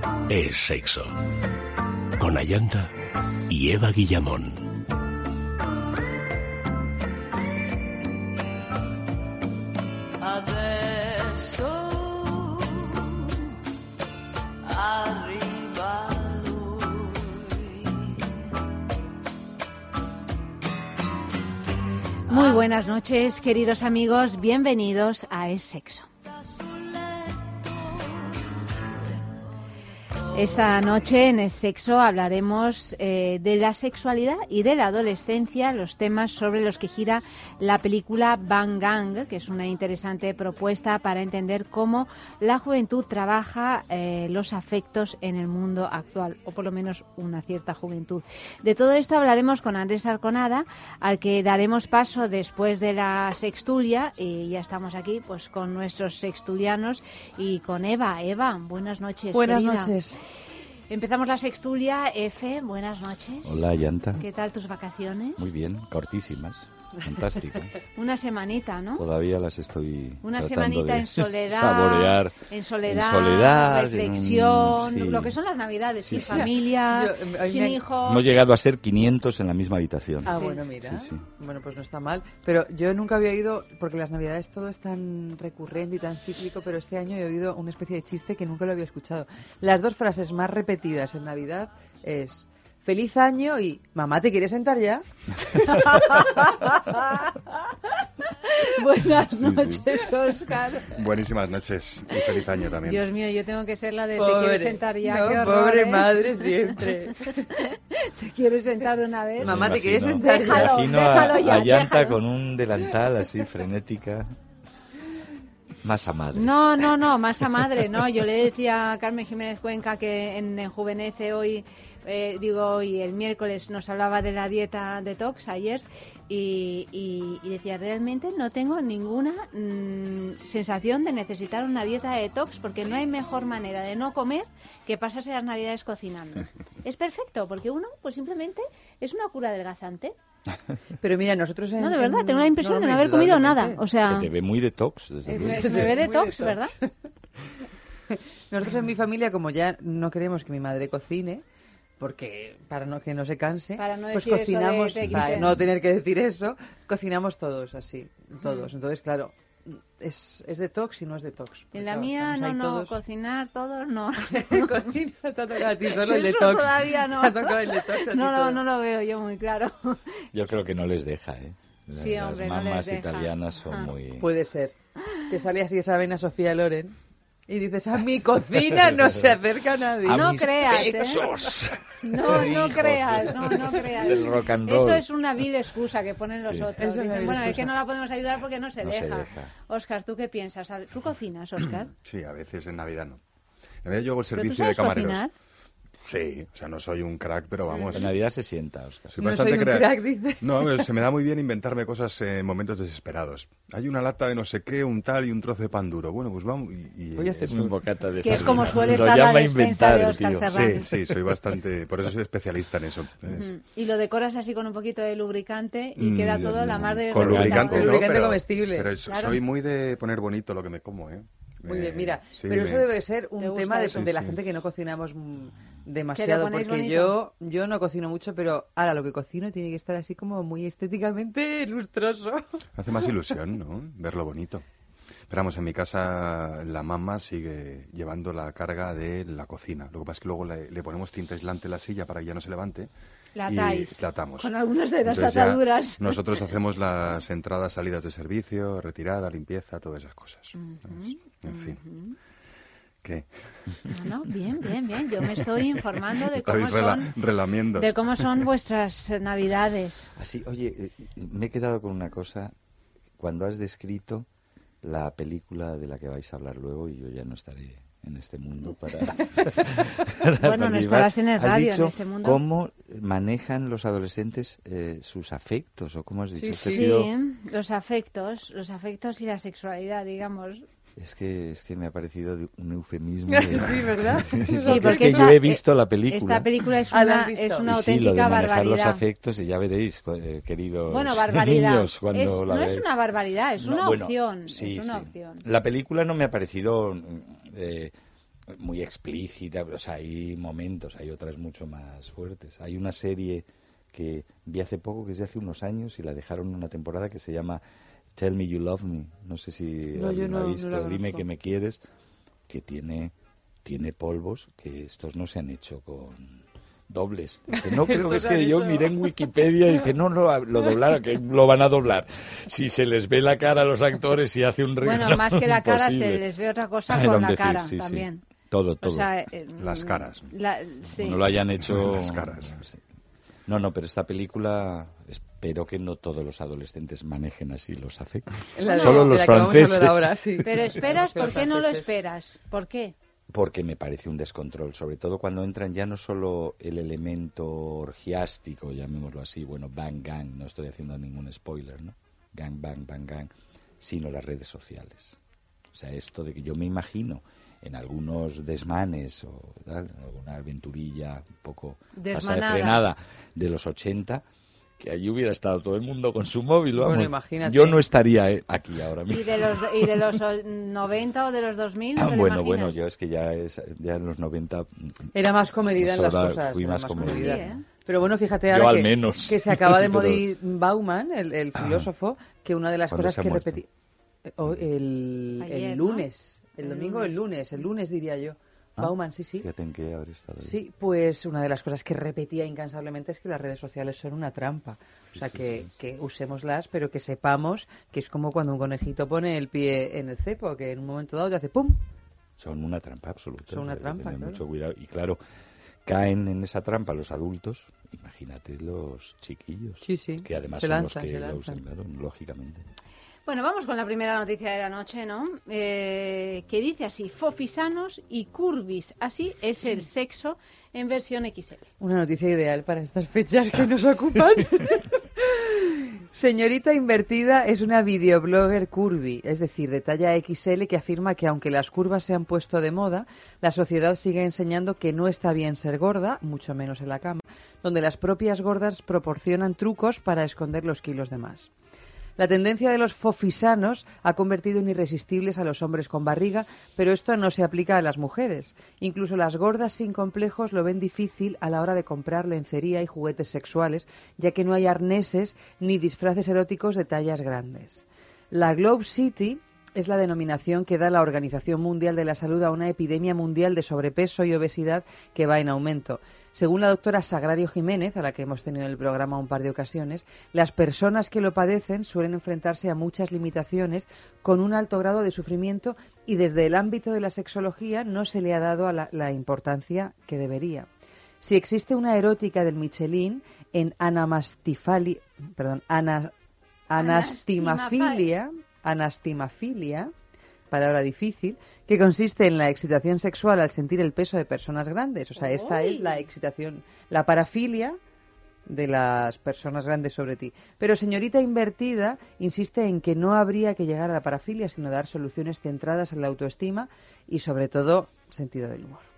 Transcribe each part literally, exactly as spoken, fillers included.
es sexo. Con Ayanta y Eva Guillamón. Muy buenas noches, queridos amigos, bienvenidos a Es Sexo. Esta noche en Es Sexo hablaremos eh, de la sexualidad y de la adolescencia, los temas sobre los que gira la película Van Gang, que es una interesante propuesta para entender cómo la juventud trabaja eh, los afectos en el mundo actual, o por lo menos una cierta juventud. De todo esto hablaremos con Andrés Arconada, al que daremos paso después de la sextulia, y ya estamos aquí pues con nuestros sextulianos y con Eva. Eva, buenas noches. Buenas querida. noches. Empezamos la sextulia. Efe, buenas noches. Hola, Ayanta. ¿Qué tal tus vacaciones? Muy bien, cortísimas. Fantástico. Una semanita, ¿no? Todavía las estoy Una tratando semanita de en soledad, saborear. En soledad, en soledad reflexión, en un, sí. Lo que son las navidades, sí, sin sí. familia, Yo, sin me... hijos. Hemos llegado a ser quinientos en la misma habitación. Ah, Sí. bueno, mira. Sí, sí. Bueno, pues no está mal. Pero yo nunca había oído, porque las navidades todo es tan recurrente y tan cíclico, pero este año he oído una especie de chiste que nunca lo había escuchado. Las dos frases más repetidas en Navidad es feliz año y mamá, ¿te quieres sentar ya? Buenas Sí, noches, sí. Óscar. Buenísimas noches y feliz año también. Dios mío, yo tengo que ser la de Pobre, te quieres sentar ya. no, qué horror, pobre ¿eh? madre siempre. ¿Te quieres sentar de una vez? Mamá, Me ¿te quieres imagino- sentar Me ya? Déjalo, imagino a, déjalo ya, a Ayanta déjalo. con un delantal así, frenética. Más a madre. No, no, no, más a madre, no. Yo le decía a Carmen Jiménez Cuenca que en Enjuvenece hoy, eh, digo hoy, el miércoles nos hablaba de la dieta detox ayer y, y, y decía, realmente no tengo ninguna mmm, sensación de necesitar una dieta detox porque no hay mejor manera de no comer que pasarse las navidades cocinando. Es perfecto, porque uno pues simplemente es una cura adelgazante. Pero mira, nosotros en, No, de verdad, en- tengo la impresión no, de no hombre, haber comido nada. indudablemente. O sea, Se te ve muy detox, desde eh, luego. se me ve Muy detox, detox. ¿verdad? Nosotros en mi familia, como ya no queremos que mi madre cocine, porque para no que no se canse, Para no pues decir eso de cocinamos, te para quiten. no tener que decir eso, cocinamos todos así, todos. Entonces, claro, es, es detox y no es detox. porque, En la claro, mía, estamos no, ahí no, todos. cocinar todos, no. Cocina, te ha tocado a ti solo el Eso detox. todavía no. Te ha tocado el detox a ti No, no, todo. no lo veo yo muy claro. Yo creo que no les deja, ¿eh? Sí, Las hombre, no mamás les deja. italianas son Ah. muy... Puede ser. Te sale así esa vena Sofía Loren y dices, a mi cocina no se acerca nadie. A No mis creas, ¿eh? pechos. No, no Hijos creas, no, no creas. del rock and roll. Eso es una vil excusa que ponen los Sí. otros. Es una Dicen, vil bueno, es excusa. que no la podemos ayudar porque no se No se deja. deja. Óscar, ¿tú qué piensas? ¿Tú cocinas, Óscar? Sí, a veces en Navidad no. En Navidad yo hago el ¿Pero tú servicio de sabes camareros. cocinar? Sí, o sea, no soy un crack, pero vamos. En Navidad se sienta, Óscar. Soy No bastante soy un crea- crack, dice. No, pero se me da muy bien inventarme cosas en momentos desesperados. Hay una lata de no sé qué, un tal y un trozo de pan duro. Bueno, pues vamos y... y Voy a hacerme eso- un bocata de Que es como sardinas. suele Lo estar la llama a despensa de inventar, Óscar tío. Ferrán. Sí, sí, soy bastante... Por eso soy especialista en eso. Es- Mm. Y lo decoras así con un poquito de lubricante y Mm, queda Dios todo la mío. mar de Con recomendable. lubricante, Con no, lubricante pero- comestible. Pero so- Claro. soy muy de poner bonito lo que me como, ¿eh? Muy Eh, bien, mira, sí, pero me- eso debe ser ¿Te un gusta tema de, eso? de la Sí, sí. gente que no cocinamos mm, demasiado, ponéis porque bonito? yo yo no cocino mucho, pero ahora lo que cocino tiene que estar así como muy estéticamente lustroso. Hace más ilusión, ¿no? Verlo bonito. Pero vamos, en mi casa la mamá sigue llevando la carga de la cocina. Lo que pasa es que luego le, le ponemos cinta aislante a la silla para que ya no se levante. La y atáis. la atamos. Con algunas de las Entonces ya ataduras. nosotros hacemos las entradas, salidas de servicio, retirada, limpieza, todas esas cosas. ¿sabes? En fin. ¿Qué? No, no, bien, bien, bien. Yo me estoy informando de cómo Estáis rela- son, relamiendos. de cómo son vuestras eh, navidades. Así, oye, eh, me he quedado con una cosa. Cuando has descrito la película de la que vais a hablar luego, y yo ya no estaré en este mundo para, para Bueno, no participar, estarás en el has radio, dicho en este mundo. ¿Cómo manejan los adolescentes eh, sus afectos? ¿O cómo has dicho? Sí, Es que ha sí. sido- Sí, los afectos, los afectos y la sexualidad, digamos. Es que, es que me ha parecido de- un eufemismo. Sí, de- ¿verdad? Sí, Sí, porque es porque que esta- yo he visto la película. Esta película es Ah, ¿la una, has visto? es una y sí, lo de auténtica manejar los barbaridad. afectos, y ya veréis, cu- eh, queridos Bueno, barbaridad. niños, cuando Es- la no es veáis. una barbaridad, es No, una bueno, opción. sí, es una sí. opción. La película no me ha parecido mm, eh, muy explícita, o sea, hay momentos, hay otras mucho más fuertes. Hay una serie que vi hace poco, que es de hace unos años, y la dejaron una temporada, que se llama Tell Me You Love Me. No sé si no, alguien no, la ha visto. no Dime que me quieres, que tiene, tiene polvos que estos no se han hecho con dobles. Dice, no, creo que es que yo miré en Wikipedia y dice, no, no, lo doblaron, que lo van a doblar. Si se les ve la cara a los actores y hace un regalo Bueno, más que la cara, imposible. se les ve otra cosa Era con un la decir, cara sí, también. Sí. Todo, todo. O sea, eh, Las caras. La, sí. No lo hayan hecho... Las caras. No, no, pero esta película, espero que no todos los adolescentes manejen así los afectos. La de- Solo de los la que vamos a franceses. hablar ahora, sí. Pero esperas, Los ¿por qué no lo franceses. esperas? ¿Por qué? Porque me parece un descontrol, sobre todo cuando entran ya no solo el elemento orgiástico, llamémoslo así, bueno, bang, gang, no estoy haciendo ningún spoiler, ¿no? Gang, bang, bang, gang, sino las redes sociales. O sea, esto de que yo me imagino en algunos desmanes o tal, en alguna aventurilla un poco pasada de Desmanada. frenada de los ochenta, que allí hubiera estado todo el mundo con su móvil, vamos. Bueno, imagínate. Yo no estaría eh, aquí ahora mismo. ¿Y de los, y de los o- noventa o de los dos mil? ¿No Ah, te lo bueno, imaginas? bueno, yo es que ya, es, ya en los noventa... Era más comedida en las Ahora cosas. fui era más comedida. Sí, ¿eh? Pero bueno, fíjate Yo ahora al que, menos. que se acaba de Pero- morir Bauman, el, el filósofo, que una de las ¿Cuándo cosas se ha que muerto? repetía... El, Ayer, el ¿no? lunes, el El domingo o el lunes, el lunes diría yo. Ah, Bauman, sí, sí. Fíjate en qué habré estado. Sí, pues una de las cosas que repetía incansablemente es que las redes sociales son una trampa. O sea, Sí, sí, que, sí. que usémoslas, pero que sepamos que es como cuando un conejito pone el pie en el cepo, que en un momento dado te hace ¡pum! Son una trampa absoluta. Son una hay que trampa, tener claro. mucho cuidado. Y claro, caen en esa trampa los adultos, imagínate los chiquillos. Sí, sí. Que además Se son lanzan, los que se la lanzan. usan, claro, lógicamente. Bueno, vamos con la primera noticia de la noche, ¿no? Eh, que dice así, fofisanos y curvis. Así es el sexo en versión equis ele. Una noticia ideal para estas fechas que nos ocupan. Señorita Invertida es una videoblogger curvy, es decir, de talla equis ele, que afirma que aunque las curvas se han puesto de moda, la sociedad sigue enseñando que no está bien ser gorda, mucho menos en la cama, donde las propias gordas proporcionan trucos para esconder los kilos de más. La tendencia de los fofisanos ha convertido en irresistibles a los hombres con barriga, pero esto no se aplica a las mujeres. Incluso las gordas sin complejos lo ven difícil a la hora de comprar lencería y juguetes sexuales, ya que no hay arneses ni disfraces eróticos de tallas grandes. La Globe City es la denominación que da la Organización Mundial de la Salud a una epidemia mundial de sobrepeso y obesidad que va en aumento. Según la doctora Sagrario Jiménez, a la que hemos tenido en el programa un par de ocasiones, las personas que lo padecen suelen enfrentarse a muchas limitaciones con un alto grado de sufrimiento y desde el ámbito de la sexología no se le ha dado a la, la importancia que debería. Si existe una erótica del Michelin en anamastifali, perdón, ana, anastimafilia, anastimafilia, palabra difícil, que consiste en la excitación sexual al sentir el peso de personas grandes. O sea, esta ¡Uy! es la excitación, la parafilia de las personas grandes sobre ti. Pero señorita Invertida insiste en que no habría que llegar a la parafilia, sino dar soluciones centradas en la autoestima y, sobre todo, sentido del humor.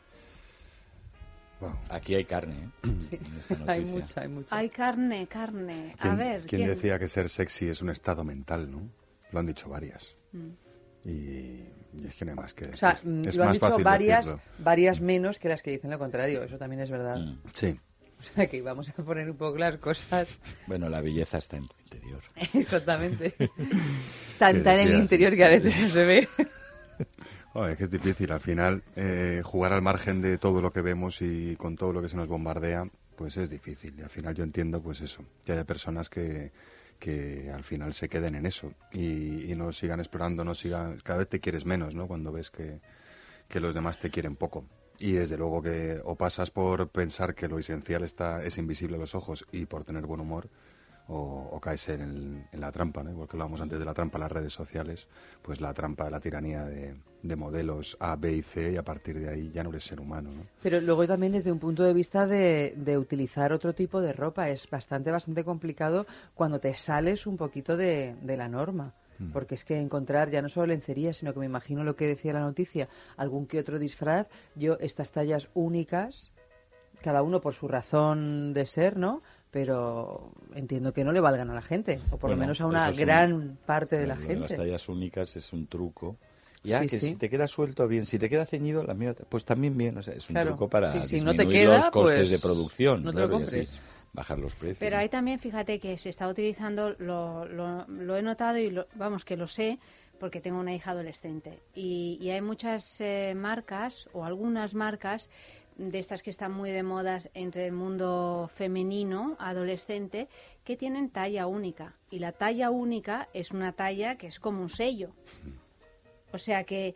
Wow. Aquí hay carne, ¿eh? Sí. En esta Hay noticia. mucha, hay mucha. Hay carne, carne. A ¿Quién, ver, ¿quién decía que ser sexy es un estado mental, no? Lo han dicho varias. Mm. Y, y es que no hay más que decir. O sea, mm, es lo han más dicho fácil varias, decirlo. varias menos que las que dicen lo contrario. Eso también es verdad. Mm. Sí. O sea, que vamos a poner un poco las cosas Bueno, la belleza está en tu interior. exactamente. Tanta en el decías, interior sí, que a sí. veces no se ve. Oh, es que es difícil. Al final, eh, jugar al margen de todo lo que vemos y con todo lo que se nos bombardea, pues es difícil. Y al final yo entiendo, pues eso, que haya personas que, que al final se queden en eso y, y no sigan explorando, no sigan... Cada vez te quieres menos, ¿no? Cuando ves que, que los demás te quieren poco. Y desde luego que o pasas por pensar que lo esencial está es invisible a los ojos y por tener buen humor, o, o caes en, el- en la trampa, ¿no? Igual que hablábamos antes de la trampa en las redes sociales, pues la trampa de la tiranía de, de modelos A, B y C, y a partir de ahí ya no eres ser humano, ¿no? Pero luego también desde un punto de vista de, de utilizar otro tipo de ropa es bastante, bastante complicado cuando te sales un poquito de, de la norma. Porque es que encontrar ya no solo lencería, sino que me imagino lo que decía la noticia, algún que otro disfraz, yo estas tallas únicas, cada uno por su razón de ser, ¿no? Pero entiendo que no le valgan a la gente, o por lo Bueno, menos a una eso es un- gran parte de la Lo gente. Las tallas únicas es un truco Ya, Sí, que sí. si te queda suelto, bien. Si te queda ceñido, la mía, pues también bien. O sea, es un Claro. truco para Sí, si disminuir no te queda, los costes pues, de producción. no te lo claro, y así compres. bajar los precios. Pero ¿no? ahí también, fíjate que se está utilizando, lo, lo, lo he notado y lo, vamos, que lo sé, porque tengo una hija adolescente. Y, y hay muchas eh, marcas, o algunas marcas, de estas que están muy de moda entre el mundo femenino, adolescente, que tienen talla única. Y la talla única es una talla que es como un sello. O sea que,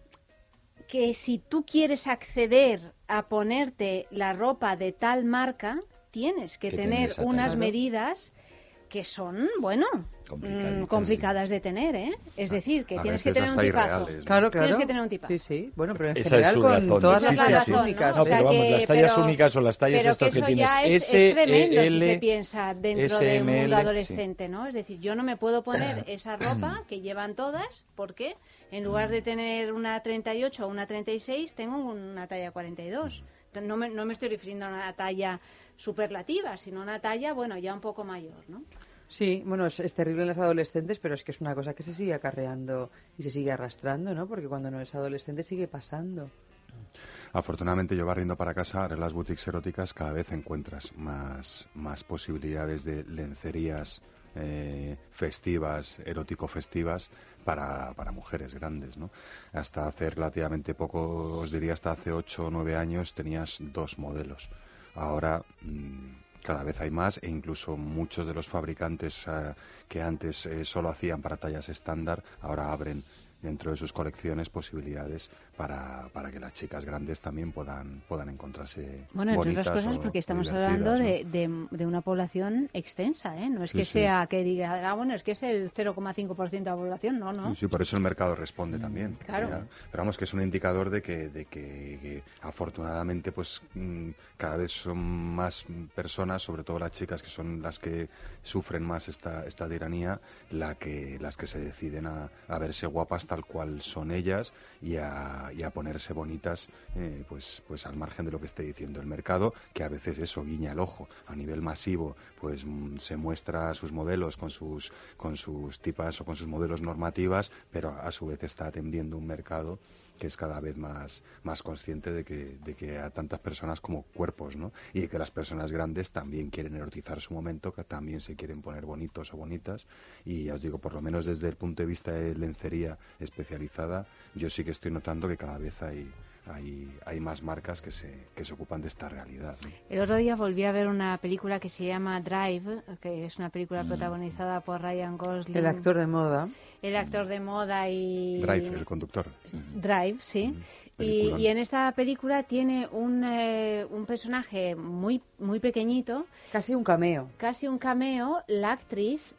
que si tú quieres acceder a ponerte la ropa de tal marca, tienes que, Que tener tener esa unas talla. medidas que son, bueno, Complicaditas, mm, complicadas de tener, ¿eh? Es decir, que A tienes que veces tener un hasta tipazo. irreales, ¿no? Claro, claro. Tienes que tener un tipazo. Sí, sí. Bueno, pero en Esa general es su con razón. todas Esa las es la tallas razón, ¿no? únicas. No, O sea pero vamos, que- las tallas pero- únicas o las tallas pero estas que que eso tienes ya es, S, es tremendo E, si se L, piensa dentro S, del M, mundo L, adolescente, ¿no? Es decir, yo no me puedo poner esa ropa que llevan todas, porque en lugar de tener una treinta y ocho o una treinta y seis, tengo una talla cuarenta y dos. No me, no me estoy refiriendo a una talla superlativa, sino una talla, bueno, ya un poco mayor, ¿no? Sí, bueno, es, es terrible en las adolescentes, pero es que es una cosa que se sigue acarreando y se sigue arrastrando, ¿no? Porque cuando no es adolescente sigue pasando. Afortunadamente yo barriendo para casa, ahora en las boutiques eróticas cada vez encuentras más, más posibilidades de lencerías eh, festivas, erótico-festivas para, para mujeres grandes, ¿no? Hasta hace relativamente poco, os diría hasta hace ocho o nueve años, tenías dos modelos. Ahora mmm, cada vez hay más e incluso muchos de los fabricantes eh, que antes eh, solo hacían para tallas estándar, ahora abren dentro de sus colecciones posibilidades para, para que las chicas grandes también puedan puedan encontrarse Bueno, entre bonitas otras cosas o- porque o estamos divertidas, hablando ¿no? de, de, de una población extensa, ¿eh? No es Sí, que sí. sea que diga, ah, bueno, es que es el cero coma cinco por ciento de la población, no, no. Sí, sí, por eso el mercado responde también. Claro. Ya. Pero vamos, que es un indicador de que, de que, que afortunadamente pues mm, cada vez son más personas, sobre todo las chicas que son las que sufren más esta, esta tiranía, la que, las que se deciden a, a verse guapas tal cual son ellas y a, y a ponerse bonitas eh, pues, pues al margen de lo que esté diciendo el mercado, que a veces eso guiña el ojo. A nivel masivo pues mm, se muestra a sus modelos con sus, con sus tipas o con sus modelos normativas, pero a su vez está atendiendo un mercado que es cada vez más, más consciente de que, de que a tantas personas como cuerpos, ¿no? Y de que las personas grandes también quieren erotizar su momento, que también se quieren poner bonitos o bonitas. Y ya os digo, por lo menos desde el punto de vista de lencería especializada, yo sí que estoy notando que cada vez hay, hay, hay más marcas que se, que se ocupan de esta realidad, ¿no? El otro día volví a ver una película que se llama Drive, que es una película protagonizada por Ryan Gosling. El actor de moda. El actor de moda y... Drive, el conductor. Drive, sí. Mm, Y, peliculón. y en esta película tiene un, eh, un personaje muy, muy pequeñito, Casi un cameo. casi un cameo, la actriz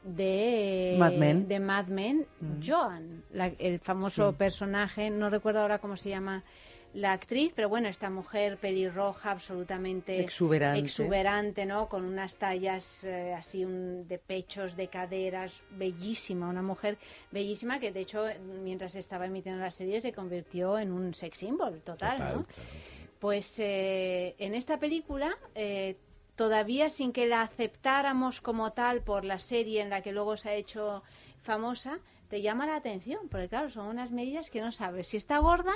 de Mad Men. de Mad Men, Mm. Joan, la- el famoso Sí. personaje, no recuerdo ahora cómo se llama la actriz, pero bueno, esta mujer pelirroja, absolutamente Exuberante. exuberante, ¿no? Con unas tallas eh, así un- de pechos, de caderas, bellísima, una mujer bellísima que de hecho mientras estaba emitiendo la serie se convirtió en un sex symbol total, Total, ¿no? claro. Pues eh, en esta película, eh, todavía sin que la aceptáramos como tal por la serie en la que luego se ha hecho famosa, te llama la atención, porque claro, son unas medidas que no sabes si está gorda,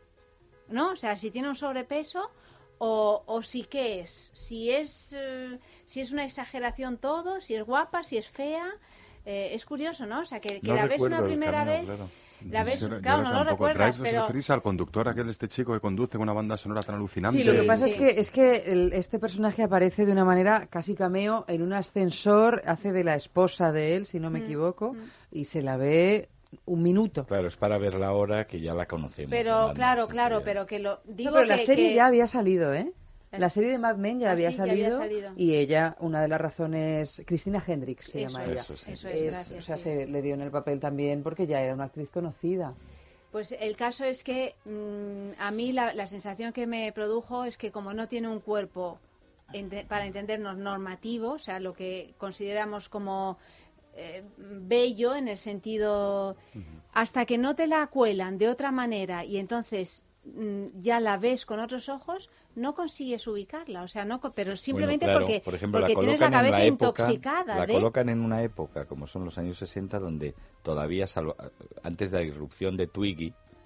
¿no? O sea, si tiene un sobrepeso o, o si qué es, si es, eh, si es una exageración todo, si es guapa, si es fea. Eh, es curioso, ¿no? O sea, que, que No la ves una recuerdo el primera cameo, vez... claro. La ves, Yo- yo claro, no lo tampoco. recuerdas, Drive, ¿os pero... referís al conductor, aquel este chico que conduce una banda sonora tan alucinante? Sí, lo que pasa Sí. es que es que el- este personaje aparece de una manera casi cameo en un ascensor, hace de la esposa de él, si no me Mm, equivoco, mm. y se la ve un minuto. Claro, es para verla ahora que ya la conocemos. Pero, Mad Men, claro, sí, claro, sí, ya. pero que lo... Digo No, pero la que- serie que- ya había salido, ¿eh? La La se- serie de Mad Men ya, Ah, había, sí, ya había salido, salido. y ella, una de las razones, Cristina Hendricks se Eso llama es, ella. Eso sí. eso es, Es- gracias, o sea, sí. se le dio en el papel también porque ya era una actriz conocida. Pues el caso es que mm, a mí la, la sensación que me produjo es que como no tiene un cuerpo, ente- para entendernos, normativo, o sea, lo que consideramos como eh, bello en el sentido, hasta que no te la cuelan de otra manera y entonces mm, ya la ves con otros ojos, no consigues ubicarla, o sea, no, co- pero simplemente Bueno, claro, porque, por ejemplo, porque la tienes la colocan en cabeza la época, intoxicada la de... colocan en una época como son los años sesenta donde todavía salvo- antes de la irrupción de Twiggy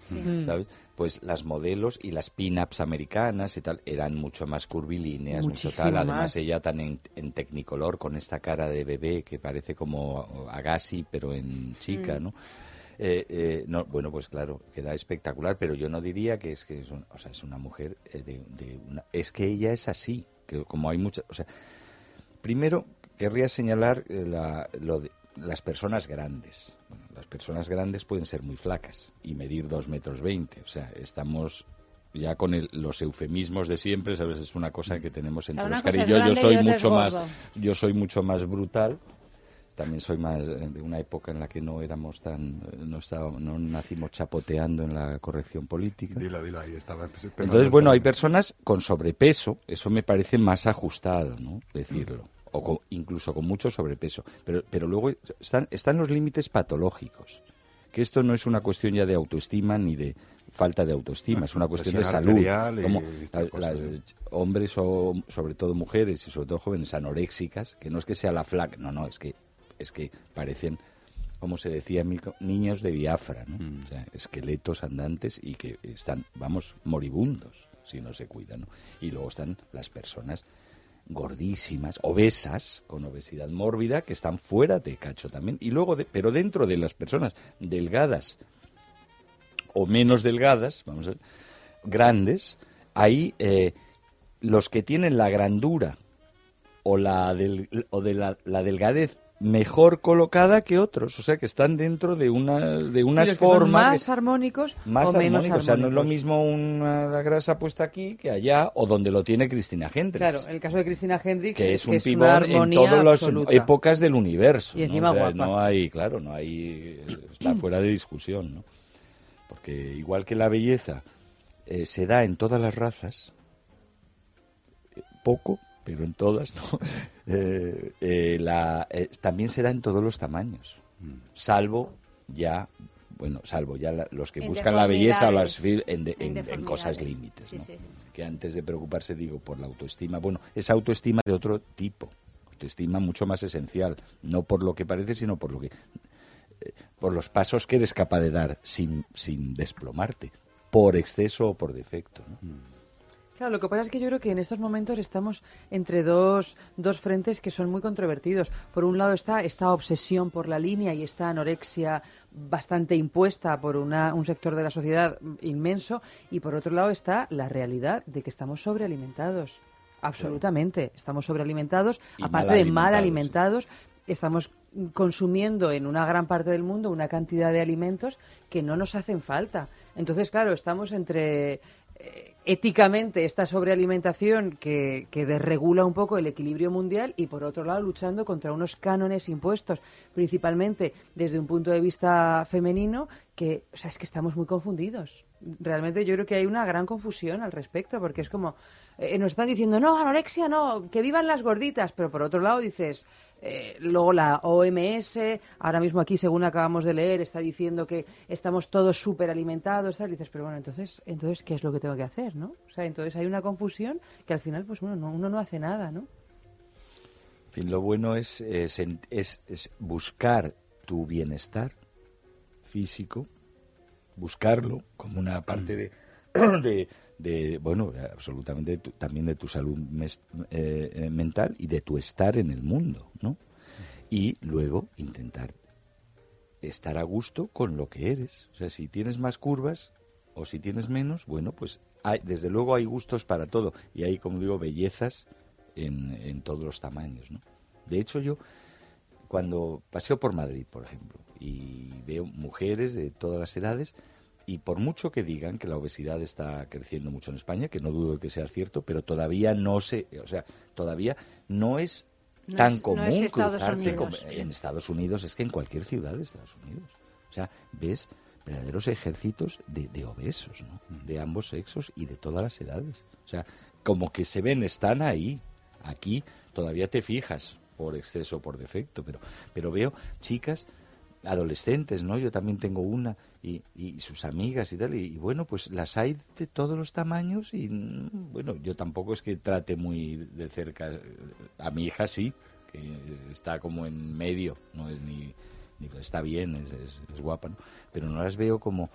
Sí. ¿sabes? Pues las modelos y las pin-ups americanas y tal eran mucho más curvilíneas, mucho Muchísimo tal. Además, más. ella tan en, en tecnicolor, con esta cara de bebé que parece como Agassi, pero en chica, Mm. ¿no? Eh, eh, no, bueno, pues claro, queda espectacular, pero yo no diría que es que es, un- o sea, es una mujer eh, de, de una, es que ella es así, que como hay muchas, o sea, primero querría señalar eh, la, lo de, las personas grandes. Bueno, las personas grandes pueden ser muy flacas y medir dos metros veinte, o sea, estamos ya con el- los eufemismos de siempre, sabes, es una cosa que tenemos entre una Óscar cosa y es yo. Yo grande y soy otra es mucho más, gordo. yo soy mucho más brutal. También soy más eh, de una época en la que no éramos tan, eh, no estábamos, no nacimos chapoteando en la corrección política. Dilo, dilo, ahí estaba. Entonces, bueno, hay personas con sobrepeso, eso me parece más ajustado, ¿no? Decirlo, o con- incluso con mucho sobrepeso. Pero, pero luego están, están los límites patológicos, que esto no es una cuestión ya de autoestima ni de falta de autoestima, Ah, es una cuestión de presión salud. arterial y Como estas la- cosas, las- ¿sí? hombres o sobre todo mujeres y sobre todo jóvenes anoréxicas, que no es que sea la flaca, no, no, es que es que parecen, como se decía, mi- niños de Biafra, ¿no? Mm. O sea, esqueletos andantes y que están, vamos, moribundos si no se cuidan, ¿no? Y luego están las personas gordísimas, obesas, con obesidad mórbida, que están fuera de cacho también. Y luego, de- pero dentro de las personas delgadas o menos delgadas, vamos a ver, grandes, hay eh, los que tienen la grandura o la del, o de la, la delgadez mejor colocada que otros, o sea que están dentro de una de unas Sí, los que son formas más que- armónicos más o menos armónicos. O sea, no es lo armónicos. mismo una la grasa puesta aquí que allá o donde lo tiene Cristina Hendricks. Claro, el caso de Cristina Hendricks Que es un una pibón en armonía todas las absoluta. épocas del universo. Y ¿no? encima O sea, guapa. no hay, claro, no hay, está fuera de discusión, ¿no? Porque igual que la belleza eh, se da en todas las razas, eh, poco, pero en todas, ¿no? Eh, eh, la, eh, también se da en todos los tamaños, salvo ya, bueno, salvo ya la- los que En buscan la belleza o las deformidades. fil- en, de- En en- en cosas deformidades. límites, Sí, ¿no? sí, sí. Que antes de preocuparse, digo, por la autoestima, bueno, es autoestima de otro tipo, autoestima mucho más esencial, no por lo que parece, sino por lo que eh, por los pasos que eres capaz de dar sin, sin desplomarte, por exceso o por defecto, ¿no? Claro, lo que pasa es que yo creo que en estos momentos estamos entre dos, dos frentes que son muy controvertidos. Por un lado está esta obsesión por la línea y esta anorexia bastante impuesta por una, un sector de la sociedad inmenso, y por otro lado está la realidad de que estamos sobrealimentados. Absolutamente, estamos sobrealimentados, Y aparte mal de mal alimentados, alimentados, estamos consumiendo en una gran parte del mundo una cantidad de alimentos que no nos hacen falta. Entonces, claro, estamos entre eh, éticamente esta sobrealimentación que, que desregula un poco el equilibrio mundial y, por otro lado, luchando contra unos cánones impuestos, principalmente desde un punto de vista femenino, que, o sea, es que estamos muy confundidos. Realmente yo creo que hay una gran confusión al respecto, porque es como, eh, nos están diciendo, no, anorexia no, que vivan las gorditas, pero por otro lado dices, eh, luego la O M S, ahora mismo aquí, según acabamos de leer, está diciendo que estamos todos súper alimentados, tal, y dices, pero bueno, entonces, entonces, ¿qué es lo que tengo que hacer, no? O sea, entonces hay una confusión que al final, pues uno no, uno no hace nada, ¿no? En fin, lo bueno es, es, en- es- es buscar tu bienestar físico, buscarlo como una parte de, de, de, bueno, absolutamente de tu- también de tu salud mes- eh, eh, mental y de tu estar en el mundo, ¿no? Y luego intentar estar a gusto con lo que eres. O sea, si tienes más curvas o si tienes menos, bueno, pues hay, desde luego hay gustos para todo y hay, como digo, bellezas en, en todos los tamaños, ¿no? De hecho, yo cuando paseo por Madrid, por ejemplo, y veo mujeres de todas las edades, y por mucho que digan que la obesidad está creciendo mucho en España, que no dudo de que sea cierto, pero todavía no se, o sea, todavía no es No tan es- no común es Estados cruzarte con- Unidos. en Estados Unidos, es que en cualquier ciudad de Estados Unidos. O sea, ves verdaderos ejércitos de, de obesos, ¿no? De ambos sexos y de todas las edades. O sea, como que se ven, están ahí. Aquí todavía te fijas por exceso o por defecto, pero, pero veo chicas adolescentes, ¿no? Yo también tengo una y, y sus amigas y tal, y, y bueno, pues las hay de todos los tamaños y mm, bueno, yo tampoco es que trate muy de cerca, a mi hija sí, que está como en medio, no es ni, ni está bien, es, es, es guapa, ¿no? Pero no las veo como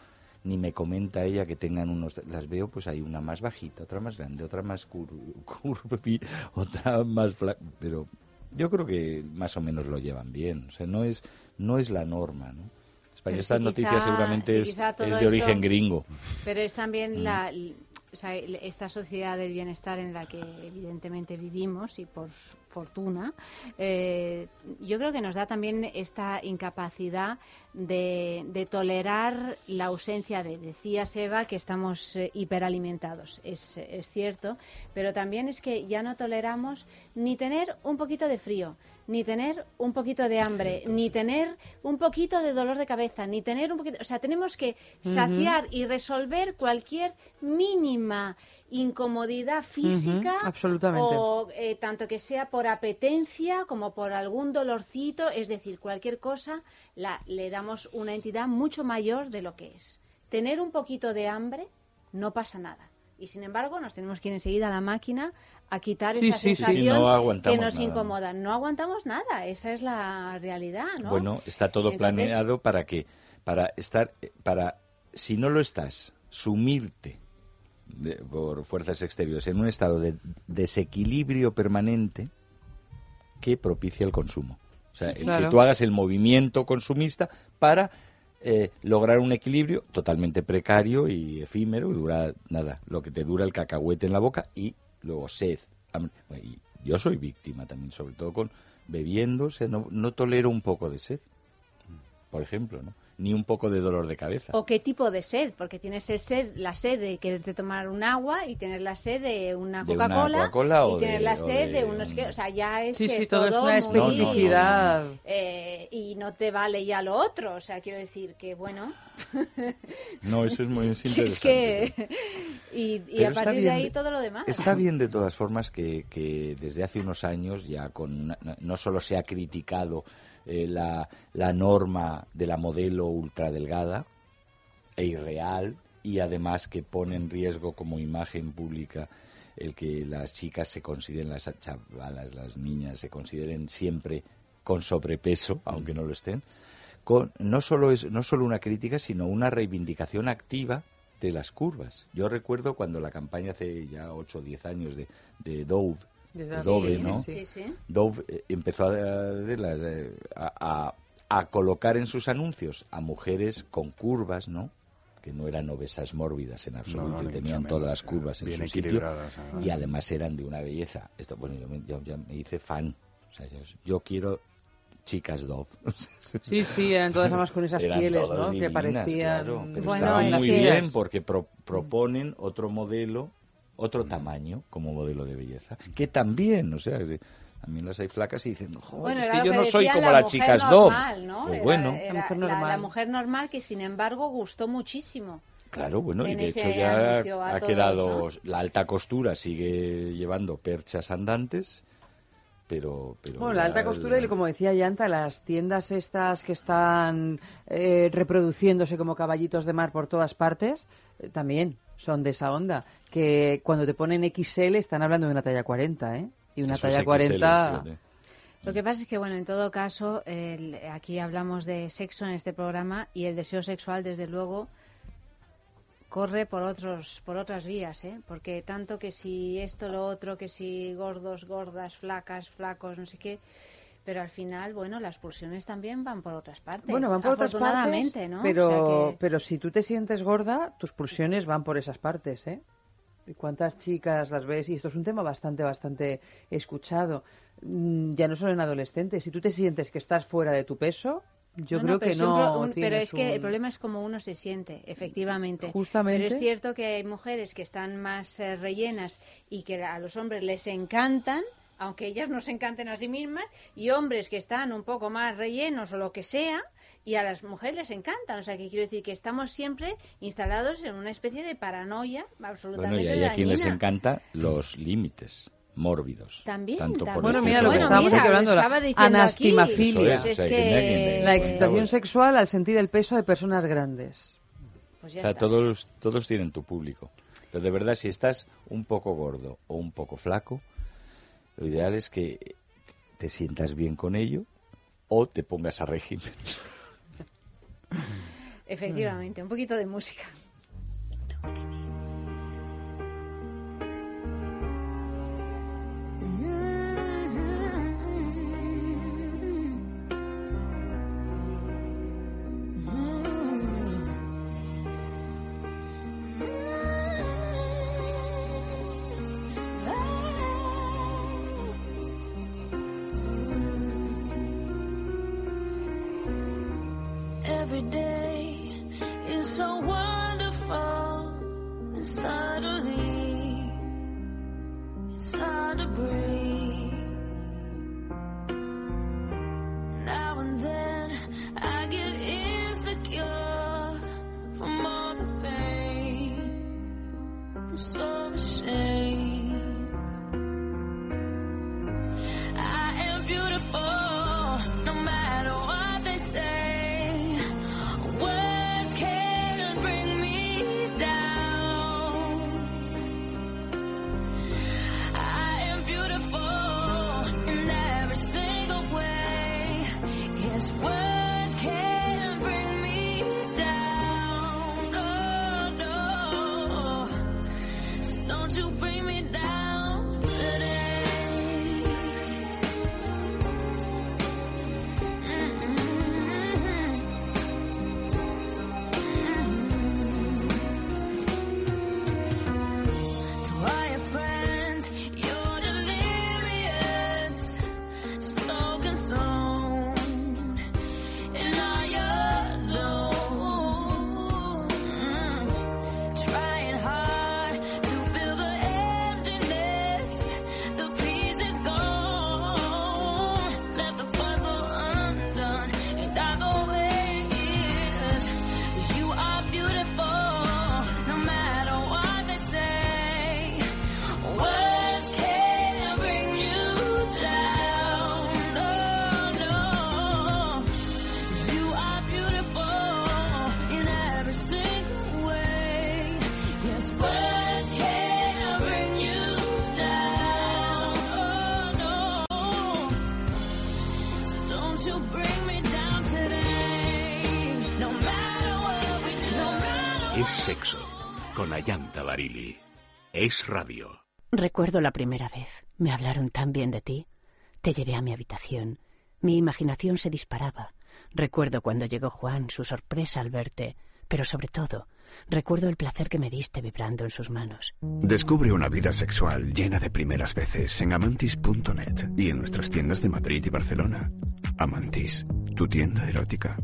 ni me comenta ella que tengan unos... Las veo, pues hay una más bajita, otra más grande, otra más curvi, otra más flaca, pero yo creo que más o menos lo llevan bien, o sea, no es, no es la norma, ¿no? España, esta sí, noticia quizá, seguramente sí, es, es de esto, origen gringo. Pero es también mm. la... O sea, esta sociedad del bienestar en la que evidentemente vivimos y por fortuna, eh, yo creo que nos da también esta incapacidad de, de tolerar la ausencia de, decía Eva, que estamos eh, hiperalimentados, es, es cierto, pero también es que ya no toleramos ni tener un poquito de frío, ni tener un poquito de hambre, cierto, ni sí. tener un poquito de dolor de cabeza, ni tener un poquito... O sea, tenemos que saciar uh-huh. y resolver cualquier mínima incomodidad física, uh-huh, absolutamente. o eh, tanto que sea por apetencia como por algún dolorcito, es decir, cualquier cosa, la, le damos una entidad mucho mayor de lo que es. Tener un poquito de hambre no pasa nada. Y sin embargo nos tenemos que ir enseguida a la máquina a quitar sí, esa sí, sensación sí, no que nos nada. incomoda. No aguantamos nada, esa es la realidad, ¿no? Bueno, está todo Entonces, planeado para que, para estar, para, si no lo estás, sumirte de, por fuerzas exteriores en un estado de desequilibrio permanente que propicia el consumo. O sea, sí, el claro. que tú hagas el movimiento consumista para Eh, lograr un equilibrio totalmente precario y efímero, y dura nada, lo que te dura el cacahuete en la boca y luego sed. Y yo soy víctima también, sobre todo con bebiendo, o sea, no, no tolero un poco de sed, por ejemplo, ¿no? Ni un poco de dolor de cabeza. ¿O qué tipo de sed? Porque tienes el sed, la sed de quererte tomar un agua y tienes la sed de una de Coca-Cola, una Coca-Cola y tienes de, la sed de, de un... unos que, o sea, ya es sí, que sí, es todo, todo es una especificidad. No, no, no, no. Eh, y no te vale ya lo otro, o sea, quiero decir que bueno. No, eso es muy interesante. Es que y, y a partir de ahí de, todo lo demás. Está bien de todas formas que, que desde hace unos años ya con una, no solo se ha criticado Eh, la, la norma de la modelo ultradelgada e irreal, y además que pone en riesgo como imagen pública el que las chicas se consideren, las chavalas, las niñas se consideren siempre con sobrepeso, aunque no lo estén. Con, no solo es no solo una crítica, sino una reivindicación activa de las curvas. Yo recuerdo cuando la campaña hace ya ocho o diez años de, de Dove, de Dove, sí, ¿no? Sí, sí. Dove eh, empezó a, a, a, a colocar en sus anuncios a mujeres con curvas, ¿no? Que no eran obesas mórbidas en absoluto, no, no, y tenían todas las curvas en su sitio, y además eran de una belleza. Esto, bueno, yo, yo, yo me hice fan. O sea, yo, yo quiero chicas Dove. Sí, sí, eran todas además con esas eran pieles, ¿no? Divinas, que parecían... Claro, pero bueno, estaban muy que... bien porque pro, proponen otro modelo, otro tamaño como modelo de belleza, que también, o sea, también las hay flacas y dicen, joder, bueno, es que yo que no soy como la las chicas Dove. ¿No? Pues era, bueno, era la, mujer la, normal. la mujer normal que sin embargo gustó muchísimo. Claro, bueno, y de hecho ya ha todos, quedado, ¿no? La alta costura sigue llevando perchas andantes, pero... pero bueno, la alta costura y, como decía Yanta, las tiendas estas que están eh, reproduciéndose como caballitos de mar por todas partes, eh, también son de esa onda, que cuando te ponen equis ele están hablando de una talla cuarenta, ¿eh? Y una Eso talla es cuarenta... X L, lo que pasa es que, bueno, en todo caso, el, aquí hablamos de sexo en este programa y el deseo sexual, desde luego, corre por otros por otras vías, ¿eh? Porque tanto que si esto, lo otro, que si gordos, gordas, flacas, flacos, no sé qué, pero al final, bueno, las pulsiones también van por otras partes. Bueno, van por otras partes, ¿no? pero, o sea que... pero si tú te sientes gorda, tus pulsiones van por esas partes, ¿eh? ¿Y cuántas chicas las ves? Y esto es un tema bastante, bastante escuchado. Ya no solo en adolescentes. Si tú te sientes que estás fuera de tu peso, yo no, creo no, que siempre, no un, tienes Pero es que un... el problema es cómo uno se siente, efectivamente. Justamente. Pero es cierto que hay mujeres que están más eh, rellenas y que a los hombres les encantan, aunque ellas no se encanten a sí mismas, y hombres que están un poco más rellenos o lo que sea, y a las mujeres les encantan. O sea, que quiero decir que estamos siempre instalados en una especie de paranoia absolutamente Bueno, y hay a quien dañina. les encanta los límites mórbidos. También, tanto también. Por bueno, exceso mira lo que bueno, estábamos mira, aquí hablando, la la anastimafilia. Pues es o sea, que... que La excitación sexual al sentir el peso de personas grandes. Pues ya o sea, está. todos, todos tienen tu público. Pero de verdad, si estás un poco gordo o un poco flaco, lo ideal es que te sientas bien con ello o te pongas a régimen. Efectivamente, un poquito de música. Every day is so wonderful, and suddenly it's hard to breathe. Now and then I get insecure from all the pain. I'm so ashamed. I am beautiful, no matter what they say. Es sexo, con Ayanta Barili. Es radio. Recuerdo la primera vez. Me hablaron tan bien de ti. Te llevé a mi habitación. Mi imaginación se disparaba. Recuerdo cuando llegó Juan, su sorpresa al verte. Pero sobre todo, recuerdo el placer que me diste vibrando en sus manos. Descubre una vida sexual llena de primeras veces en amantis punto net y en nuestras tiendas de Madrid y Barcelona. Amantis, tu tienda erótica.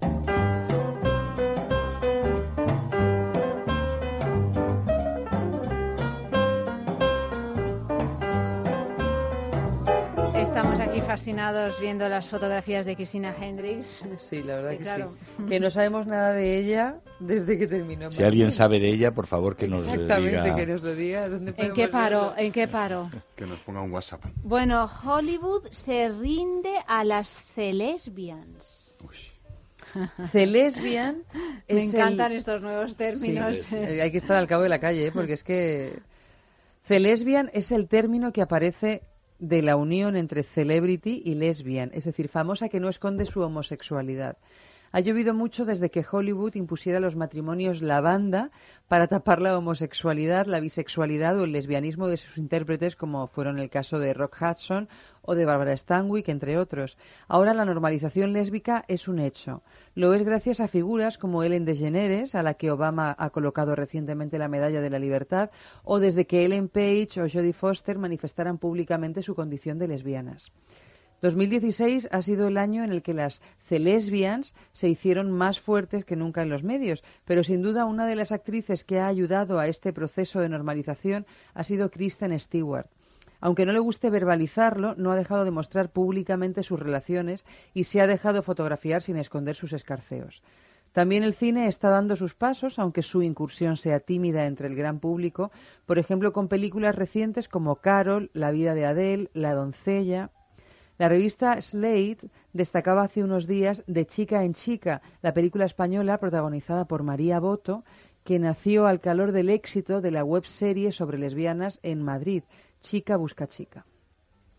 Estamos aquí fascinados viendo las fotografías de Christina Hendricks. Sí, la verdad que, que claro. sí. Que no sabemos nada de ella desde que terminó. Si alguien sabe de ella, por favor que nos diga. Exactamente, que nos lo diga. ¿Dónde ¿En qué paro? verlo? ¿En qué paro? Que nos ponga un WhatsApp. Bueno, Hollywood se rinde a las celesbians. Celesbian Me es encantan el... estos nuevos términos. Sí, eh, hay que estar al cabo de la calle, ¿eh? Porque es que celesbian es el término que aparece de la unión entre celebrity y lesbian, es decir, famosa que no esconde su homosexualidad. Ha llovido mucho desde que Hollywood impusiera los matrimonios lavanda para tapar la homosexualidad, la bisexualidad o el lesbianismo de sus intérpretes, como fueron el caso de Rock Hudson o de Barbara Stanwyck, entre otros. Ahora la normalización lésbica es un hecho. Lo es gracias a figuras como Ellen DeGeneres, a la que Obama ha colocado recientemente la Medalla de la Libertad, o desde que Ellen Page o Jodie Foster manifestaran públicamente su condición de lesbianas. dos mil dieciséis ha sido el año en el que las celesbians se hicieron más fuertes que nunca en los medios, pero sin duda una de las actrices que ha ayudado a este proceso de normalización ha sido Kristen Stewart. Aunque no le guste verbalizarlo, no ha dejado de mostrar públicamente sus relaciones y se ha dejado fotografiar sin esconder sus escarceos. También el cine está dando sus pasos, aunque su incursión sea tímida entre el gran público, por ejemplo con películas recientes como Carol, La vida de Adele, La doncella. La revista Slate destacaba hace unos días De chica en chica, la película española protagonizada por María Boto, que nació al calor del éxito de la webserie sobre lesbianas en Madrid, Chica busca chica.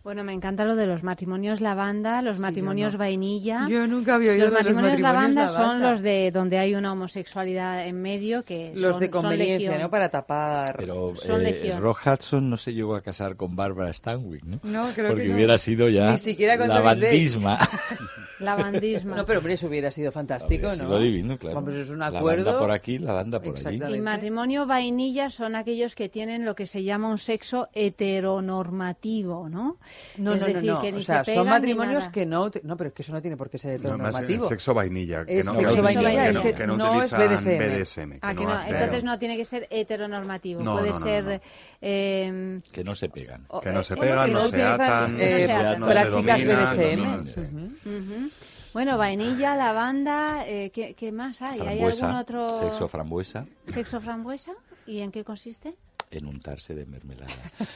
Bueno, me encanta lo de los matrimonios lavanda, los Sí, matrimonios yo no. vainilla. Yo nunca había oído Los de los matrimonios matrimonios lavanda lavanda. son los de donde hay una homosexualidad en medio, que Los son, de son conveniencia, legión. ¿no? Para tapar. Pero Son eh, legión. Rock Hudson no se llegó a casar con Barbara Stanwyck, ¿no? No, creo Porque que no. hubiera sido ya Ni siquiera con la Doris Day. bandisma. Lavandismo. No, pero hombre, eso hubiera sido fantástico, Habría ¿no? sido divino, claro. Vamos, es un La acuerdo. banda por aquí, la banda por allí. Exactamente. Y matrimonio vainilla son aquellos que tienen lo que se llama un sexo heteronormativo, ¿no? No, es no, decir, no, no. que ni O sea, se son pegan matrimonios ni nada. que no... te- No, pero es que eso no tiene por qué ser No, más heteronormativo. sexo vainilla, que Es no, sexo que no vainilla, utilizan- es que que no no es utilizan B D S M. B D S M, que Ah, que no no, hacen- entonces no tiene que ser heteronormativo, No, puede no, no, ser... no, no. eh, Que no se pegan. o- Que no eh, se eh, pegan, que no se utilizan- atan, que no Eh, se atan. no se prácticas dominan, B D S M. no dominan. Ujú. Ujú. Bueno, vainilla, lavanda, eh, ¿qué, qué más hay? ¿Hay Frambuesa, algún otro sexo frambuesa, sexo frambuesa? ¿Y en qué consiste? en untarse de mermelada.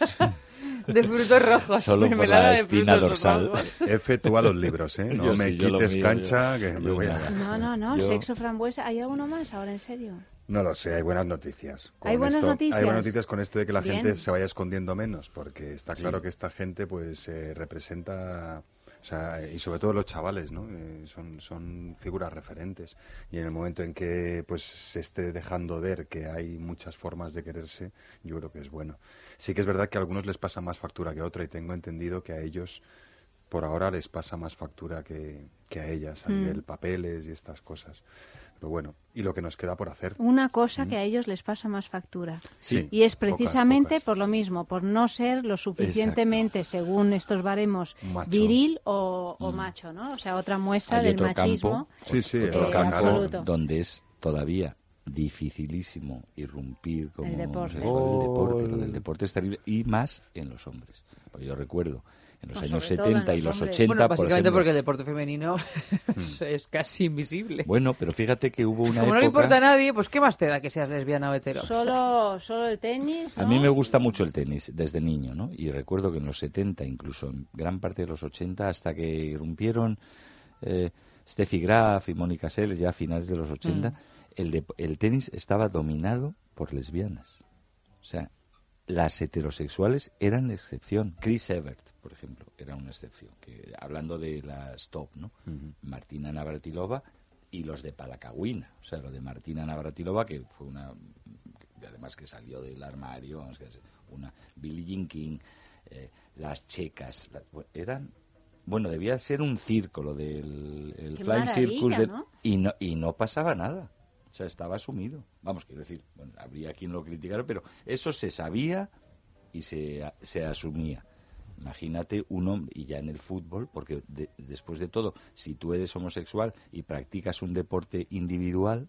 De frutos rojos. Solo por mermelada la de espina frutos dorsal. rojos. F, tú a los libros, ¿eh? No Yo me sí, yo lo quites mío, cancha, yo- que me yo voy a... nada. No, no, no, Yo- sexo frambuesa. ¿Hay alguno más ahora, en serio? No lo sé, hay buenas noticias. Con ¿Hay buenas esto- noticias? Hay buenas noticias con esto de que la Bien. gente se vaya escondiendo menos, porque está claro Sí. que esta gente pues eh, representa, o sea, y sobre todo los chavales, ¿no? Eh, son, son figuras referentes. Y en el momento en que pues se esté dejando ver que hay muchas formas de quererse, yo creo que es bueno. Sí que es verdad que a algunos les pasa más factura que a otra, y tengo entendido que a ellos por ahora les pasa más factura que, que a ellas, a Mm. nivel papeles y estas cosas. Pero bueno, y lo que nos queda por hacer. Una cosa que a ellos les pasa más factura. Sí, Y es pocas, precisamente pocas. por lo mismo, por no ser lo suficientemente, según estos baremos, Macho. viril o, o macho, ¿no? O sea, otra muestra Hay del otro machismo. campo, Sí, sí, Eh, otro eh, campo absoluto. donde es todavía dificilísimo irrumpir como El deporte. homosexual. El deporte, lo del deporte es terrible, y más en los hombres. Pues yo recuerdo en los Pues años sobre todo en setenta y los los hombres. ochenta, Bueno, por básicamente ejemplo. porque el deporte femenino es, es casi invisible. Bueno, pero fíjate que hubo una Como no época... le importa a nadie, pues ¿qué más te da que seas lesbiana o hetero? Solo, solo el tenis, ¿no? A mí me gusta mucho el tenis desde niño, ¿no? Y recuerdo que en los setenta, incluso en gran parte de los ochenta, hasta que irrumpieron eh, Steffi Graf y Mónica Seles, ya a finales de los ochenta, Mm. el, de- el tenis estaba dominado por lesbianas. O sea, las heterosexuales eran excepción. Chris Evert, por ejemplo, era una excepción. Que, hablando de las top, ¿no? Ujú. Martina Navratilova y los de Palacagüina. O sea, lo de Martina Navratilova, que fue una... además que salió del armario, vamos, que es una Billie Jean King, eh, las checas, la- bueno, eran... Bueno, debía ser un circo lo del el Qué Flying maravilla, Circus de- ¿no? y no y no pasaba nada. O sea, estaba asumido. Vamos, quiero decir, bueno, habría quien lo criticara, pero eso se sabía y se, a- se asumía. Imagínate un hombre, y ya en el fútbol, porque de- después de todo, si tú eres homosexual y practicas un deporte individual,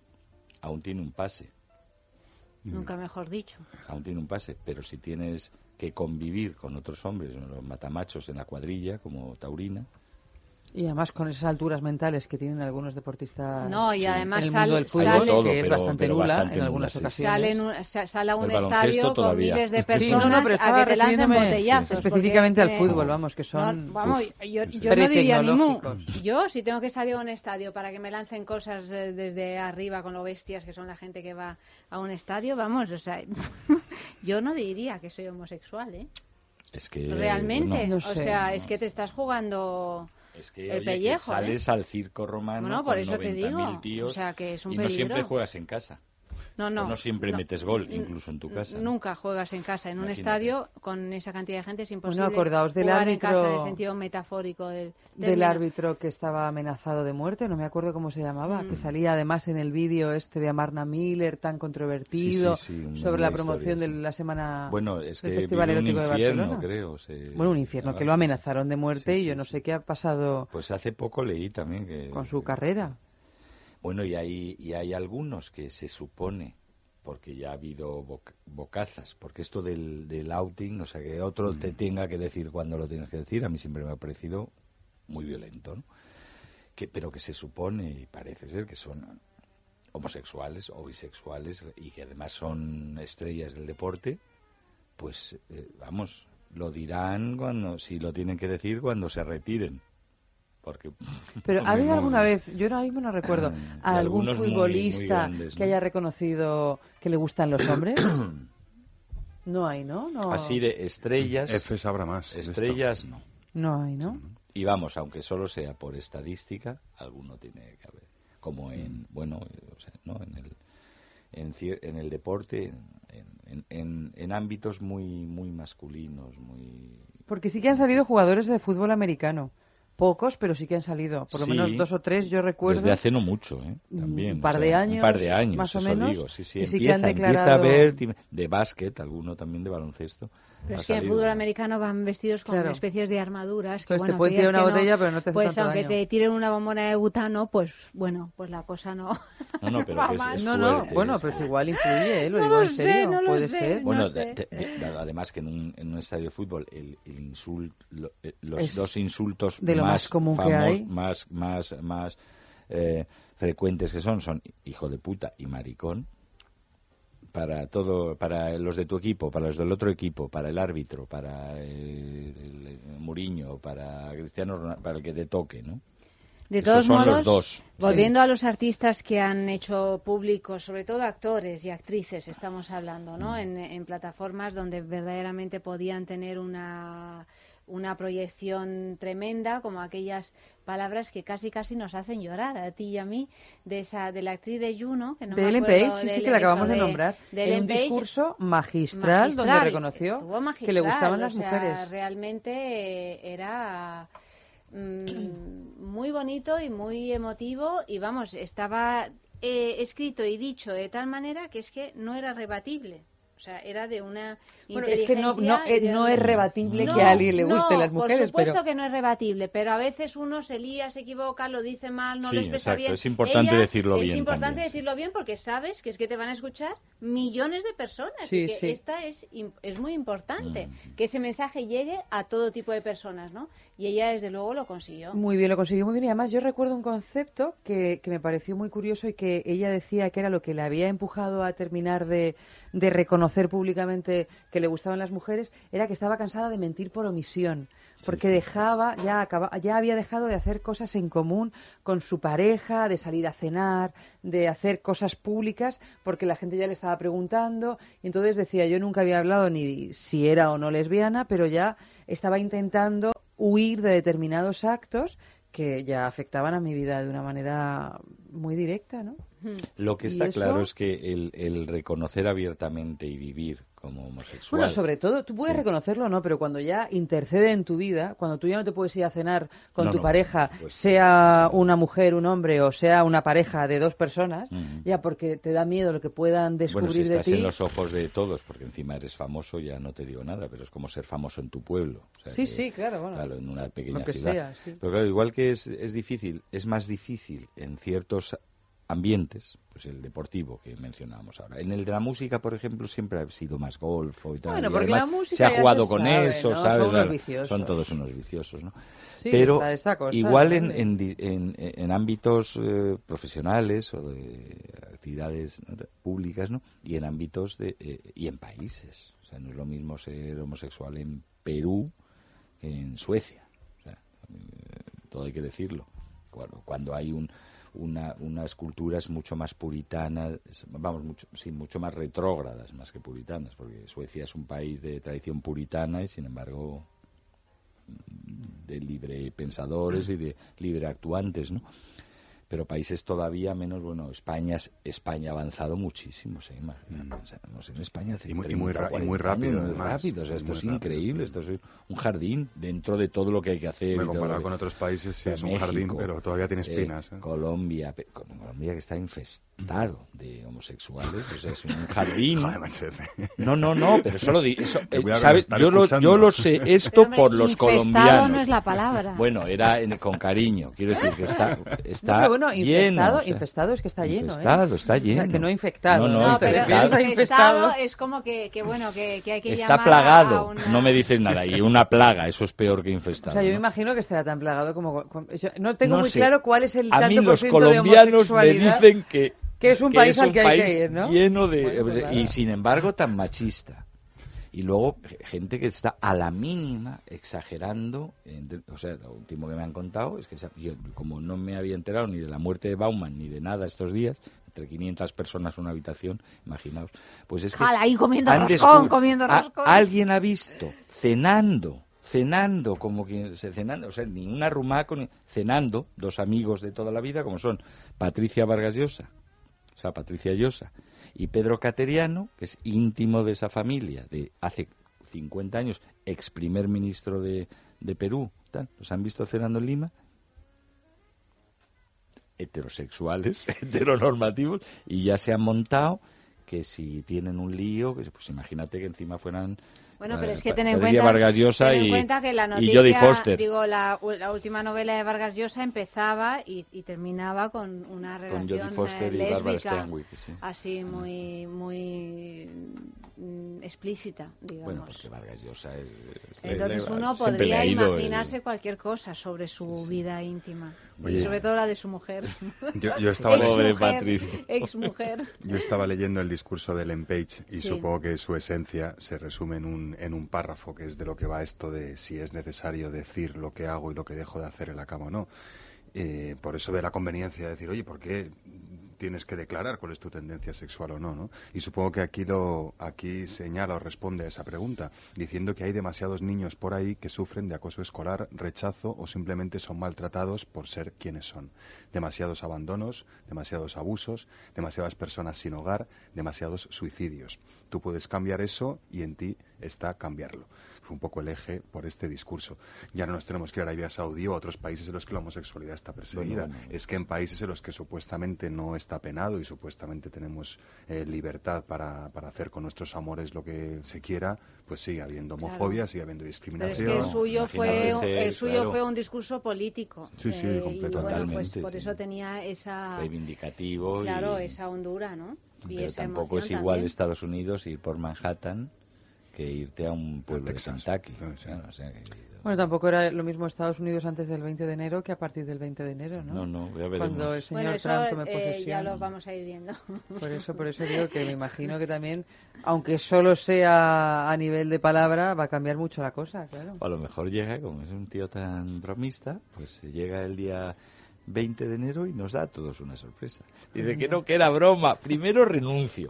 aún tiene un pase, Nunca mejor dicho. aún tiene un pase, pero si tienes que convivir con otros hombres, los matamachos en la cuadrilla, como Taurina, Y además con esas alturas mentales que tienen algunos deportistas No, y sí, además en el sal- mundo del fútbol, sale- Todo, que es pero- bastante pero nula bastante en algunas nula, sí. ocasiones. Sale, en un- sa- sale a un El baloncesto estadio con todavía. miles de Sí, personas Sí, no, no, pero a estaba que te lancen refiriéndome botellazos. específicamente porque, al fútbol, eh, vamos, que son... No, vamos, uf, yo, yo no diría ni mu. pretecnológicos. Yo, si tengo que salir a un estadio para que me lancen cosas eh, desde arriba con lo bestias que son la gente que va a un estadio, vamos, o sea, yo no diría que soy homosexual, ¿eh? es que... Realmente, bueno, No o sé, sea, no es que te estás jugando es que, el oye, que pellejo, sales al circo romano Bueno, por con eso te noventa mil digo, tíos o sea, que es un y no peligro. siempre juegas en casa. No, no. O no siempre no. metes gol, incluso en tu casa. ¿no? Nunca juegas en casa. En un Imagínate. estadio, con esa cantidad de gente, es imposible acordaos del jugar árbitro- en casa en el sentido metafórico del del término. árbitro que estaba amenazado de muerte, no me acuerdo cómo se llamaba, Mm. que salía además en el vídeo este de Amarna Miller, tan controvertido, Sí, sí, sí, una sobre la historia, promoción de sí. la semana Bueno, es del que Festival vive un Erótico de infierno, Barcelona. creo. se- Bueno, un infierno, que lo amenazaron de muerte Sí, y sí, yo no sí. sé qué ha pasado Pues hace poco leí también que... con su carrera. Bueno, y hay, y hay algunos que se supone, porque ya ha habido boc- bocazas, porque esto del, del outing, o sea, que otro te tenga que decir cuando lo tienes que decir, a mí siempre me ha parecido muy violento, ¿no? Que, pero que se supone, y parece ser que son homosexuales o bisexuales, y que además son estrellas del deporte, pues, eh, vamos, lo dirán cuando, si lo tienen que decir, cuando se retiren. Porque, Pero ¿ha habido no- alguna vez, yo ahora mismo no recuerdo, De a algún algunos muy- muy futbolista grandes, que ¿no? haya reconocido que le gustan los hombres? No hay, ¿no? no... Así de estrellas... F sabrá más. Estrellas, no. No hay, ¿no? Y vamos, aunque solo sea por estadística, alguno tiene que haber. Como en, bueno, o sea, ¿no? en el en, en el deporte, en, en, en, en ámbitos muy muy masculinos, muy... Porque sí que han salido jugadores de fútbol americano. Pocos, pero sí que han salido. Por lo sí, menos dos o tres, yo recuerdo. Desde hace no mucho, ¿eh? También. Un par o sea, de años. Un par de años, más o eso menos. digo. Sí, sí, y sí empieza, que han declarado... empieza a ver de básquet, alguno también de baloncesto. Pero es que en el fútbol americano van vestidos con claro. especies de armaduras. Entonces que, te bueno, pueden tirar una no, botella, pero no te hace Pues tanto aunque daño. te tiren una bombona de butano, pues bueno, pues la cosa no... No, no, pero es, es No, no, fuerte, bueno, es... pues igual influye, ¿eh? Lo no digo lo en serio. sé, no lo Puede sé, ser. no Bueno, sé. de, de, de, además que en un, en un estadio de fútbol el, el insult, lo, eh, los Es dos insultos de lo más, más común famos, que hay. más más más eh, frecuentes que son son hijo de puta y maricón para todo, para los de tu equipo, para los del otro equipo, para el árbitro, para el, el, el Mourinho, para Cristiano Ronaldo, para el que te toque, ¿no? De Esos todos son modos, los dos. volviendo Sí. a los artistas que han hecho públicos, sobre todo actores y actrices, estamos hablando, ¿no? En, en plataformas donde verdaderamente podían tener una, una proyección tremenda, como aquellas palabras que casi casi nos hacen llorar a ti y a mí, de esa de la actriz de Juno, que no de me Ellen acuerdo, Page, sí, de sí, que Ellen- la acabamos eso, de de- nombrar, de en Ellen un Page, discurso magistral, donde magistral, reconoció estuvo magistral, que le gustaban o las sea, mujeres. realmente eh, era mm, muy bonito y muy emotivo y vamos, estaba eh, escrito y dicho de tal manera que es que no era rebatible. O sea, era de una Bueno, es que no, no, inteligencia y eh, de no un- es rebatible No, que a alguien le no, gusten las mujeres, por supuesto pero... que no es rebatible, pero a veces uno se lía, se equivoca, lo dice mal, no Sí, lo expresa exacto, bien. es importante Ella- decirlo es bien importante también, sí. decirlo bien porque sabes que es que te van a escuchar millones de personas Sí, y que sí. esta es, im- es muy importante, Mm. que ese mensaje llegue a todo tipo de personas, ¿no? Y ella desde luego lo consiguió. Muy bien, lo consiguió muy bien. Y además yo recuerdo un concepto que, que me pareció muy curioso y que ella decía que era lo que le había empujado a terminar de, de reconocer públicamente que le gustaban las mujeres, era que estaba cansada de mentir por omisión. Porque Sí, sí. dejaba, ya, acaba, ya había dejado de hacer cosas en común con su pareja, de salir a cenar, de hacer cosas públicas, porque la gente ya le estaba preguntando. Y entonces decía, yo nunca había hablado ni si era o no lesbiana, pero ya estaba intentando huir de determinados actos que ya afectaban a mi vida de una manera muy directa, ¿no? Lo que ¿Y está eso? claro es que el, el reconocer abiertamente y vivir como homosexual... Bueno, sobre todo, tú puedes Sí. reconocerlo o no, pero cuando ya intercede en tu vida, cuando tú ya no te puedes ir a cenar con No, tu no, pareja, por supuesto, sea sí. una mujer, un hombre, o sea una pareja de dos personas, Ujú. ya porque te da miedo lo que puedan descubrir Bueno, si de estás ti. en los ojos de todos, porque encima eres famoso, ya no te digo nada, pero es como ser famoso en tu pueblo. O sea Sí, que, sí, claro, bueno. claro, en una pequeña Lo que ciudad. sea, sí. Pero claro, igual que es, es difícil, es más difícil en ciertos ambientes, pues el deportivo que mencionábamos ahora. En el de la música, por ejemplo, siempre ha sido más golfo y tal. Bueno, y porque además la música se ha ya jugado se con sabe, eso, ¿no? ¿sabes? Son unos Claro, viciosos. son todos unos viciosos, ¿no? Sí, Pero está esta cosa, igual ¿no? en, De- en, di- en- en ámbitos eh, profesionales o de actividades ¿no? públicas, ¿no? Y en ámbitos de eh, y en países. O sea, no es lo mismo ser homosexual en Perú que en Suecia. O sea, eh, todo hay que decirlo. Cuando, cuando hay un, una, unas culturas mucho más puritanas, vamos, mucho, sí, mucho más retrógradas más que puritanas, porque Suecia es un país de tradición puritana y sin embargo de libre pensadores y de libre actuantes, ¿no? Pero países todavía menos, bueno, España España ha avanzado muchísimo, ¿sí? Imagínate, pensamos en España hace Y muy- y treinta, muy ra- y cuarenta muy rápido, años, muy además. rápido, o sea, esto Muy es rápido. increíble, esto es un jardín dentro de todo lo que hay que hacer. Me y todo comparado lo que- con otros países, sí, de es un jardín, México, pero todavía tiene eh, espinas. ¿eh? Colombia, pe- con- Colombia que está infestado de homosexuales, o sea, es un jardín. Joder, machete. No, no, no, pero eso lo di, eso, Ten eh, cuidado que ¿sabes? me están Yo lo, escuchando. yo lo sé esto Pero, hombre, por los infestado colombianos. no es la palabra. Bueno, era en- con cariño, quiero decir que está, está No, pero bueno, lleno. infestado, o sea, infestado es que está lleno, ¿eh? Infestado, está lleno. O sea, que no infectado, No, no, ¿no? No, pero infestado. Piensa infestado infestado. es como que, que bueno, que, que hay que Está llamar a plagado, una- no me dices nada, y una plaga, eso es peor que O infestado. sea, yo me ¿no? imagino que estará tan plagado como... como- yo no tengo No muy sé. claro cuál es el A tanto mí por los ciento de colombianos me homosexualidad. dicen que, que es un país al un que hay que país ir, ¿no? lleno de... Bueno, pues nada. y sin embargo tan machista. Y luego gente que está a la mínima exagerando. En, o sea, lo último que me han contado es que yo, como no me había enterado ni de la muerte de Bauman ni de nada estos días, entre quinientas personas en una habitación, imaginaos, pues es que Jala, ahí comiendo han roscón, comiendo a- roscón. alguien ha visto cenando, cenando como que se cenando, o sea, ni un arrumaco, ni cenando, dos amigos de toda la vida como son Patricia Vargas Llosa, o sea, Patricia Llosa, y Pedro Cateriano, que es íntimo de esa familia, de hace cincuenta años, ex primer ministro de, de Perú, tal, los han visto cenando en Lima, heterosexuales, heteronormativos, y ya se han montado que si tienen un lío, pues imagínate que encima fueran Bueno, pero eh, es que Pa- ten en Patricia cuenta, Vargas Llosa ten en y, cuenta que la y noticia, Jodie Foster. digo, la, la última novela de Vargas Llosa empezaba y, y terminaba con una Con relación Jodie Foster eh, y Barbara lésbica, Stanwyck, sí. así muy muy mm, explícita, digamos. Bueno, porque Vargas Llosa es, es- Entonces le- uno siempre le podría ha ido, imaginarse eh, cualquier cosa sobre su Sí, sí. vida íntima. Oye. Y sobre todo la de su mujer. Yo, yo estaba Ex Pobre mujer, Patricia. ex mujer. Yo estaba leyendo el discurso de Ellen Page y Sí. supongo que su esencia se resume en un, en un párrafo, que es de lo que va esto de si es necesario decir lo que hago y lo que dejo de hacer en la cama o no. Eh, por eso de la conveniencia de decir, oye, ¿por qué tienes que declarar cuál es tu tendencia sexual o no, ¿no? Y supongo que aquí lo aquí señala o responde a esa pregunta, diciendo que hay demasiados niños por ahí que sufren de acoso escolar, rechazo o simplemente son maltratados por ser quienes son. Demasiados abandonos, demasiados abusos, demasiadas personas sin hogar, demasiados suicidios. Tú puedes cambiar eso y en ti está cambiarlo. Fue un poco el eje por este discurso. Ya no nos tenemos que ir a Arabia Saudí o a otros países en los que la homosexualidad está perseguida. Bueno, bueno. Es que en países en los que supuestamente no está penado y supuestamente tenemos eh, libertad para, para hacer con nuestros amores lo que se quiera, pues sigue habiendo homofobia, Claro. sigue habiendo Pero es discriminación. que el suyo fue Imagínate, el suyo claro. fue un discurso político. Sí, sí, Eh, y completo. bueno, pues Totalmente, por sí. eso tenía esa reivindicativo. claro, y, esa hondura, ¿no? Y pero esa tampoco es emoción igual también. Estados Unidos ir por Manhattan que irte a un pueblo de Texas. Kentucky. Sí, sí. Claro, o sea que- Bueno, tampoco era lo mismo Estados Unidos antes del veinte de enero que a partir del veinte de enero, ¿no? No, no, ya veremos. Cuando el señor Bueno, eso Trump tome eh, posesión. ya lo vamos a ir viendo. Por eso, por eso digo que me imagino que también, aunque solo sea a nivel de palabra, va a cambiar mucho la cosa, claro. O a lo mejor llega, como es un tío tan bromista, pues llega el día veinte de enero y nos da a todos una sorpresa. Dice que no, que era broma. Primero renuncio.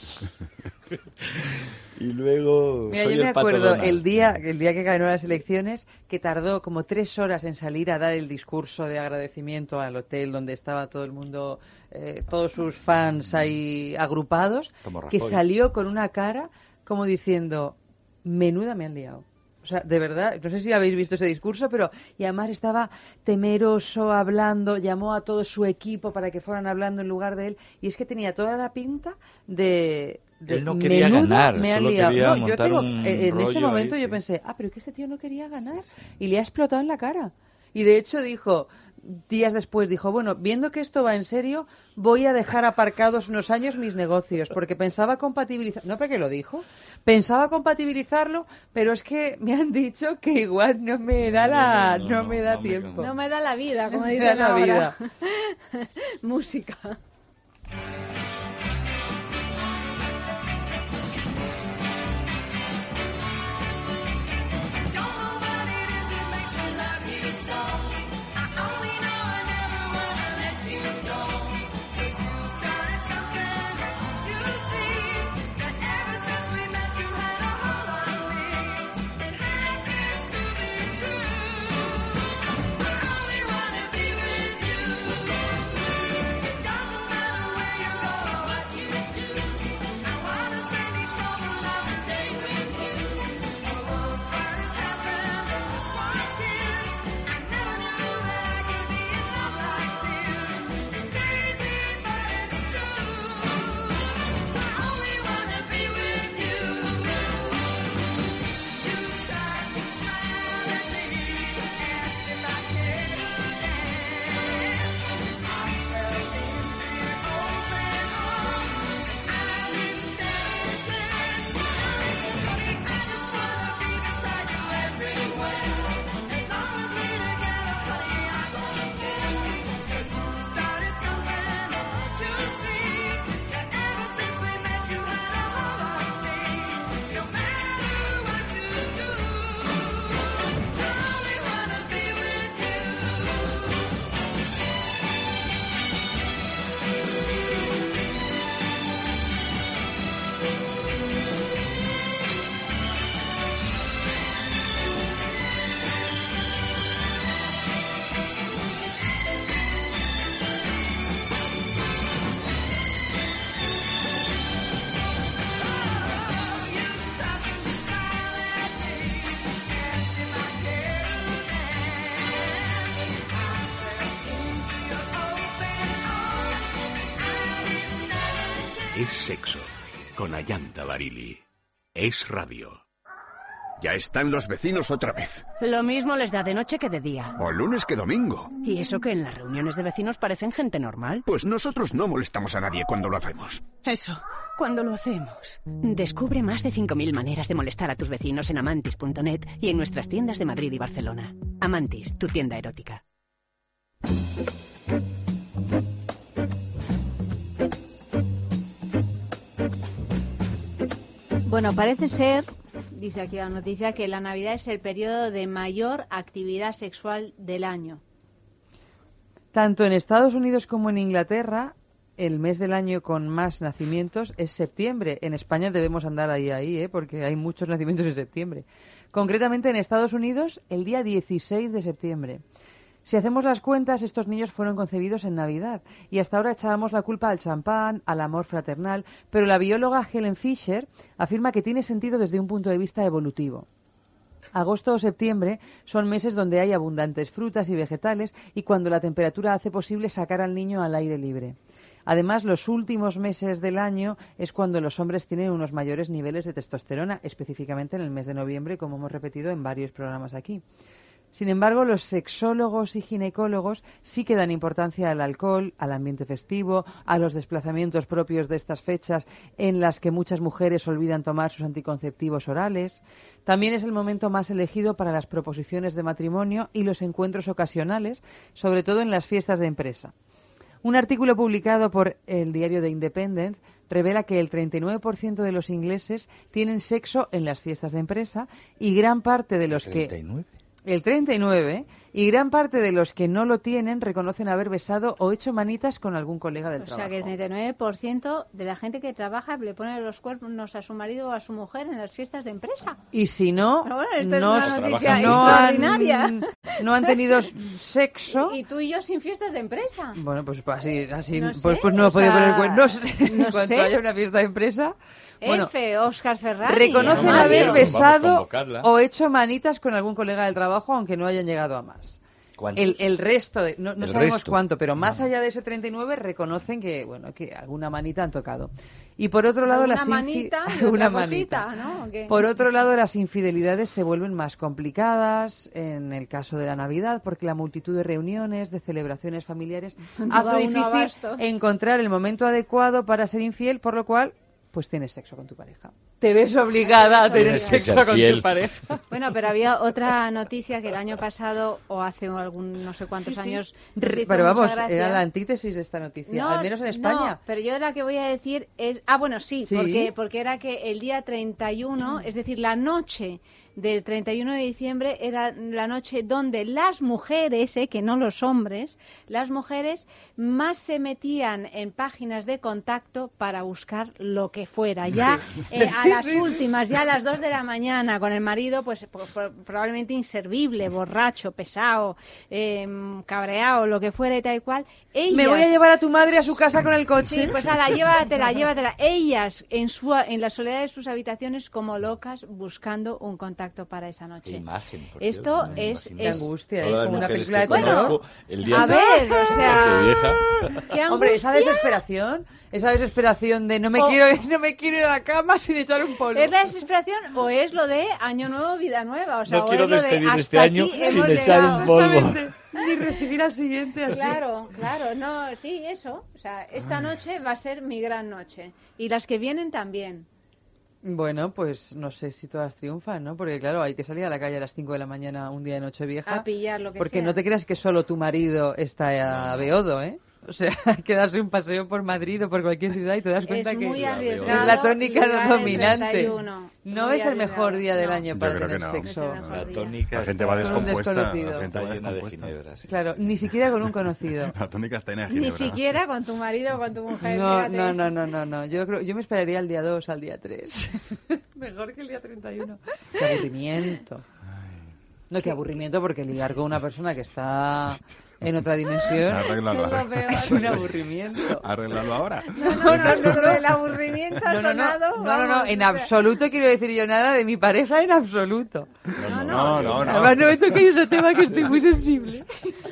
Y luego Mira, soy yo me el Pato acuerdo Donald. el día, el día que ganó las elecciones, que tardó como tres horas en salir a dar el discurso de agradecimiento al hotel donde estaba todo el mundo, eh, todos sus fans ahí agrupados, Como que Rajoy. salió con una cara como diciendo, menuda me han liado. O sea, de verdad, no sé si habéis visto ese discurso, pero y además estaba temeroso hablando, llamó a todo su equipo para que fueran hablando en lugar de él, y es que tenía toda la pinta de... de Él no quería menudo ganar, me han solo liado. quería No, yo montar tengo- un eh, en ese rollo momento ahí, yo sí. pensé, ah, pero es que este tío no quería ganar, y le ha explotado en la cara. Y de hecho dijo, días después dijo, bueno, viendo que esto va en serio, voy a dejar aparcados unos años mis negocios, porque pensaba compatibilizar, no porque lo dijo, pensaba compatibilizarlo, pero es que me han dicho que igual no me da la, No, no, no, no, me da no me tiempo. convence. No me da la vida, como No me dicen da la ahora. Música. Doesn't Es sexo. Con Ayanta Barili. Es radio. Ya están los vecinos otra vez. Lo mismo les da de noche que de día. O lunes que domingo. Y eso que en las reuniones de vecinos parecen gente normal. Pues nosotros no molestamos a nadie cuando lo hacemos. Eso, cuando lo hacemos. Descubre más de cinco mil maneras de molestar a tus vecinos en amantis punto net y en nuestras tiendas de Madrid y Barcelona. Amantis, tu tienda erótica. Bueno, parece ser, dice aquí la noticia, que la Navidad es el periodo de mayor actividad sexual del año. Tanto en Estados Unidos como en Inglaterra, el mes del año con más nacimientos es septiembre. En España debemos andar ahí, ahí, ¿eh? Porque hay muchos nacimientos en septiembre. Concretamente en Estados Unidos, el día dieciséis de septiembre. Si hacemos las cuentas, estos niños fueron concebidos en Navidad y hasta ahora echábamos la culpa al champán, al amor fraternal, pero la bióloga Helen Fisher afirma que tiene sentido desde un punto de vista evolutivo. Agosto o septiembre son meses donde hay abundantes frutas y vegetales y cuando la temperatura hace posible sacar al niño al aire libre. Además, los últimos meses del año es cuando los hombres tienen unos mayores niveles de testosterona, específicamente en el mes de noviembre, como hemos repetido en varios programas aquí. Sin embargo, los sexólogos y ginecólogos sí que dan importancia al alcohol, al ambiente festivo, a los desplazamientos propios de estas fechas en las que muchas mujeres olvidan tomar sus anticonceptivos orales. También es el momento más elegido para las proposiciones de matrimonio y los encuentros ocasionales, sobre todo en las fiestas de empresa. Un artículo publicado por el diario The Independent revela que el treinta y nueve por ciento de los ingleses tienen sexo en las fiestas de empresa y gran parte de los que... ¿treinta y nueve? El treinta y nueve, y gran parte de los que no lo tienen reconocen haber besado o hecho manitas con algún colega del o trabajo. O sea que el treinta y nueve por ciento de la gente que trabaja le pone los cuernos a su marido o a su mujer en las fiestas de empresa. Y si no, Pero bueno, esto no, es una noticia no, extraordinaria. han, no han tenido sexo. Y, y tú y yo sin fiestas de empresa. Bueno, pues así, así No pues, sé, pues no he o podido sea, poner cuernos no en cuanto sé. haya una fiesta de empresa. Bueno, F, Oscar Ferrari. reconocen Mario. haber Vamos a besado convocarla. o hecho manitas con algún colega del trabajo, aunque no hayan llegado a más. ¿Cuántos? El, el resto, de, no, no El sabemos resto. cuánto, pero más allá de ese treinta y nueve reconocen que, bueno, que alguna manita han tocado. Y por otro lado, Una las infi- manita y otra una cosita, manita. ¿no? ¿O qué? Por otro lado, las infidelidades se vuelven más complicadas en el caso de la Navidad, porque la multitud de reuniones, de celebraciones familiares, No da hace uno difícil abasto. encontrar el momento adecuado para ser infiel, por lo cual, pues tienes sexo con tu pareja. Te ves obligada a tener Tienes que sexo ser con fiel. tu pareja. Bueno, pero había otra noticia que el año pasado, o hace algún no sé cuántos Sí, sí. años, nos hizo Pero mucha vamos, gracia. era la antítesis de esta noticia, No, al menos en España. No, pero yo la que voy a decir es... Ah, bueno, sí, Sí. Porque, porque era que el día treinta y uno, es decir, la noche del treinta y uno de diciembre, era la noche donde las mujeres, eh, que no los hombres, las mujeres más se metían en páginas de contacto para buscar lo que fuera. Ya eh, a las últimas, ya a las dos de la mañana, con el marido, pues po- po- probablemente inservible, borracho, pesado, eh, cabreado, lo que fuera y tal y cual. Ellas, Me voy a llevar a tu madre a su casa con el coche. Sí, pues ala, llévatela, llévatela. Ellas, en, su, en la soledad de sus habitaciones, como locas, buscando un contacto para esa noche. Qué imagen, por Esto cierto, me es... imagino. Qué es angustia, Todas es las como una mujeres película de que terror. conozco, el día a antes ver, o sea... Nochevieja. ¿Qué Hombre, esa angustia? desesperación, esa desesperación de no me O- quiero no me quiero ir a la cama sin echar un polvo. ¿Es la desesperación o es lo de año nuevo, vida nueva? O sea, No o quiero es lo de despedir hasta este año aquí sin hemos echar llegado. un polvo. Exactamente. Ni recibir al siguiente así. Claro, claro, no, sí, eso. O sea, esta noche va a ser mi gran noche. Y las que vienen también. Bueno, pues no sé si todas triunfan, ¿no? Porque claro, hay que salir a la calle a las cinco de la mañana un día de Nochevieja. A pillar lo que Porque sea. no te creas que solo tu marido está a beodo, ¿eh? O sea, hay que darse un paseo por Madrid o por cualquier ciudad y te das cuenta Es que muy es arriesgado la tónica llegar el dominante. treinta y uno. No Muy es el mejor arriesgado. día del No. año Yo para creo tener que no. sexo. No es el mejor La día. tónica La gente está- va Con un descompuesta. desconocido. La gente Está va llena de descompuesta. ginebra, sí. Claro, ni siquiera con un conocido. La tónica está llena de Ni ginebra. siquiera con tu marido o con tu mujer. No, fíjate. no, no, no, no, no. Yo creo, yo me esperaría al día dos, al día tres. Mejor que el día treinta y uno. Qué aburrimiento. No, qué aburrimiento porque ligar con una persona que está en otra dimensión. Arréglalo, Es lo arréglalo. peor. Es un aburrimiento. Arréglalo ahora. No, no, no, no, no, el aburrimiento ha No, no, no, sonado. no, no, no, vamos, en o sea, absoluto quiero decir yo nada de mi pareja, en absoluto. No, no, No, no, no. Además no me toquéis ese tema que estoy muy sensible.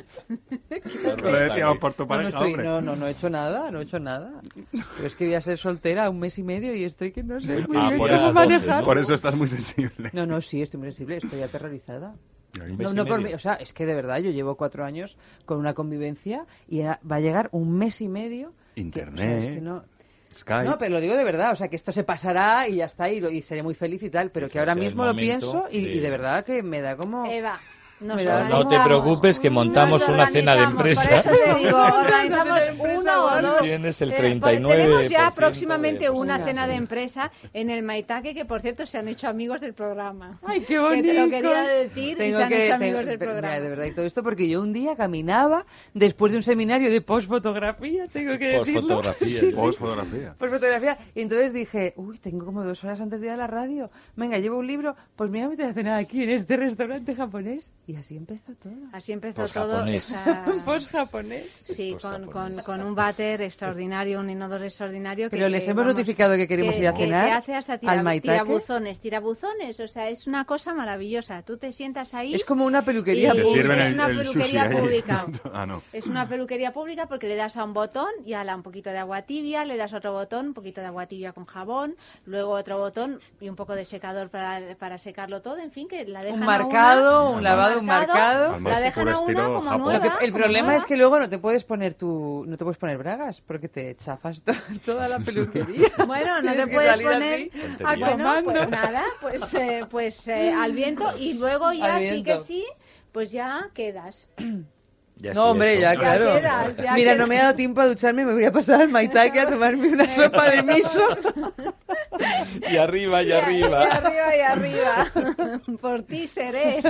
Lo decíamos por tu No, no, pareja, estoy, hombre. no, no, no he hecho nada, no he hecho nada. Pero es que voy a ser soltera un mes y medio y estoy que no sé muy Ah, bien por cómo eso, manejar. por eso estás muy sensible. No, no, sí, estoy muy sensible, estoy aterrorizada. Un mes No, y no por medio. mí, o sea, es que de verdad yo llevo cuatro años con una convivencia y era- va a llegar un mes y medio. que- Internet, o sea, es que no, Skype. no, pero lo digo de verdad, o sea, que esto se pasará y ya está, y, lo- y seré muy feliz y tal, pero que Quizás ahora sea el mismo lo momento pienso y, y de- de verdad que me da como... Eva, nos Me da- No te organizamos. preocupes que montamos Nos una cena de organizamos, empresa. Por eso te digo, organizamos Cena de empresa una o o algo. dos. Tienes el Eh, treinta y nueve por Tenemos ya ciento próximamente de una posibilidad. cena de Sí. empresa en el Maitake, que por cierto se han hecho amigos del programa. ¡Ay, qué Que bonito! te lo quería decir y Tengo se han que- hecho amigos tengo- del pero, programa. mira, de verdad, y todo esto porque yo un día caminaba después de un seminario de postfotografía, tengo que decirlo. Postfotografía, Sí, sí. sí. Post fotografía. Postfotografía. Y entonces dije, uy, tengo como dos horas antes de ir a la radio. Venga, llevo un libro, pues mira, me voy a cenar aquí en este restaurante japonés. Y así empezó todo. Así empezó Post todo. japonés. esa- Post japonés. Sí, Post con, con, japonés. con un váter extraordinario, un inodoro extraordinario. Que, Pero les que, hemos vamos, notificado que queremos ir a que cenar te hace hasta al tira- Maitake. tirabuzones, tirabuzones. O sea, es una cosa maravillosa. Tú te sientas ahí. Es como una peluquería. Y- Te y sirven es el, una el peluquería sushi ahí. pública. Ah, no. Es una peluquería pública porque le das a un botón y ala un poquito de agua tibia, le das otro botón, un poquito de agua tibia con jabón, luego otro botón y un poco de secador para, para secarlo todo, en fin, que la dejan Un a marcado, una, un lavado, un marcado. Al la más dejan puro a una estilo como Japón. nueva. Lo que- el como problema nueva. es que luego no te puedes poner tu, no te puedes poner bragas porque te chafas to- toda la peluquería. Bueno, no Tienes te que puedes salir poner así, Tontería. a bueno, comando. pues nada, pues eh, pues eh, al viento y luego ya Al sí viento. que sí, pues ya quedas. Ya No, sí, hombre, eso. ya, Ya claro. quedas, ya Mira, quedas. no me ha dado tiempo a ducharme, me voy a pasar al Maitake a tomarme una sopa de miso. Y arriba, y Y arriba. arriba, y arriba. Por ti seré.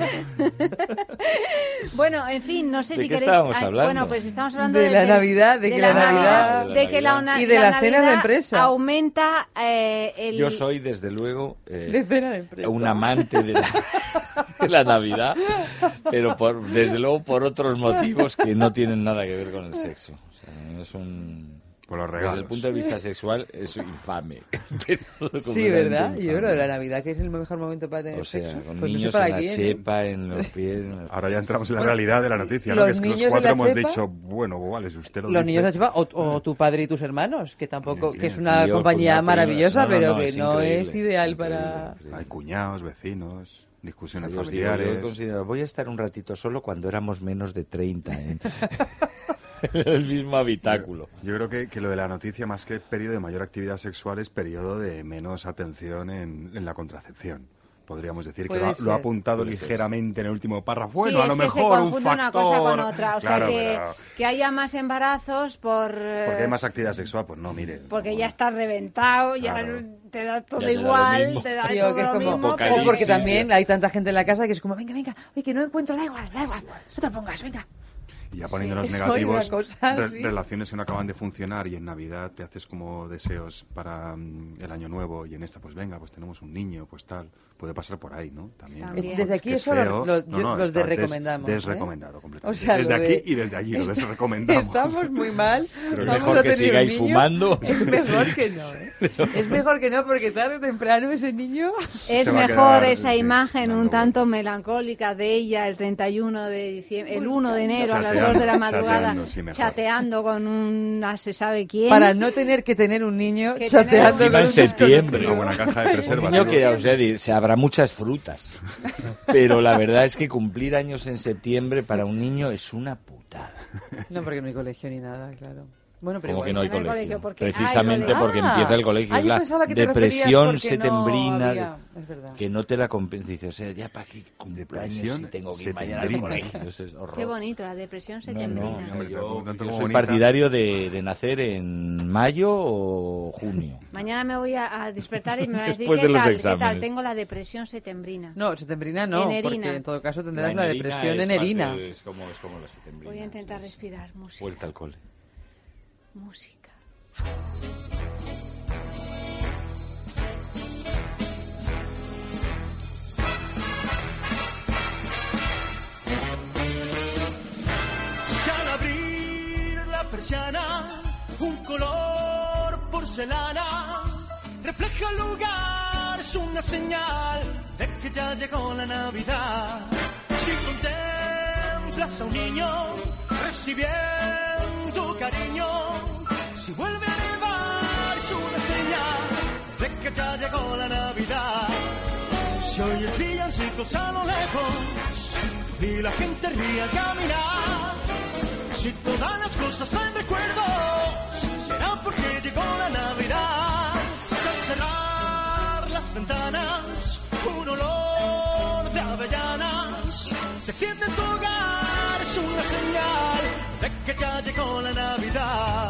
Bueno, en fin, no sé ¿De si qué queréis... estábamos ah, hablando? Bueno, pues estamos hablando De la Navidad, de que la Navidad- De que la, una- Y de la las cenas de Navidad empresa. aumenta eh, el... Yo soy, desde luego, eh, De cena de empresa. un amante de la, de la Navidad, pero por, desde luego por otros motivos que no tienen nada que ver con el sexo. O sea, es un... Por los Desde regalos. el punto de vista sexual es infame. Pero Sí, completamente ¿verdad? Yo infame. creo de la Navidad, que es el mejor momento para tener O sea, sexo. con Pues no sé niños para en la quién, ¿eh? chepa, en los pies... en el- Ahora ya entramos en la Bueno, realidad de la noticia, ¿no? los Que es que niños los en cuatro la hemos chepa- dicho, bueno, vale, si usted lo Los dice. niños de la chepa, o, o tu padre y tus hermanos, que tampoco, Sí, que es sí, una sí, o compañía cuñado, maravillosa, primas. No, no, pero no, que es no increíble, es ideal increíble, para... increíble. Hay cuñados, vecinos, discusiones Yo os digo, yo familiares. considero, voy a estar un ratito solo cuando éramos menos de treinta en el mismo habitáculo. Yo creo que, que lo de la noticia, más que periodo de mayor actividad sexual, es periodo de menos atención en, en la contracepción. Podríamos decir que Puede lo ha, ser. lo ha apuntado Puede ser. ligeramente en el último párrafo. Bueno, sí, a lo es que mejor se un confunde factor... una cosa con otra. O sea, Claro, que, pero- que haya más embarazos por... eh, Porque hay más actividad sexual, pues no, mire. Porque no, ya estás reventado, ya Claro. te da todo Ya te da lo porque mismo. te da Tío, todo que es lo como... mismo. O Apocalipsis, porque sí, también sí. hay tanta gente en la casa que es como, venga, venga, oye, que no encuentro, da igual, da igual, no te pongas, venga. Y ya poniéndonos Sí. Eso negativos, es una cosa, re- sí. relaciones que no acaban de funcionar y en Navidad te haces como deseos para mm, el Año Nuevo y en esta, pues venga, pues tenemos un niño, pues tal. Puede pasar por ahí, ¿no? También. ¿no? También. Desde aquí Que es eso lo- feo. lo- No, yo- no, los está des- desrecomendamos, ¿eh? Desrecomendado completamente. O sea, desde lo aquí de- y desde allí lo Está- desrecomendamos. Estamos muy mal. Pero es Vamos mejor a que tener un sigáis niño. fumando. Es mejor que no, ¿eh? Es mejor que no, porque tarde o temprano ese niño... Es Se va a mejor quedar, esa sí, imagen dando un tanto vueltas. melancólica de ella el treinta y uno de diciembre, el uno de enero a las Chateando, dos de la madrugada, chateando, sí, mejor. chateando con una se sabe quién. Para no tener que tener un niño Que chateando tener- con Encima en un septiembre. desconocido. Una buena caja de Un preservativos. niño que, ya os he dicho, se habrá muchas frutas. Pero la verdad es que cumplir años en septiembre para un niño es una putada. No, porque no hay colegio ni nada, claro. Bueno, pero Como que igual. no hay No hay colegio. colegio, porque- Precisamente Ah, porque Ah, empieza el colegio. ah, es yo la pensaba que te referías depresión porque setembrina. no de- había- es verdad. Que no te la compensa. Dice, o sea, ya para qué cumpleaños Depresión si tengo que ir mañana al setembrina. colegio. Eso es horror. Qué bonito, la depresión No, setembrina. no, o sea, Hombre, yo, tanto yo como soy bonita. partidario de, de nacer en mayo o junio. Mañana me voy a, a despertar y me va a decir Después qué de los tal, qué tal, exámenes. tengo la depresión setembrina. No, setembrina no, Enerina. porque en todo caso tendrás la, enerina depresión es enerina. parte de- Es como, es como la setembrina. Voy a intentar es respirar música. Vuelta al cole. Música. persiana, un color porcelana, refleja el lugar, es una señal de que ya llegó la Navidad. Si contemplas a un niño recibiendo cariño, si vuelve a nevar, es una señal de que ya llegó la Navidad. Si oyes villancicos a lo lejos y la gente ríe al caminar, si todas las cosas traen recuerdos, será porque llegó la Navidad. Al cerrar las ventanas, un olor de avellanas se extiende en tu hogar, es una señal de que ya llegó la Navidad.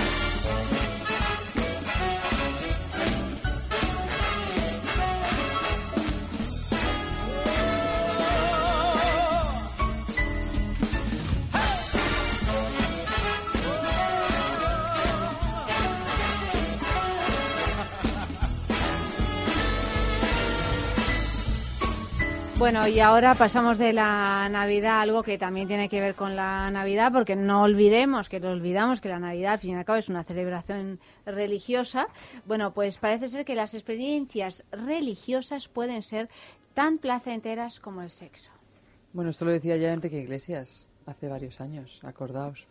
Bueno, y ahora pasamos de la Navidad a algo que también tiene que ver con la Navidad, porque no olvidemos, que lo olvidamos, que la Navidad al fin y al cabo es una celebración religiosa. Bueno, pues parece ser que las experiencias religiosas pueden ser tan placenteras como el sexo. Bueno, esto lo decía ya Enrique Iglesias hace varios años, acordaos.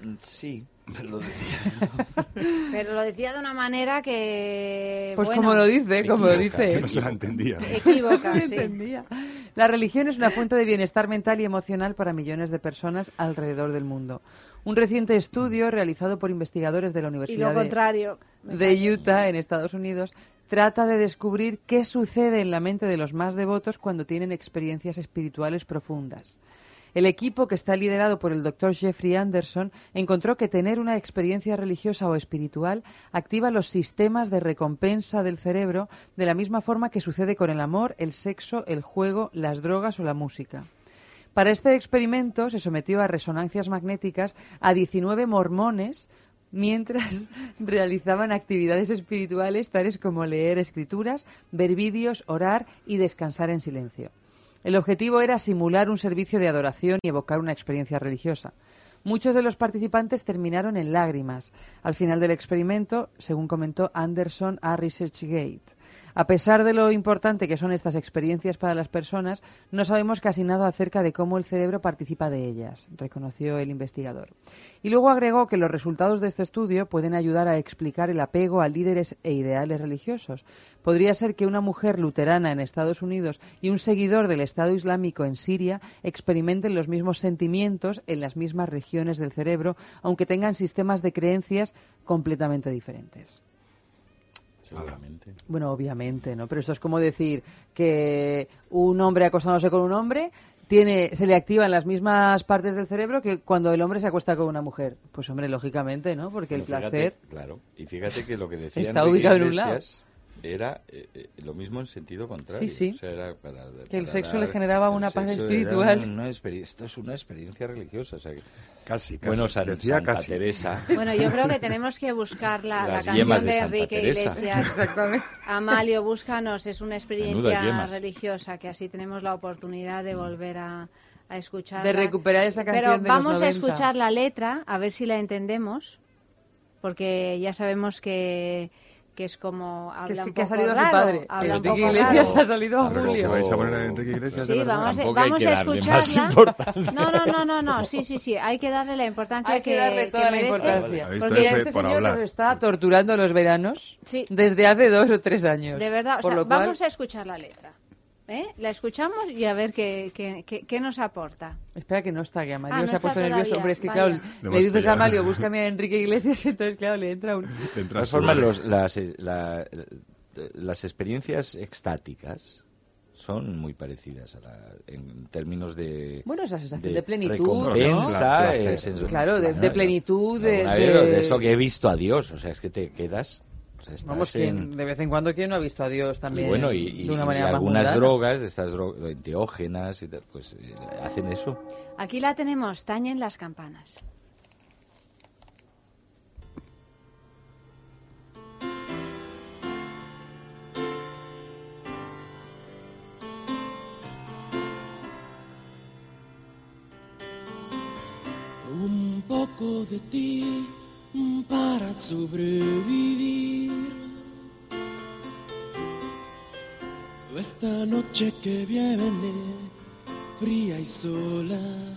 Sí, lo decía. Pero lo decía de una manera que... Pues bueno, como lo dice, como lo equivoca, dice. que no se la entendía. Equivoca, No se sí. entendía. La religión es una fuente de bienestar mental y emocional para millones de personas alrededor del mundo. Un reciente estudio realizado por investigadores de la Y Universidad lo de, contrario. me de parece. Utah, en Estados Unidos, trata de descubrir qué sucede en la mente de los más devotos cuando tienen experiencias espirituales profundas. El equipo, que está liderado por el doctor Jeffrey Anderson, encontró que tener una experiencia religiosa o espiritual activa los sistemas de recompensa del cerebro de la misma forma que sucede con el amor, el sexo, el juego, las drogas o la música. Para este experimento se sometió a resonancias magnéticas a diecinueve mormones mientras realizaban actividades espirituales tales como leer escrituras, ver vídeos, orar y descansar en silencio. El objetivo era simular un servicio de adoración y evocar una experiencia religiosa. Muchos de los participantes terminaron en lágrimas al final del experimento, según comentó Anderson a ResearchGate. A pesar de lo importante que son estas experiencias para las personas, no sabemos casi nada acerca de cómo el cerebro participa de ellas, reconoció el investigador. Y luego agregó que los resultados de este estudio pueden ayudar a explicar el apego a líderes e ideales religiosos. Podría ser que una mujer luterana en Estados Unidos y un seguidor del Estado Islámico en Siria experimenten los mismos sentimientos en las mismas regiones del cerebro, aunque tengan sistemas de creencias completamente diferentes. Seguramente. Bueno, obviamente, ¿no? Pero esto es como decir que un hombre acostándose con un hombre tiene, se le activan las mismas partes del cerebro que cuando el hombre se acuesta con una mujer. Pues hombre, lógicamente, ¿no? Porque el Pero fíjate, placer claro, y fíjate que lo que decía está Enrique ubicado en un lado. Iglesias era eh, eh, lo mismo en sentido contrario. Sí, sí. O sea, era para- Que el para sexo dar- le generaba el una paz sexo espiritual. era una experi- esto es una experiencia religiosa. O sea, que- Casi, casi. bueno, San- Decía Santa casi. Teresa. Bueno, yo creo que tenemos que buscar la, la Las canción yemas de, de Santa Enrique Teresa. Iglesias. Exactamente. Amalio, búscanos, es una Menudas experiencia yemas. religiosa que así tenemos la oportunidad de volver a, a escucharla. De recuperar esa canción Pero de los vamos a noventa. escuchar la letra, a ver si la entendemos, porque ya sabemos que, que es como habla Que, es que, un que ha poco salido raro, su padre. habla un Enrique poco Iglesias raro. ha salido a Tampoco- Julio. ¿Vais a poner a Enrique Iglesias de Sí, verdad? vamos, a- Tampoco hay vamos que a darle más escucharla. importancia. No, no, no, no, no, sí, sí, sí, hay que darle la importancia Hay que darle toda que la merece. importancia. Habéis Porque traído este por señor hablar. nos está torturando los veranos Sí. desde hace dos o tres años. De verdad, o Por sea, lo cual, vamos a escuchar la letra. ¿eh? La escuchamos y a ver qué, qué, qué, qué nos aporta. Espera que no está, que Amalio Ah, no se ha está puesto nervioso. todavía, Hombre, es que vaya. claro, Lo le hemos dices a pillado. Amalio, búscame a Enrique Iglesias, entonces claro, le entra un... Te De entras todas formas, tú. los- las, eh, la- las experiencias extáticas son muy parecidas a la, en términos de... Bueno, esa sensación de de plenitud, recompensa, ¿no? eh, Placer. sensu- Claro, de- de plenitud, de- alguna vez, de- de eso que he visto a Dios, o sea, es que te quedas... o sea, estás Vamos, que en- de vez en cuando quien no ha visto a Dios y también bueno, y, y- de una y manera más algunas mundana. drogas, de estas drogas enteógenas, y tal, pues eh, hacen eso. Aquí la tenemos, tañen las campanas. Un poco poco de ti para sobrevivir. Esta noche que viene, fría y sola,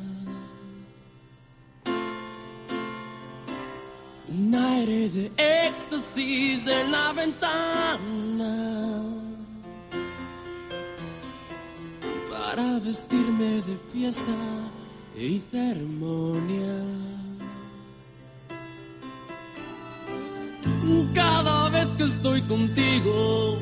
un aire de éxtasis en la ventana para vestirme de fiesta y ceremonia. Cada vez que estoy contigo,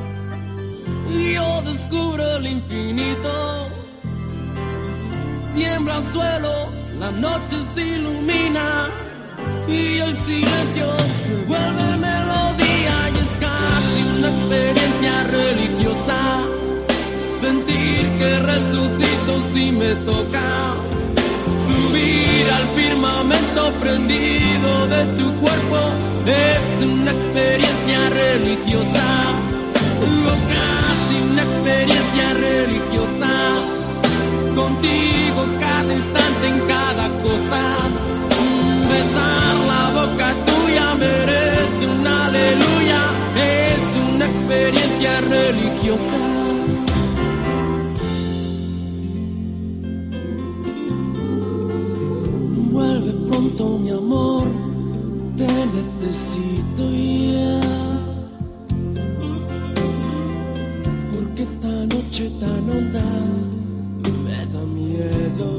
yo descubro el infinito. Tiembla el suelo, la noche se ilumina y el silencio se vuelve melodía. Y es casi una experiencia religiosa sentir que resucito si me tocas. Subir al firmamento prendido de tu cuerpo es una experiencia religiosa. Casi una experiencia religiosa. Contigo cada instante en cada cosa. Besar la boca tuya merece un aleluya. Es una experiencia religiosa. Vuelve pronto mi amor, te necesito ya. Porque esta noche tan honda me da miedo.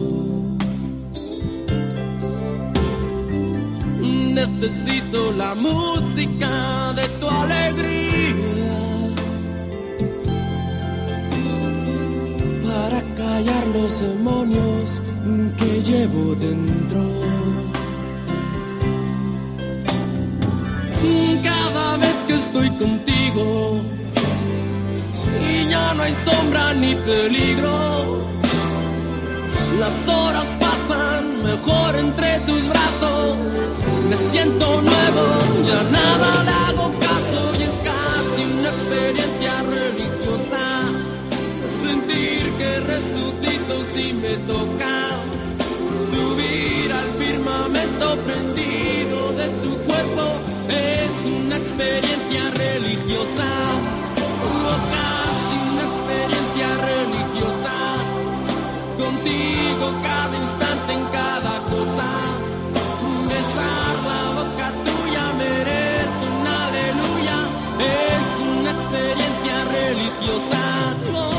Necesito la música de tu alegría para callar los demonios que llevo dentro. Cada vez que estoy contigo y ya no hay sombra ni peligro, las horas pasan mejor entre tus brazos. Me siento nuevo, ya nada le hago caso y es casi una experiencia religiosa sentir que resucito si me tocas. Subir al firmamento prendido de tu cuerpo es una experiencia religiosa. Oh, casi una experiencia religiosa. Contigo cada instante en cada cosa. Besar la boca tuya merece un aleluya. Es una experiencia religiosa. Oh.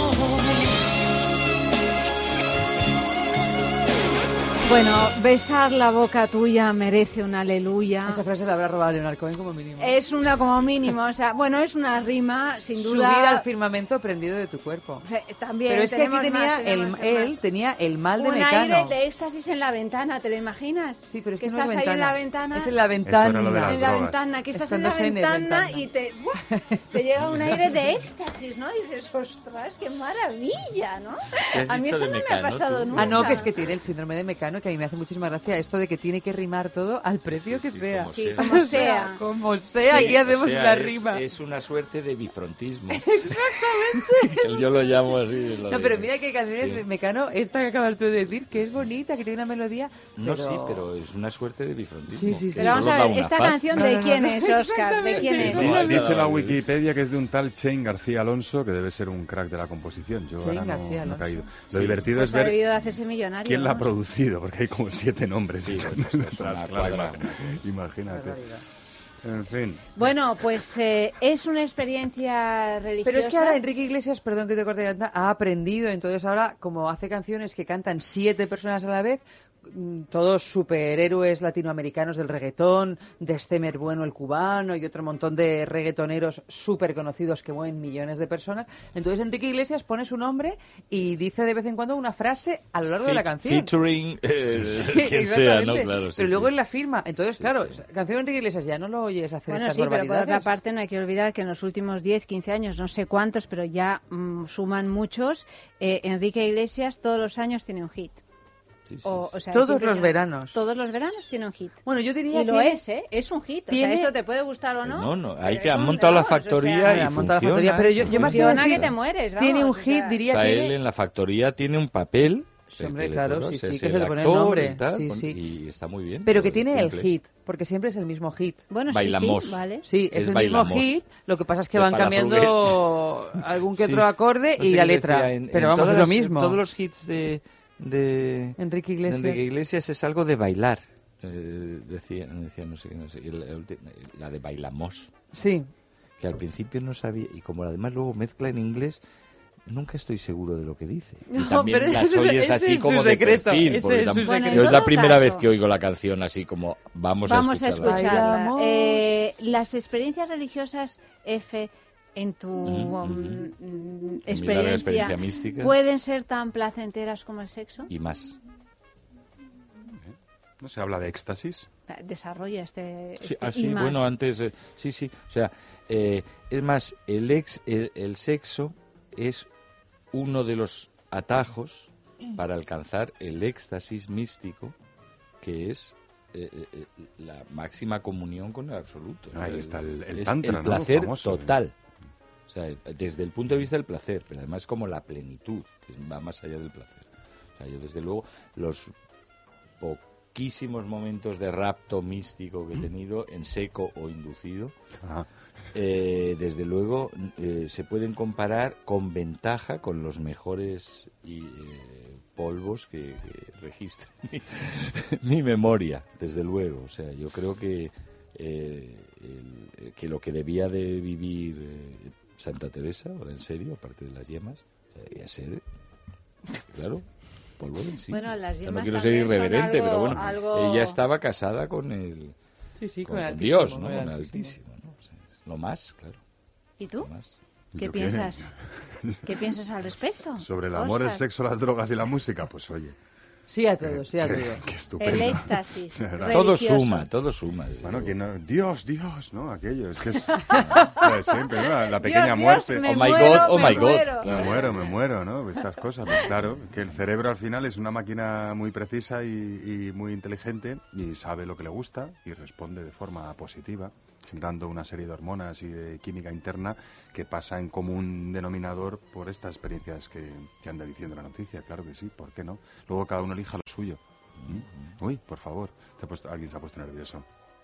Bueno, besar la boca tuya merece un aleluya. Esa frase la habrá robado Leonard Cohen como mínimo. Es una como mínimo, o sea, bueno, es una rima, sin duda. Subir al firmamento prendido de tu cuerpo. O sea, también pero es que aquí tenemos tenía más, el, tenemos él más. tenía el mal de un Mecano. aire de éxtasis en la ventana, ¿te lo imaginas? Sí, pero es que que no estás es ahí en ventana. la ventana. Es en la ventana. Eso era lo de las en la drogas. ventana, que estás Es en la cuando se ventana, ventana. y te, ¡buah! te llega un aire de éxtasis, ¿no? Y dices, ostras, qué maravilla, ¿no? ¿Qué has A mí dicho eso de no me Mecano, ha pasado tú? nunca. Ah, no, que es que tiene el síndrome de Mecano, que a mí me hace muchísima gracia esto de que tiene que rimar todo al precio sí, que sí, sea. como Sí, sea. como sea. Como sea, Sí, aquí hacemos o sea, una es- rima. Es una suerte de bifrontismo. Exactamente. Yo lo llamo así. lo No, de- pero mira que canciones Sí. de Mecano, esta que acabas tú de decir, que es bonita, que tiene una melodía. No, pero... sí, pero es una suerte de bifrontismo. Sí, sí, sí. que Pero vamos solo a da ver, una esta faz. canción No, de no, no, quién no, es, Oscar, ¿de quién es? No, Dice, hay dice nada la de- Wikipedia que es de un tal Chain García Alonso, que debe ser un crack de la composición. Yo Chain ahora no, García no he Alonso. caído. Lo Sí. divertido Pues es ha ver debido de hacerse millonario. quién la ha ¿no? producido, porque hay como siete nombres. Sí, bueno, detrás, esto es una claro, cuadra. imagínate. En fin. Bueno, pues eh, es una experiencia religiosa. Pero es que ahora Enrique Iglesias, perdón que te corte, Yolanda, ha aprendido, entonces ahora, como hace canciones que cantan siete personas a la vez, mm, todos superhéroes latinoamericanos del reggaetón, de Stemer Bueno el cubano y otro montón de reggaetoneros súper conocidos que mueven millones de personas. Entonces Enrique Iglesias pone su nombre y dice de vez en cuando una frase a lo largo de la Fe- canción. Featuring eh, Sí, quien sea, exactamente. ¿no? Claro, sí, pero luego sí. él la firma. Entonces, Sí, claro, sí. canción de Enrique Iglesias ya no lo oyes hacer Bueno, estas sí, pero por barbaridades. otra parte no hay que olvidar que en los últimos diez, quince años, no sé cuántos, pero ya mm, suman muchos, eh, Enrique Iglesias todos los años tiene un hit. Sí, sí, O- sí. o sea, Todos es los impresionante. veranos. Todos los veranos tiene un hit. Bueno, yo diría Y lo que es, ¿eh? Es un hit. O tiene- sea, esto te puede gustar o no. No, no, pero hay que es han un- montado la vamos, o sea, factoría y Ha montado la funciona. factoría, pero yo- yo más que Funciona decir- que te mueres, vamos, tiene un o hit, sea. diría O sea, que él en la factoría tiene un papel El hombre, que le claro, toca, sí, o sea, sí, es que se el le pone el actor nombre. y tal, Sí, con- sí. y está muy bien. Pero que lo tiene el cumple. hit, porque siempre es el mismo hit. Bueno, Bailamos. sí, sí, vale. Sí, es, Es el Bailamos. mismo hit, lo que pasa es que De van Palafrugell. cambiando algún que Sí, otro acorde no y sé la qué letra. decía, en- pero en vamos, todas es lo las- mismo. Todos los hits de, de Enrique Iglesias. de Enrique Iglesias es algo de bailar. Eh, decía, decía, no sé, no sé, el- el ulti- la de Bailamos. Sí. Que al principio no sabía, y como además luego mezcla en inglés, nunca estoy seguro de lo que dice. Y No, también pero las ese- oyes ese así es su como de secreto, perfil. ese porque es su tam- Bueno, en yo es la todo primera caso- vez que oigo la canción así como vamos, Vamos a a escucharla. escucharla. Bailamos. Eh, las experiencias religiosas, F, en tu Ujú, um, ujú. mm, En mi larga experiencia, experiencia mística. ¿pueden ser tan placenteras como el sexo? Y más. ¿No se habla de éxtasis? Desarrolla este, Sí, este ah, sí, y más. bueno, antes, eh, sí, sí, o sea, eh, es más, el, ex, el, el sexo es uno de los atajos para alcanzar el éxtasis místico, que es eh, eh, la máxima comunión con el absoluto. O sea, Ahí está el- el es tantra, el ¿no? placer Famoso, ¿eh? total. O sea, desde el punto de vista del placer, pero además como la plenitud, que va más allá del placer. O sea, yo desde luego los poquísimos momentos de rapto místico que he tenido, en seco o inducido, Ajá. eh, desde luego eh, se pueden comparar con ventaja con los mejores y, eh, polvos que, que registra mi, mi memoria, desde luego. O sea, yo creo que eh, el- que lo que debía de vivir eh, Santa Teresa, ahora en serio, aparte de las yemas, debía ser, claro, polvo del siglo. Bueno, las O sea, yemas no quiero ser también son irreverente, algo- pero bueno, algo- ella estaba casada con el Sí, sí, con, con el con Altísimo, Dios, ¿no? con el Con el Altísimo. Altísimo, ¿no? O sea, es lo más, claro. ¿Y tú? Lo más. ¿Qué ¿Yo qué? piensas? ¿Qué piensas al respecto? Sobre el amor, el Óscar? sexo, las drogas y la música, pues oye, Sí a todo, sí a todo. qué estupendo. El éxtasis. De verdad. Todo religioso. suma, todo suma. desde Bueno, luego. que no, Dios, Dios, ¿no? Aquello, es que es lo de siempre, ¿no? La, la pequeña Dios, muerte. Dios, me Oh my muero, God, oh me my God. muero. Me muero, me muero, ¿no? Estas cosas, pues claro, que el cerebro al final es una máquina muy precisa y, y muy inteligente y sabe lo que le gusta y responde de forma positiva, generando una serie de hormonas y de química interna que pasa en común denominador por estas experiencias que, que anda diciendo la noticia. Claro que sí, ¿por qué no? Luego cada uno elija lo suyo. ¿Mm? Uy, por favor, te ha puesto- alguien se ha puesto nervioso.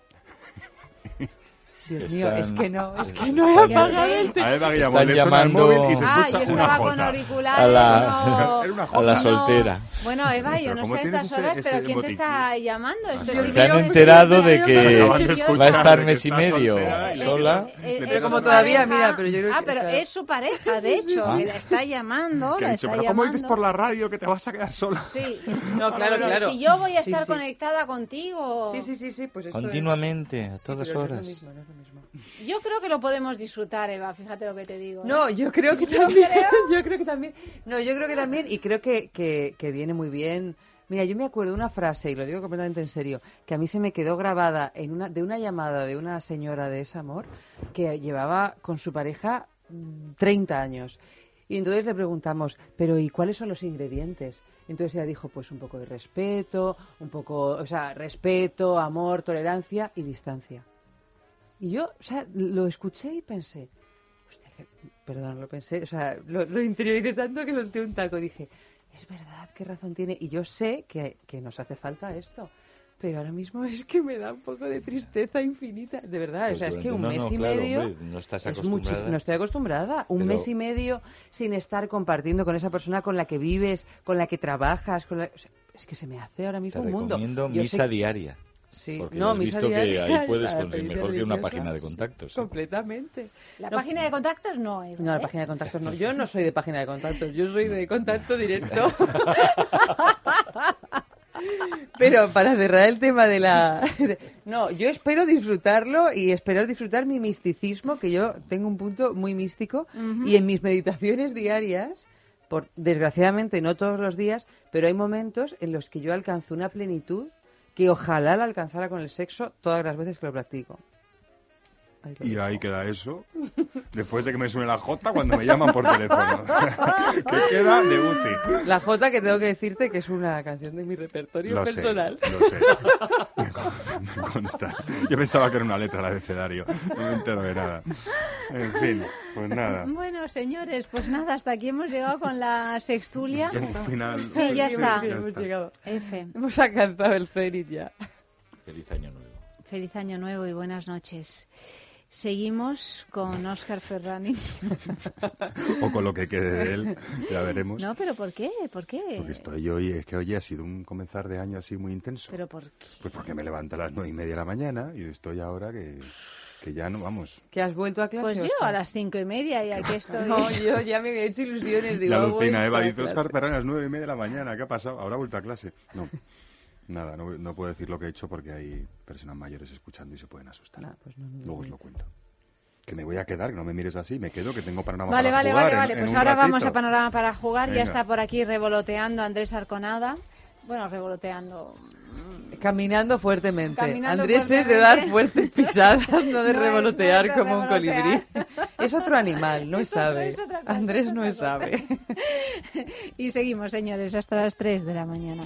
Dios mío, Están- es que no, es que están- no he apagado el A Eva Están Guillamón le suena el llamando- móvil y se Ah, escucha yo una estaba con jota. auriculares. A la- no. Era una a la jota. soltera. Bueno, Eva, yo Pero no ¿cómo sé a tienes estas ese- horas, ese pero ¿quién te botiquín? está llamando? Esto Se es Se han yo- enterado de que Acaban de Yo- escuchar va a estar de que mes y está medio soltera y Eh, sola. eh, eh, Pero es como su todavía, pareja. mira, pero yo creo Ah, que- pero claro. es su pareja, de hecho, sí. que la está llamando, Que la ha dicho, está pero ¿cómo llamando. dices por la radio que te vas a quedar sola? Sí. No, claro, Pero claro. si yo voy a Sí, estar sí. conectada contigo. Sí, sí, sí, sí, pues esto es- Continuamente, a Sí, todas pero no es lo horas. mismo, no es lo mismo. Yo creo que lo podemos disfrutar, Eva, fíjate lo que te digo. ¿eh? No, yo creo que también. Yo creo que también. No, yo creo que también, y creo que, que, que viene muy bien. Mira, yo me acuerdo de una frase, y lo digo completamente en serio, que a mí se me quedó grabada en una, de una llamada de una señora de ese amor que llevaba con su pareja mm, treinta años. Y entonces le preguntamos, pero ¿y cuáles son los ingredientes? Entonces ella dijo, pues un poco de respeto, un poco, o sea, respeto, amor, tolerancia y distancia. Y yo, o sea, lo escuché y pensé, hostia, que- perdón, lo pensé, o sea, lo, lo interioricé tanto que solté un taco y dije, es verdad, qué razón tiene. Y yo sé que, que nos hace falta esto, pero ahora mismo es que me da un poco de tristeza infinita, de verdad, Pues o sea, es que durante- un no, mes no, y claro, medio... hombre, no estás es acostumbrada. muchis- no estoy acostumbrada. Un Pero- mes y medio sin estar compartiendo con esa persona con la que vives, con la que trabajas, con la... o sea, es que se me hace ahora Te mismo un mundo. recomiendo Yo misa sé- diaria. Sí, Porque no, has misa visto que diaria ahí puedes para conseguir pedir mejor que una religiosa. página de contactos. ¿eh? Completamente. La No, página de contactos no, Eva. No, la ¿eh? página de contactos no. Yo no soy de página de contactos, yo soy de contacto directo. Pero para cerrar el tema de la... No, yo espero disfrutarlo y espero disfrutar mi misticismo, que yo tengo un punto muy místico, Ujú. y en mis meditaciones diarias, por desgraciadamente no todos los días, pero hay momentos en los que yo alcanzo una plenitud que ojalá la alcanzara con el sexo todas las veces que lo practico. Ahí lo Y dejo. ahí queda eso. Después de que me suene la Jota cuando me llaman por teléfono. Que queda de útil. La Jota, que tengo que decirte que es una canción de mi repertorio Lo sé, personal. lo sé. Me con- me consta. Yo pensaba que era una letra, el abecedario. No me entero de nada. En fin, pues nada. Bueno, señores, pues nada, hasta aquí hemos llegado con la sextulia. Ya está. Un final. Sí, ya está. Ya Hemos está. llegado. F. Hemos alcanzado el cenit ya. Feliz año nuevo. Feliz año nuevo y buenas noches. Seguimos con Óscar Ferrani. O con lo que quede de él, ya veremos. No, pero ¿por qué? ¿Por qué? Porque estoy hoy, es que hoy ha sido un comenzar de año así muy intenso. ¿Pero por qué? Pues porque me levanto a las nueve y media de la mañana y estoy ahora que, que ya no vamos. ¿Que has vuelto a clase? Pues yo Óscar? a las cinco y media y aquí estoy. No, yo ya me había hecho ilusiones. Digo, La ah, Lucina voy Eva a dice, clase. Óscar Ferrani a las nueve y media de la mañana, ¿qué ha pasado? ¿Habrá vuelto a clase? No, nada, no, no puedo decir lo que he hecho porque hay personas mayores escuchando y se pueden asustar. Nah, pues no, no, Luego no. os lo cuento. Que me voy a quedar, que no me mires así, me quedo, que tengo panorama Vale, para vale, jugar vale, en- vale. en Pues un ahora ratito. vamos a Panorama para jugar. Ya Venga. está por aquí revoloteando Andrés Arconada. Bueno, revoloteando. Caminando fuertemente. Caminando Andrés es de dar fuertemente. fuertes pisadas, no de No es- revolotear no es de como un revolotear. colibrí. Es otro animal, no Es otra- sabe. es otra cosa, Andrés es no otra sabe. Y seguimos, señores, hasta las tres de la mañana.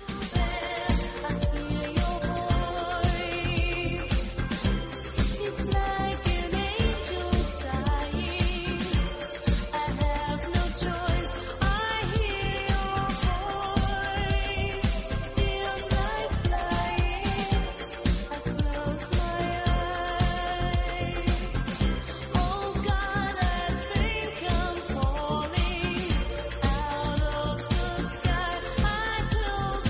It's like an angel sighing. I have no choice. I hear your voice. Feels like flying. I close my eyes. Oh God, I think I'm falling out of the sky. I close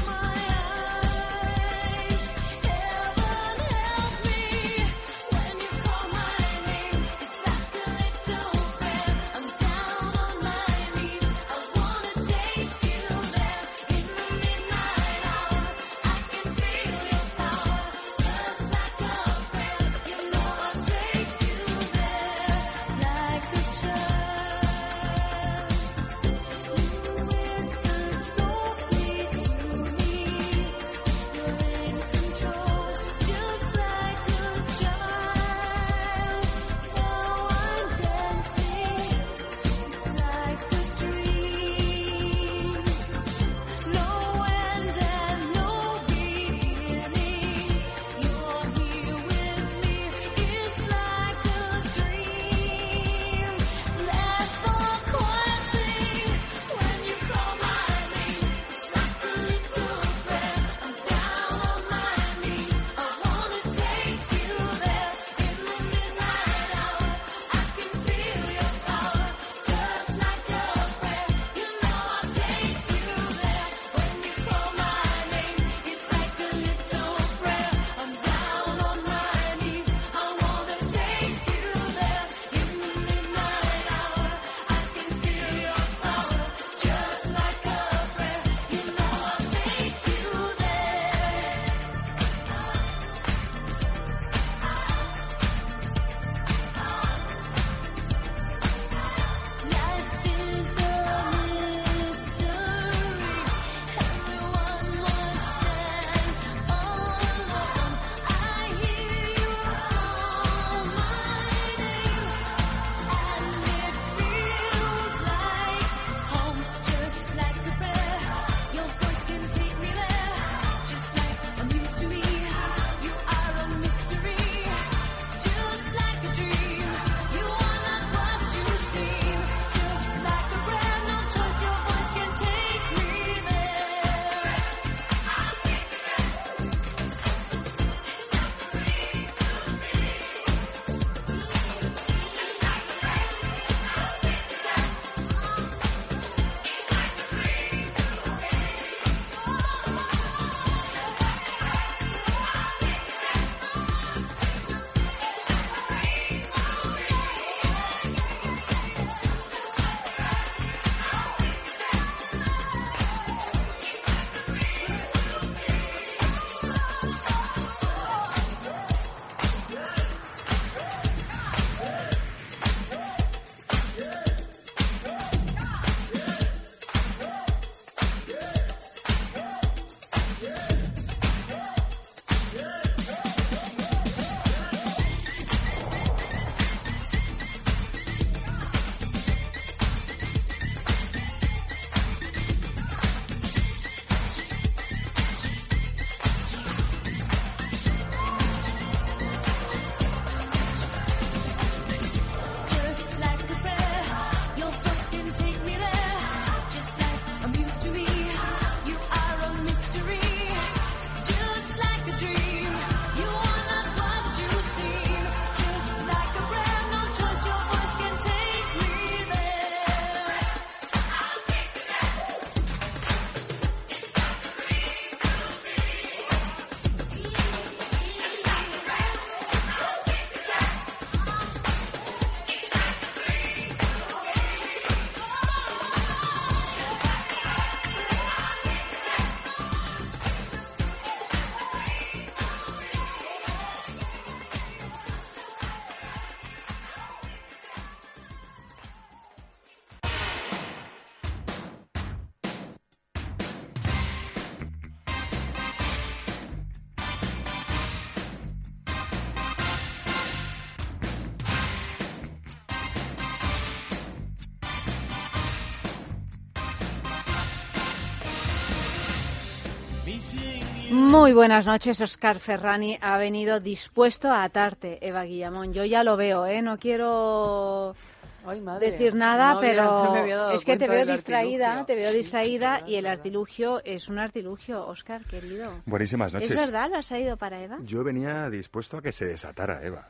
Muy buenas noches, Óscar Ferrani ha venido dispuesto a atarte, Eva Guillamón. Yo ya lo veo, ¿eh? No quiero Ay, madre. decir nada, No había- pero no me había dado es que te cuenta veo del distraída, artilugio. te veo Sí, distraída verdad, y el verdad. artilugio es un artilugio, Óscar, querido. Buenísimas noches. ¿Es verdad? ¿Lo has traído para Eva? Yo venía dispuesto a que se desatara, Eva.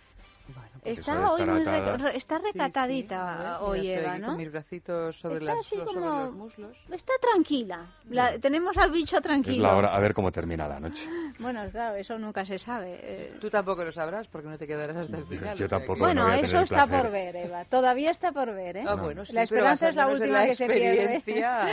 porque Está eso de hoy estar muy atada- reca- está Sí, sí, recatadita a ver, hoy mira, estoy Eva, aquí ¿no? con mis bracitos sobre, Está las- así sobre como- los muslos. Está tranquila. La- tenemos al bicho tranquilo. Es la hora, a ver cómo termina la noche. Bueno, claro, eso nunca se sabe. Eh, Tú tampoco lo sabrás porque no te quedarás hasta el final. Yo o sea tampoco. que- Bueno, no voy a tener eso el está placer. por ver, Eva. Todavía está por ver, ¿eh? Ah, bueno, sí, la pero esperanza es la basándonos en última la que se pierde. experiencia,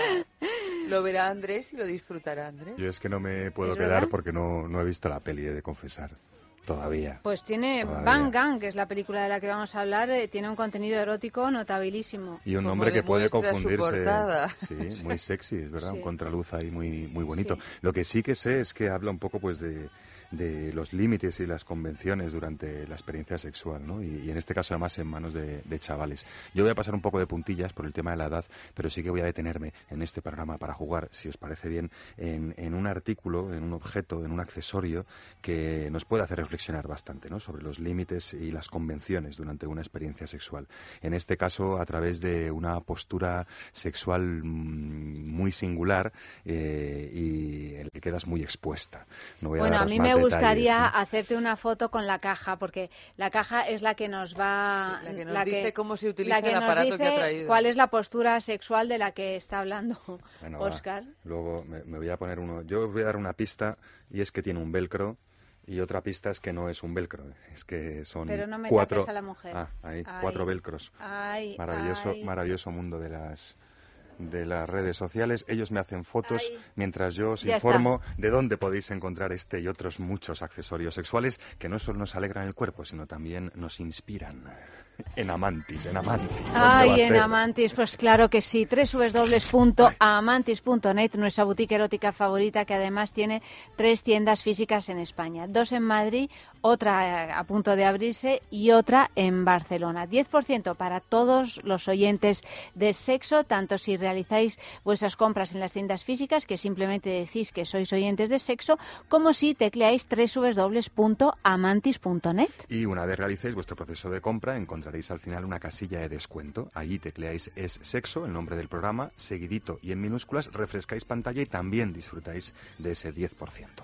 lo verá Andrés y lo disfrutará Andrés. Yo es que no me puedo ¿Es quedar verdad? porque no, no he visto la peli, he de confesar. Todavía. Pues tiene Todavía. Bang Gang, que es la película de la que vamos a hablar, eh, tiene un contenido erótico notabilísimo. Y un Como nombre que puede demuestra su confundirse. portada. Sí, muy sexy, es verdad, Sí. un contraluz ahí muy, muy bonito. Sí. Lo que sí que sé es que habla un poco pues de, de los límites y las convenciones durante la experiencia sexual, ¿no? Y, y en este caso además en manos de, de chavales. Yo voy a pasar un poco de puntillas por el tema de la edad, pero sí que voy a detenerme en este programa para jugar, si os parece bien, en, en un artículo, en un objeto, en un accesorio que nos puede hacer reflexionar bastante, ¿no? Sobre los límites y las convenciones durante una experiencia sexual. En este caso, a través de una postura sexual mm, muy singular eh, y en la que quedas muy expuesta. No voy a Bueno, a daros mí más me detalles, gustaría ¿eh? hacerte una foto con la caja, porque la caja es la que nos va... Sí, la que nos dice cómo se utiliza la que el nos aparato dice que ha traído. cuál es la postura sexual de la que está hablando Bueno, va. Óscar. Luego me, me voy a poner uno. Yo os voy a dar una pista y es que tiene un velcro. Y otra pista es que no es un velcro, es que son Pero no me cuatro, tapes a la mujer. ah, ahí, Ay. cuatro velcros. Ay, Maravilloso, ay. maravilloso mundo de las de las redes sociales. Ellos me hacen fotos Ay. mientras yo os Ya informo de dónde podéis encontrar este y otros muchos accesorios sexuales que no solo nos alegran el cuerpo, sino también nos inspiran. En Amantis, en Amantis. ¿dónde va Ay, a en ser? Amantis, pues claro que sí. doble u doble u doble u punto amantis punto net, nuestra boutique erótica favorita, que además tiene tres tiendas físicas en España. Dos en Madrid, otra a punto de abrirse y otra en Barcelona. diez por ciento para todos los oyentes de Sexo, tanto si realizáis vuestras compras en las tiendas físicas, que simplemente decís que sois oyentes de Sexo, como si tecleáis doble u doble u doble u punto amantis punto net. Y una vez realicéis vuestro proceso de compra, encontraréis al final una casilla de descuento. Allí tecleáis es sexo, el nombre del programa, seguidito y en minúsculas, refrescáis pantalla y también disfrutáis de ese diez por ciento.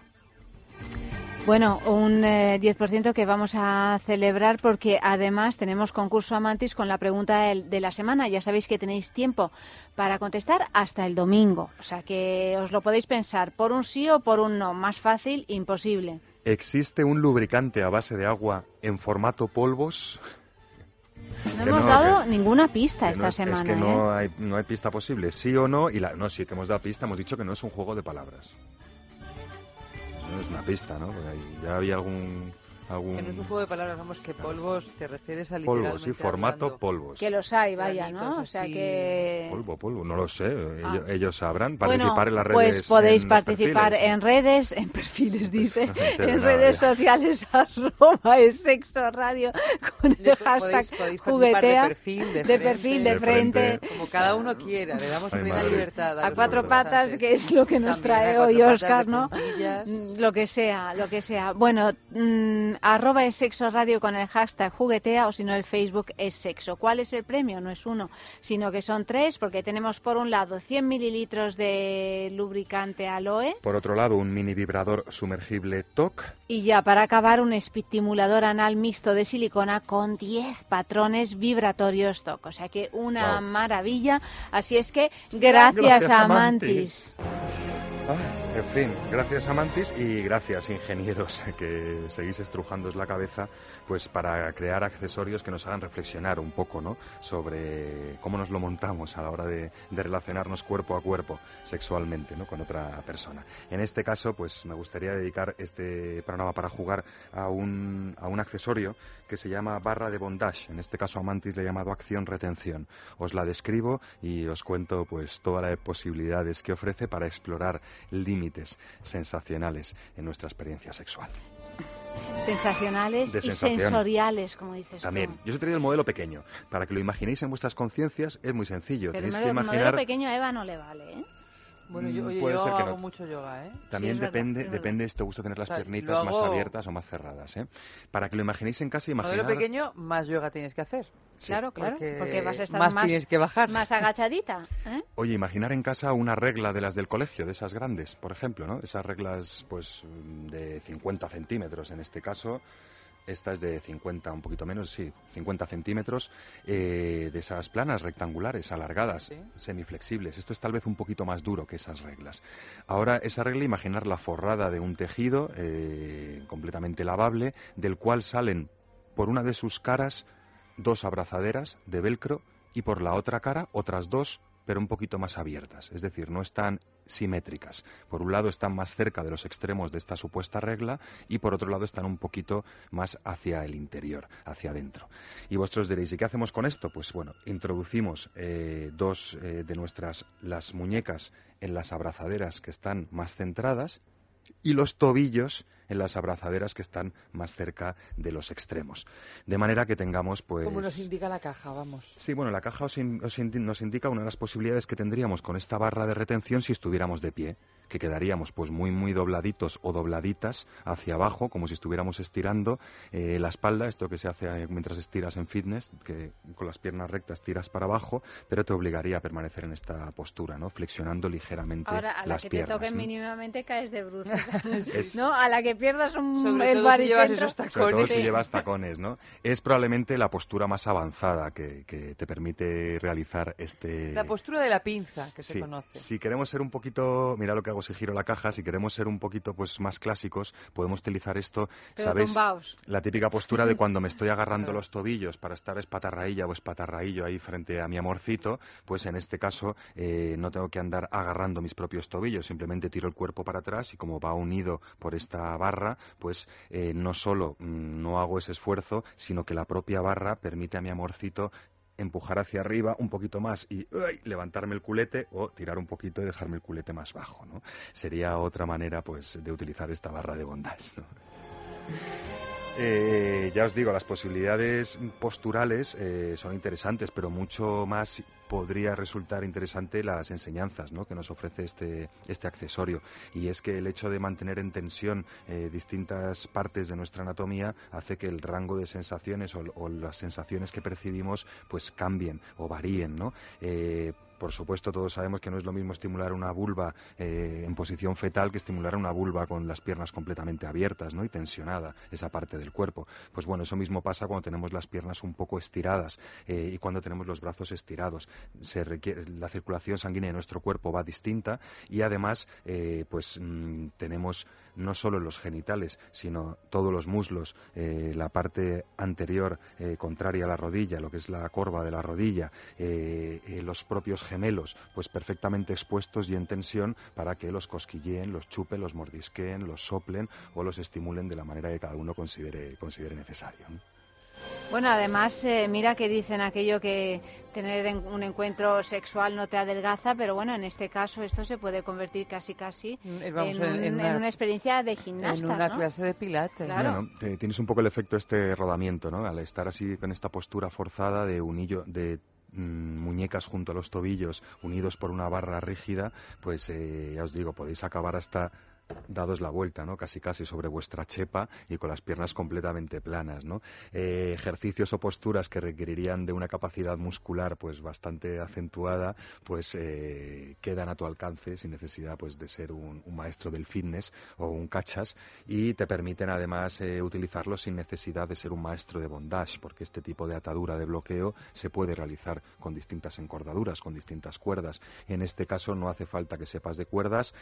Bueno, un eh, diez por ciento que vamos a celebrar porque además tenemos concurso Amantis con la pregunta del- de la semana. Ya sabéis que tenéis tiempo para contestar hasta el domingo. O sea que os lo podéis pensar por un sí o por un no. Más fácil, imposible. ¿Existe un lubricante a base de agua en formato polvos? No Que hemos no, dado que- ninguna pista Que esta no es, semana. es que ¿eh? no hay, no hay pista posible, sí o no, y la, no, sí que hemos dado pista, hemos dicho que no es un juego de palabras. No es una pista, ¿no? Porque ahí ya había algún... algún Que no es un juego de palabras, vamos, que polvos te refieres a literalmente polvos, sí, formato hablando. polvos. Que los hay, vaya, Granitos ¿no? O sea así. que... Polvo, polvo, no lo sé, Ah. ellos, ellos sabrán Bueno, participar en las redes. pues podéis en los participar perfiles. en redes, en perfiles, dice, Pero en nada, redes ya. sociales, arroba es sexo radio, con el Podéis- hashtag podéis participar juguetea, de perfil, de, de perfil, de De frente, frente. Como cada uno quiera, le damos Ay, plena madre. libertad. a los cuatro concursantes. patas, que es lo que nos También a trae cuatro hoy patas de Óscar, ¿no? puntillas. Mm, Lo que sea, lo que sea. Bueno, mm, arroba es sexo radio con el hashtag juguetea, o si no el Facebook es sexo. ¿Cuál es el premio? No es uno, sino que son tres, porque tenemos por un lado cien mililitros de lubricante aloe Por otro lado, un mini vibrador sumergible T O C. y ya para acabar un estimulador anal mixto de silicona con diez patrones vibratorios T O C. O sea que una Wow. maravilla. Así es que gracias, Gracias, a Amantis. Amantis. Ah, en fin, gracias Amantis y gracias ingenieros que seguís estrujándoos la cabeza pues para crear accesorios que nos hagan reflexionar un poco, ¿no? Sobre cómo nos lo montamos a la hora de, de relacionarnos cuerpo a cuerpo sexualmente, ¿no? Con otra persona. En este caso, pues me gustaría dedicar este programa para jugar a un, a un accesorio que se llama barra de bondage. En este caso Amantis le ha llamado acción retención. Os la describo y os cuento pues todas las posibilidades que ofrece para explorar límites sensacionales en nuestra experiencia sexual. Sensacionales De y sensación. sensoriales, como dices También, tú. yo os he traído el modelo pequeño. Para que lo imaginéis en vuestras conciencias es muy sencillo. Pero Tenéis el que modelo imaginar... pequeño a Eva no le vale, ¿eh? Bueno, yo, Mm, oye, puede yo ser que hago no. mucho yoga, ¿eh? También Sí, es depende, verdad, es depende si te gusta tener las O sea, piernitas lo más hago- abiertas o más cerradas, ¿eh? Para que lo imaginéis en casa, Cuando imaginar... eres pequeño, más yoga tienes que hacer. Sí. Claro, claro, Porque porque vas a estar más más, tienes que bajar. más agachadita. ¿eh? Oye, imaginar en casa una regla de las del colegio, de esas grandes, por ejemplo, ¿no? Esas reglas, pues, de cincuenta centímetros en este caso. Esta es de cincuenta, un poquito menos, sí, cincuenta centímetros, eh, de esas planas rectangulares, alargadas, Sí. semiflexibles. Esto es tal vez un poquito más duro que esas reglas. Ahora, esa regla, imaginar la forrada de un tejido eh, completamente lavable, del cual salen por una de sus caras dos abrazaderas de velcro y por la otra cara otras dos, pero un poquito más abiertas, es decir, no están simétricas. Por un lado están más cerca de los extremos de esta supuesta regla y por otro lado están un poquito más hacia el interior, hacia adentro. Y vosotros diréis, ¿y qué hacemos con esto? Pues bueno, introducimos eh, dos eh, de nuestras, las muñecas en las abrazaderas que están más centradas y los tobillos en las abrazaderas que están más cerca de los extremos. De manera que tengamos, pues... Como nos indica la caja, vamos. Sí, bueno, la caja os in- os indi- nos indica una de las posibilidades que tendríamos con esta barra de retención si estuviéramos de pie, que quedaríamos pues muy muy dobladitos o dobladitas hacia abajo, como si estuviéramos estirando eh, la espalda, esto que se hace eh, mientras estiras en fitness, que con las piernas rectas tiras para abajo, pero te obligaría a permanecer en esta postura, ¿no? Flexionando ligeramente Ahora, a la las que piernas. te toquen ¿no? mínimamente caes de bruces. Es- ¿No? A la que pierdas un Sobre el todo si llevas baricentro. esos Sobre todo si Sí. llevas tacones, ¿no? Es probablemente la postura más avanzada que, que te permite realizar este... La postura de la pinza, que se Sí, conoce. si queremos ser un poquito, mira lo que hago si giro la caja, si queremos ser un poquito pues más clásicos, podemos utilizar esto, Pero ¿sabéis? tumbaos. La típica postura de cuando me estoy agarrando los tobillos para estar espatarraílla o espatarraíllo ahí frente a mi amorcito, pues en este caso eh, no tengo que andar agarrando mis propios tobillos, simplemente tiro el cuerpo para atrás y como va unido por esta barra, pues eh, no solo mm, no hago ese esfuerzo, sino que la propia barra permite a mi amorcito empujar hacia arriba un poquito más y ¡ay!, levantarme el culete o tirar un poquito y dejarme el culete más bajo, ¿no? Sería otra manera, pues, de utilizar esta barra de bondage, ¿no? Eh, ya os digo, las posibilidades posturales eh, son interesantes, pero mucho más podría resultar interesante las enseñanzas, ¿no?, que nos ofrece este, este accesorio. Y es que el hecho de mantener en tensión eh, distintas partes de nuestra anatomía hace que el rango de sensaciones o, o las sensaciones que percibimos pues cambien o varíen, ¿no? Eh, Por supuesto, todos sabemos que no es lo mismo estimular una vulva eh, en posición fetal que estimular una vulva con las piernas completamente abiertas, ¿no?, y tensionada esa parte del cuerpo. Pues bueno, eso mismo pasa cuando tenemos las piernas un poco estiradas eh, y cuando tenemos los brazos estirados. Se requiere, la circulación sanguínea de nuestro cuerpo va distinta y además eh, pues mmm, tenemos no solo los genitales, sino todos los muslos, eh, la parte anterior eh, contraria a la rodilla, lo que es la corva de la rodilla, eh, eh, los propios gemelos, pues perfectamente expuestos y en tensión para que los cosquilleen, los chupen, los mordisqueen, los soplen o los estimulen de la manera que cada uno considere, considere necesario, ¿no? Bueno, además, eh, mira que dicen aquello que tener en- un encuentro sexual no te adelgaza, pero bueno, en este caso esto se puede convertir casi casi Eh, vamos, en, en- un- en una- en una experiencia de gimnasta, En una ¿no? clase de pilates. Claro. Bueno, te- tienes un poco el efecto este rodamiento, ¿no? Al estar así con esta postura forzada de unillo, de mm, muñecas junto a los tobillos, unidos por una barra rígida, pues eh, ya os digo, podéis acabar hasta dados la vuelta, ¿no?, casi casi sobre vuestra chepa y con las piernas completamente planas, ¿no? Eh, ejercicios o posturas que requerirían de una capacidad muscular pues bastante acentuada, pues eh, quedan a tu alcance sin necesidad pues de ser un, un maestro del fitness o un cachas, y te permiten además eh, utilizarlos sin necesidad de ser un maestro de bondage, porque este tipo de atadura de bloqueo se puede realizar con distintas encordaduras, con distintas cuerdas. En este caso no hace falta que sepas de cuerdas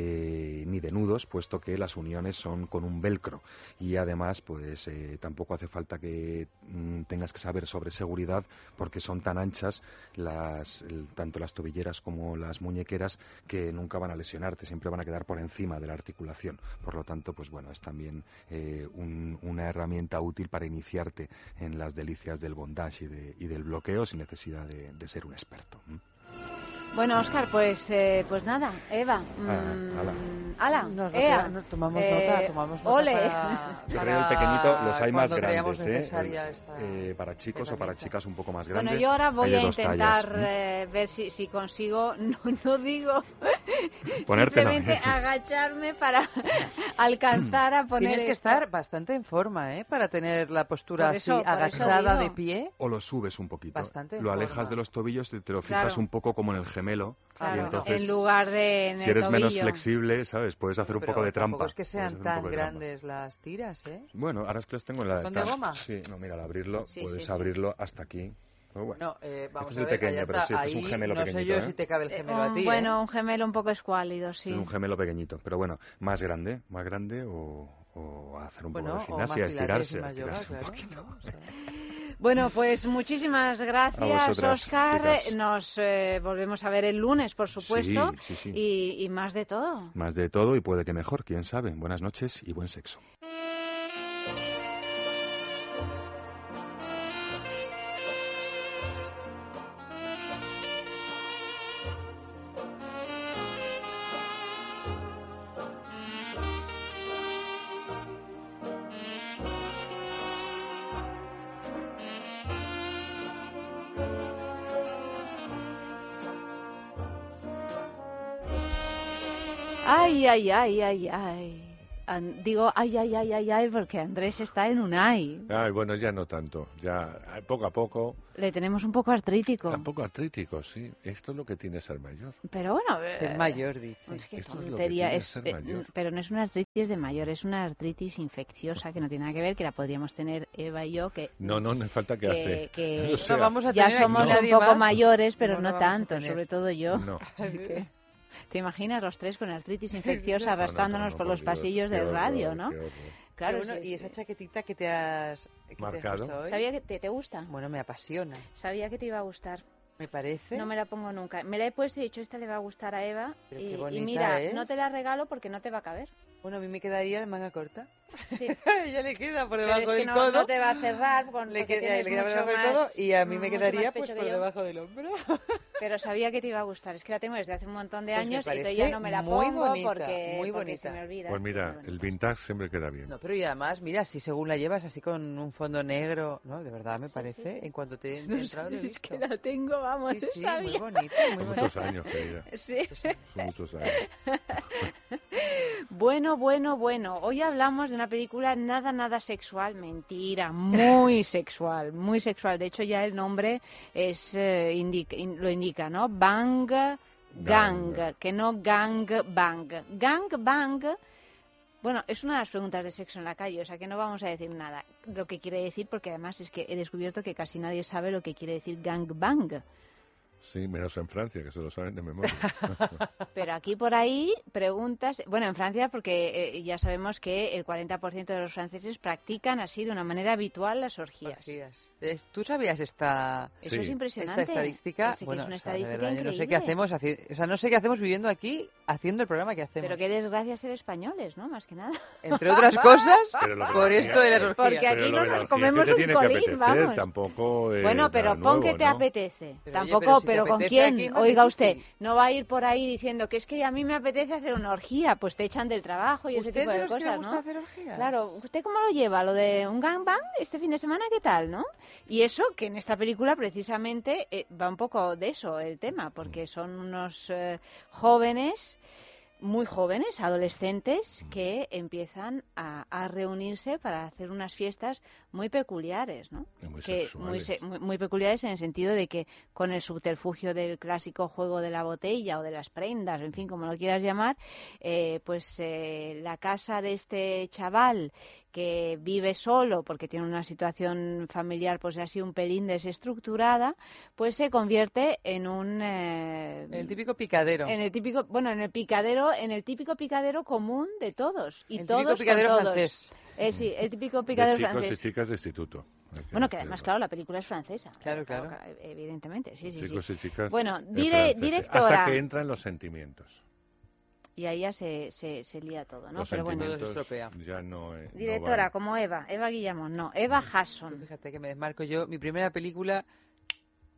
eh, ni de nudos, puesto que las uniones son con un velcro, y además pues eh, tampoco hace falta que mm, tengas que saber sobre seguridad, porque son tan anchas las el- tanto las tobilleras como las muñequeras que nunca van a lesionarte, siempre van a quedar por encima de la articulación. Por lo tanto, pues bueno, es también eh, un- una herramienta útil para iniciarte en las delicias del bondage y, de- y del bloqueo sin necesidad de, de ser un experto. ¿m? Bueno, Óscar, pues, eh, pues nada, Eva, Ah, mm, ala. ¡Hala! Nos, lo ea. queda- nos tomamos Eh, nota, tomamos nota ole. para, Yo para creo que el pequeñito los hay más cuando creamos grandes, ¿eh? necesaria esta Eh, para chicos o para herramienta. chicas un poco más grandes. Bueno, yo ahora voy hay de a dos intentar tallas. eh, ver si, si consigo, no, no digo, Ponerte no, simplemente ¿eh? agacharme para alcanzar a poner Tienes que esto. estar bastante en forma, ¿eh? Para tener la postura Por eso- así, por eso agachada digo. de pie. O lo subes un poquito. Bastante en lo alejas forma. de los tobillos y te lo fijas Claro. un poco como en el gemelo. Claro, y entonces, en lugar de en si el eres menos tobillo. flexible, ¿sabes? Puedes hacer un Pero poco de tampoco trampa. es que Puedes sean hacer un tan poco de trampa. grandes las tiras, ¿eh? Bueno, ahora es que las tengo en la ¿Son de tal. goma? Sí, no, mira, al abrirlo, Sí, puedes sí, sí. abrirlo hasta aquí. Pero bueno, No, eh, vamos este es a el ver, pequeño, allá pero está, sí, este es un ahí gemelo no sé pequeñito, yo ¿eh? si te cabe el Eh, gemelo a un- ti, bueno, ¿eh? un gemelo un poco escuálido, sí. Este es un gemelo pequeñito. Pero bueno, más grande, más grande o, o hacer un Bueno, poco de o más gimnasia, pilates estirarse, y más yoga, estirarse un claro, poquito. ¿no? O sea, Bueno, pues muchísimas A gracias, vosotras, Óscar. chicas. Nos eh, volvemos a ver el lunes, por supuesto. Sí, sí, sí. Y, y más de todo. Más de todo y puede que mejor, quién sabe. Buenas noches y buen sexo. Ay, ay, ay, ay, ay. An- digo, ay, ay, ay, ay, ay, porque Andrés está en un ay. Ay, bueno, ya no tanto. Ya eh, poco a poco. Le tenemos un poco artrítico. Un poco artrítico, sí. Esto es lo que tiene ser mayor. Pero bueno... ser eh, mayor, dice. Es que Esto es lo que tontería. tiene Es, ser eh, mayor. pero no es una artritis de mayor, es una artritis infecciosa que no tiene nada que ver, que la podríamos tener Eva y yo, que... No, no, no falta que, que, hace. que No sé, No vamos a ya tener aquí somos un nadie poco más. mayores, pero No no, lo vamos a tanto, tener. sobre todo yo. No. ¿Qué? ¿Te imaginas los tres con artritis infecciosa No, no, no, arrastrándonos no, por por los Dios, pasillos qué del horror, radio, ¿no? qué horror. Claro, Pero bueno, sí, y sí. esa chaquetita que te has, que te has Marcado. puesto hoy, Sabía que te, te gusta. bueno, me apasiona. Sabía que te iba a gustar. Me parece. No me la pongo nunca. Me la he puesto y he dicho, esta le va a gustar a Eva. Pero Y, qué y bonita mira, es. no te la regalo porque no te va a caber. Bueno, a mí me quedaría de manga corta. Sí. Ya le queda por Pero debajo es que del no, codo. no te va a cerrar con, le, porque queda, tienes le queda por mucho debajo del codo más- y a mí me mucho quedaría más pues pecho que por yo. debajo del hombro. Pero sabía que te iba a gustar. Es que la tengo desde hace un montón de Pues me años y parece todavía no me la muy pongo bonita, porque, muy porque bonita. se me olvida. Pues mira, Muy bonita. el vintage siempre queda bien. No, pero y además, mira, si según la llevas así con un fondo negro, ¿no? De verdad me parece, sí, sí. en cuanto te he No entrado lo he sé, es visto. que la tengo, vamos, Sí, sí, sabía. muy bonita, muy Son bonita. muchos años, querida. Sí. Son muchos años. Bueno, bueno, bueno. Hoy hablamos de una película nada, nada sexual. Mentira, muy sexual, muy sexual. De hecho, ya el nombre es eh, indica- in- lo indica, ¿no? Bang Gang, Gang. que no Gang Bang. Gang Bang, bueno, es una de las preguntas de sexo en la calle, o sea que no vamos a decir nada. Lo que quiere decir, porque además es que he descubierto que casi nadie sabe lo que quiere decir Gang Bang. Sí, menos en Francia, que se lo saben de memoria. Pero aquí por ahí preguntas, bueno, en Francia porque eh, ya sabemos que el cuarenta por ciento de los franceses practican así de una manera habitual las orgías. Orgías. Es- ¿Tú sabías esta, Eso Sí. es impresionante. esta estadística? Ese que Bueno, es una o sea, de estadística verdad, yo no sé increíble. qué hacemos, haci- o sea, no sé qué hacemos viviendo aquí haciendo el programa que hacemos. Pero qué desgracia ser españoles, ¿no? Más que nada. Entre otras cosas, Pero lo que por decía- esto de las orgías. Porque Pero aquí lo no de la nos orgía comemos que te un tiene que colín, apetecer, vamos. tampoco es Bueno, pero nada pon nuevo, que te ¿no? apetece. Pero, oye, Tampoco, pero si te pero ¿con apetece quién? aquí, más Oiga usted, difícil. no va a ir por ahí diciendo que es que a mí me apetece hacer una orgía, pues te echan del trabajo y ese ¿Usted tipo es de de los que le cosas, gusta ¿no? hacer orgías? Claro, ¿usted cómo lo lleva? ¿Lo de un gangbang este fin de semana? ¿Qué tal, no? Y eso, que en esta película precisamente eh, va un poco de eso el tema, porque son unos eh, jóvenes, muy jóvenes, adolescentes, que empiezan a, a reunirse para hacer unas fiestas muy peculiares, ¿no? Y muy que sexuales. muy, se- muy, muy peculiares en el sentido de que con el subterfugio del clásico juego de la botella o de las prendas, en fin, como lo quieras llamar, eh, pues eh, la casa de este chaval que vive solo porque tiene una situación familiar pues así un pelín desestructurada, pues se convierte en un eh, El típico picadero. en el típico, bueno, en el picadero, en el típico picadero común de todos y El todos típico picadero con todos. francés. Eh, sí, el típico De picadero chicos francés. y chicas de instituto. Hay Bueno, que decirlo. además, claro, la película es francesa. Claro, claro. Evidentemente, sí, sí, Chicos sí. y chicas. Bueno, eh, dire- franceses. directora. Hasta que entran los sentimientos. Y ahí ya se, se, se lía todo, ¿no? Los Pero bueno. sentimientos Todo se estropea. ya no, eh, no Directora, van. como Eva, Eva Guillamón, no, Eva Tú Hasson. Fíjate que me desmarco yo. Mi primera película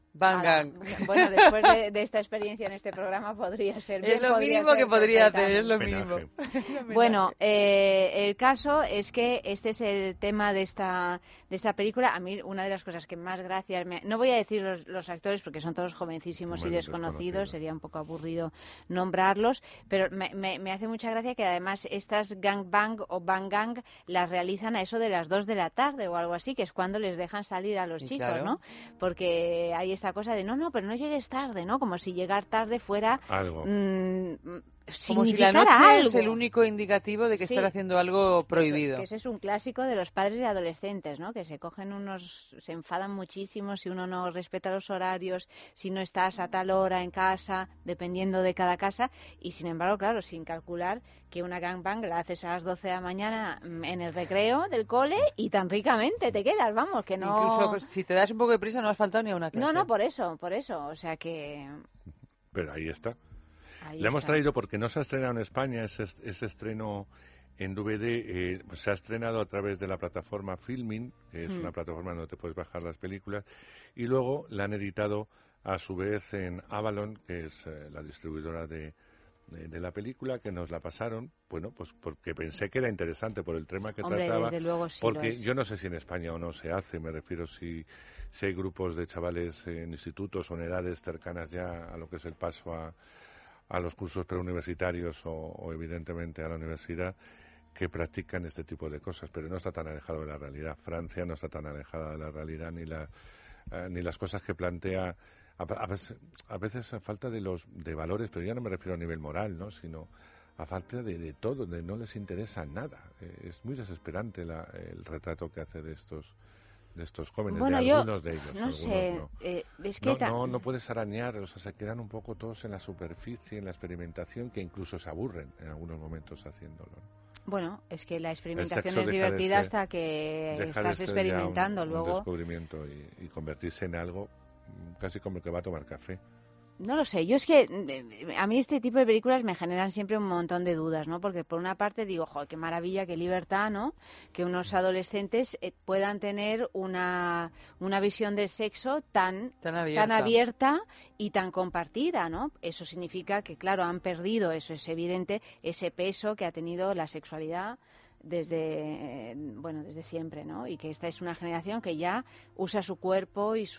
Bang Ala. Gang. Bueno, después de, de esta experiencia en este programa podría ser. Es bien, lo podría mínimo ser que podría hacer, es lo Homenaje. mínimo. Bueno, eh, el caso es que este es el tema de esta de esta película. A mí una de las cosas que más gracias me... No voy a decir los, los actores porque son todos jovencísimos Hombre, y desconocidos, desconocidos. sería un poco aburrido nombrarlos, pero me, me, me hace mucha gracia que además estas gangbang o bang gang las realizan a eso de las dos de la tarde o algo así, que es cuando les dejan salir a los Sí, chicos, claro. ¿no? Porque hay esta cosa de no, no, pero no llegues tarde, ¿no? Como si llegar tarde fuera... Algo. mm, Como si la significara noche es algo. el único indicativo de que Sí. están haciendo algo prohibido. Que ese es un clásico de los padres de adolescentes, ¿no? Que se cogen unos, se enfadan muchísimo si uno no respeta los horarios, si no estás a tal hora en casa, dependiendo de cada casa, y sin embargo, claro, sin calcular que una gangbang la haces a las doce de la mañana mm, en el recreo del cole y tan ricamente te quedas, vamos, que no... Incluso pues, si te das un poco de prisa no has faltado ni a una clase. No, no, por eso, por eso, o sea que... Pero ahí está. ahí Le hemos está. traído porque no se ha estrenado en España ese, ese estreno en D V D. Eh, pues se ha estrenado a través de la plataforma Filmin, que es Mm. una plataforma donde te puedes bajar las películas, y luego la han editado a su vez en Avalon, que es eh, la distribuidora de, de, de la película, que nos la pasaron, bueno, pues porque pensé que era interesante por el tema que Hombre, trataba, desde luego sí lo porque es. yo no sé si en España o no se hace, me refiero si, si hay grupos de chavales en institutos o en edades cercanas ya a lo que es el paso a a los cursos preuniversitarios o, o evidentemente a la universidad que practican este tipo de cosas, pero no está tan alejado de la realidad. Francia no está tan alejada de la realidad ni la eh, ni las cosas que plantea a, a veces, a veces a falta de los de valores, pero ya no me refiero a nivel moral, ¿no? Sino a falta de, de todo, de no les interesa nada. Eh, es muy desesperante la, el retrato que hace de estos de estos jóvenes, Bueno, de yo algunos de ellos. no algunos sé, no. eh, es que No, ta- no, no puedes arañar, o sea, se quedan un poco todos en la superficie, en la experimentación, que incluso se aburren en algunos momentos haciéndolo. ¿no? Bueno, es que la El experimentación sexo es deja de divertida ser- hasta que deja de estás ser ya experimentando. un, un Luego, descubrimiento y, y convertirse en algo mm, casi como el que va a tomar café. no lo sé, yo es que eh, a mí este tipo de películas me generan siempre un montón de dudas, ¿no? Porque por una parte digo, joder, qué maravilla, qué libertad, ¿no? Que unos adolescentes eh, puedan tener una, una visión del sexo tan, Tan abierta. tan abierta y tan compartida, ¿no? Eso significa que, claro, han perdido, eso es evidente, ese peso que ha tenido la sexualidad desde eh, bueno desde siempre, ¿no? Y que esta es una generación que ya usa su cuerpo y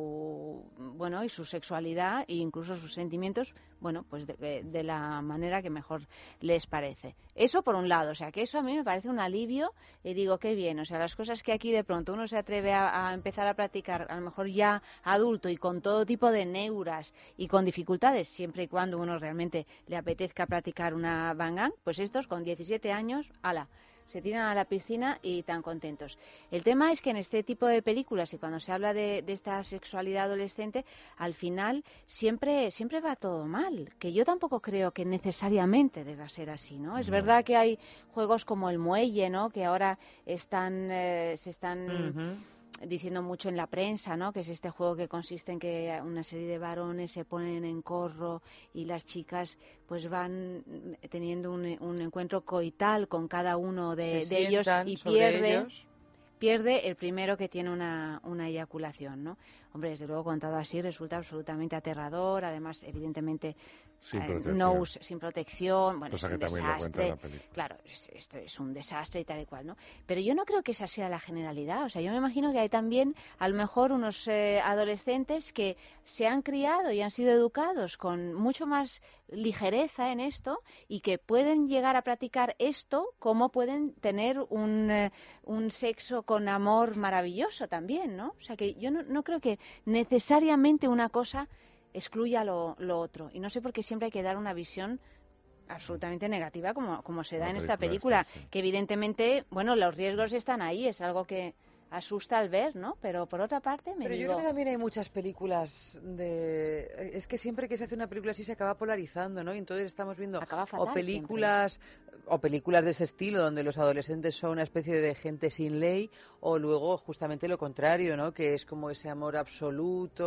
su bueno y su sexualidad e incluso sus sentimientos, bueno, pues de, de la manera que mejor les parece. Eso por un lado, o sea, que eso a mí me parece un alivio y digo, qué bien, o sea, las cosas que aquí de pronto uno se atreve a, a empezar a practicar, a lo mejor ya adulto y con todo tipo de neuras y con dificultades, siempre y cuando uno realmente le apetezca practicar una bang gang, pues estos con diecisiete años, ala, se tiran a la piscina y tan contentos. El tema es que en este tipo de películas y cuando se habla de, de esta sexualidad adolescente, al final siempre siempre va todo mal, que yo tampoco creo que necesariamente deba ser así, ¿no? Es verdad que hay juegos como el muelle, ¿no? Que ahora están eh, se están Ujú. diciendo mucho en la prensa, ¿no? Que es este juego que consiste en que una serie de varones se ponen en corro y las chicas pues van teniendo un, un encuentro coital con cada uno de, Se de ellos sientan y sobre pierde ellos. pierde el primero que tiene una, una eyaculación, ¿no? Hombre, desde luego contado así resulta absolutamente aterrador, además evidentemente Sin eh, protección. no us- sin protección, bueno, Cosa es un que también lo cuenta desastre, la película. claro, es- esto es un desastre y tal y cual, ¿no? Pero yo no creo que esa sea la generalidad, o sea, yo me imagino que hay también a lo mejor unos eh, adolescentes que se han criado y han sido educados con mucho más ligereza en esto y que pueden llegar a practicar esto como pueden tener un, eh, un sexo con amor maravilloso también, ¿no? O sea, que yo no, no creo que necesariamente una cosa excluya lo, lo otro. Y no sé por qué siempre hay que dar una visión absolutamente negativa como, como se da La en esta película, película, sí, sí. que evidentemente, bueno, los riesgos están ahí, es algo que asusta al ver, ¿no? Pero por otra parte me Pero yo digo... creo que también hay muchas películas de... Es que siempre que se hace una película así se acaba polarizando, ¿no? Y entonces estamos viendo Acaba fatal o películas o películas de ese estilo donde los adolescentes son una especie de gente sin ley o luego justamente lo contrario, ¿no? Que es como ese amor absoluto.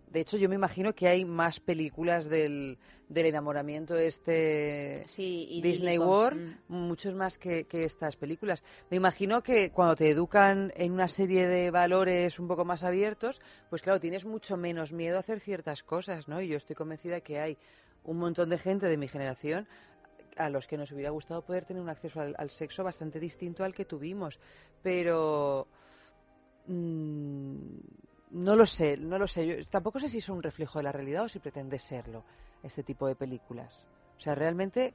De hecho, yo me imagino que hay más películas del, del enamoramiento este sí, Disney idílico. World, Mm. muchos más que, que estas películas. Me imagino que cuando te educan en una serie de valores un poco más abiertos, pues claro, tienes mucho menos miedo a hacer ciertas cosas, ¿no? Y yo estoy convencida que hay un montón de gente de mi generación a los que nos hubiera gustado poder tener un acceso al, al sexo bastante distinto al que tuvimos. Pero... Mmm, no lo sé, no lo sé. Yo tampoco sé si es un reflejo de la realidad o si pretende serlo, este tipo de películas. O sea, realmente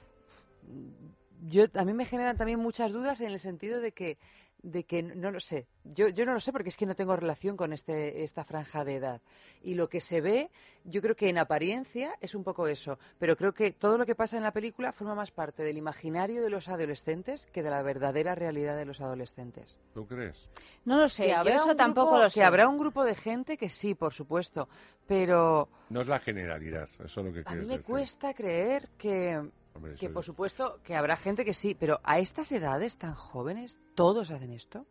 yo a mí me generan también muchas dudas en el sentido de que de que no lo sé. Yo yo no lo sé porque es que no tengo relación con este esta franja de edad. Y lo que se ve, yo creo que en apariencia es un poco eso, pero creo que todo lo que pasa en la película forma más parte del imaginario de los adolescentes que de la verdadera realidad de los adolescentes. ¿Tú crees? No lo sé, Que yo habrá eso un tampoco grupo- lo sé. Que habrá un grupo de gente que sí, por supuesto, pero No es la generalidad, eso es lo que a quieres mí me decir. cuesta creer que, Hombre, que eso por es- supuesto, que habrá gente que sí, pero a estas edades tan jóvenes, ¿todos hacen esto?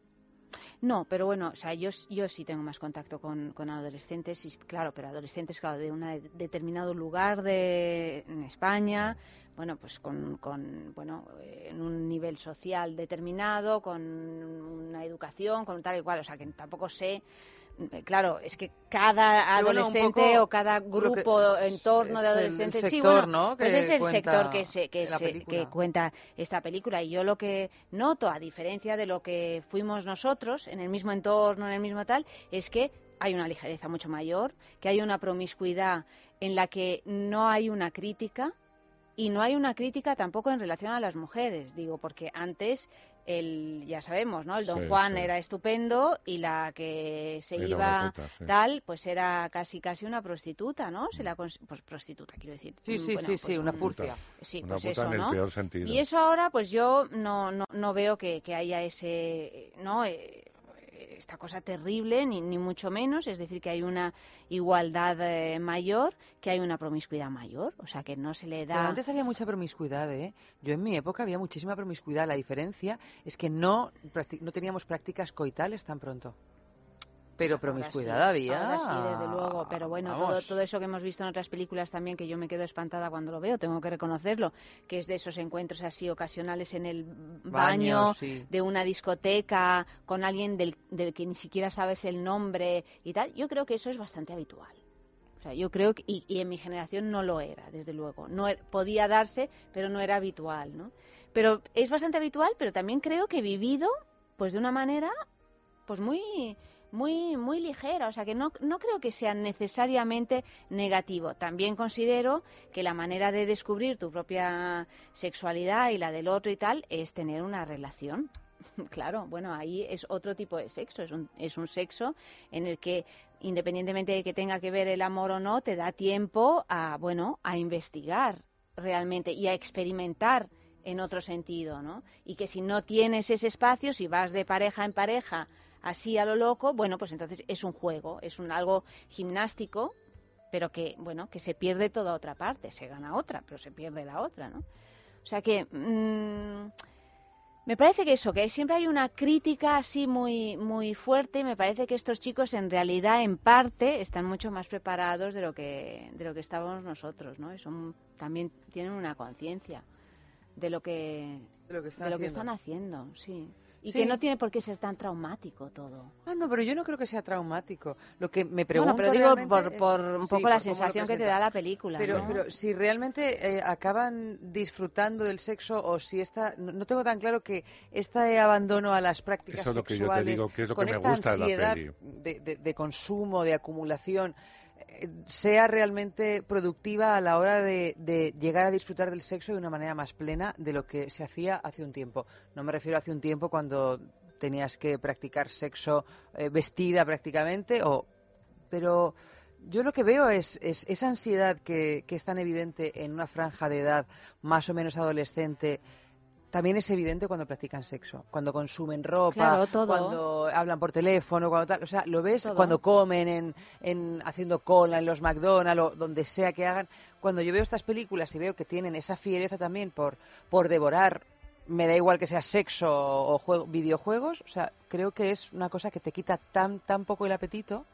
No, pero bueno, o sea, yo, yo sí tengo más contacto con, con adolescentes, y, claro, pero adolescentes, claro, de un determinado lugar de en España, bueno, pues con, con, bueno, en un nivel social determinado, con una educación, con tal y cual, o sea, que tampoco sé. Claro, es que cada Pero bueno, un adolescente poco o cada lo grupo, que- entorno de es el- el adolescentes, sí, sector, bueno, ¿no? pues que es el cuenta sector que se, que, la se- película. que cuenta esta película. Y yo lo que noto, a diferencia de lo que fuimos nosotros, en el mismo entorno, en el mismo tal, es que hay una ligereza mucho mayor, que hay una promiscuidad en la que no hay una crítica. Y no hay una crítica tampoco en relación a las mujeres, digo, porque antes, el, ya sabemos, ¿no? El Don Sí, Juan sí. era estupendo y la que se Era iba una puta, sí. tal, pues era casi casi una prostituta, ¿no? Se la cons- pues prostituta, quiero decir. Sí, sí, Bueno, sí, sí, pues una un- furcia. Sí, Una pues puta eso, en el ¿no? peor sentido. Y eso ahora, pues yo no, no, no veo que, que haya ese, ¿no? Eh, esta cosa terrible, ni, ni mucho menos, es decir, que hay una igualdad eh, mayor, que hay una promiscuidad mayor, o sea, que no se le Pero da... antes había mucha promiscuidad, ¿eh? Yo en mi época había muchísima promiscuidad. La diferencia es que no, practi- no teníamos prácticas coitales tan pronto. Pero promiscuidad Ahora sí, había. ahora sí, desde luego. Pero bueno, todo, Vamos. todo eso que hemos visto en otras películas también, que yo me quedo espantada cuando lo veo, tengo que reconocerlo, que es de esos encuentros así ocasionales en el baño, Baño, sí. de una discoteca, con alguien del, del que ni siquiera sabes el nombre y tal. Yo creo que eso es bastante habitual. O sea, yo creo que, y, y en mi generación no lo era, desde luego. No er- podía darse, pero no era habitual, ¿no? Pero es bastante habitual, pero también creo que vivido, pues de una manera, pues muy, muy, muy ligera. O sea, que no, no creo que sea necesariamente negativo. También considero que la manera de descubrir tu propia sexualidad y la del otro y tal es tener una relación. Claro, bueno, ahí es otro tipo de sexo, es un, es un sexo en el que, independientemente de que tenga que ver el amor o no, te da tiempo a, bueno, a investigar realmente y a experimentar en otro sentido, ¿no? Y que si no tienes ese espacio, si vas de pareja en pareja así a lo loco, bueno, pues entonces es un juego, es un algo gimnástico, pero que, bueno, que se pierde toda otra parte, se gana otra, pero se pierde la otra, ¿no? O sea que... Mmm, me parece que eso, que siempre hay una crítica así muy muy fuerte. Me parece que estos chicos en realidad, en parte, están mucho más preparados de lo que de lo que estábamos nosotros, ¿no? Y son, también tienen una conciencia de lo que De lo que están de lo que haciendo. están haciendo, sí. Y Sí. que no tiene por qué ser tan traumático todo. Ah, no, pero yo no creo que sea traumático. Lo que me pregunto Bueno, pero digo realmente por, es- por un sí, poco por la cómo lo sensación que te presenta. da la película, Pero, ¿no? pero si realmente eh, acaban disfrutando del sexo o si esta... No, no tengo tan claro que este abandono a las prácticas Eso es lo que yo te sexuales digo, que es lo con que me esta gusta de la ansiedad peli. de, de- de consumo, de acumulación, eh, sea realmente productiva a la hora de, de llegar a disfrutar del sexo de una manera más plena de lo que se hacía hace un tiempo. No me refiero a hace un tiempo cuando tenías que practicar sexo eh, vestida prácticamente, o pero yo lo que veo es, es esa ansiedad que, que es tan evidente en una franja de edad más o menos adolescente. También es evidente cuando practican sexo, cuando consumen ropa, Claro, todo. cuando hablan por teléfono, cuando tal, o sea, lo ves Todo. cuando comen, en, en haciendo cola en los McDonald's o donde sea que hagan. Cuando yo veo estas películas y veo que tienen esa fiereza también por, por devorar, me da igual que sea sexo o juego, videojuegos, o sea, creo que es una cosa que te quita tan, tan poco el apetito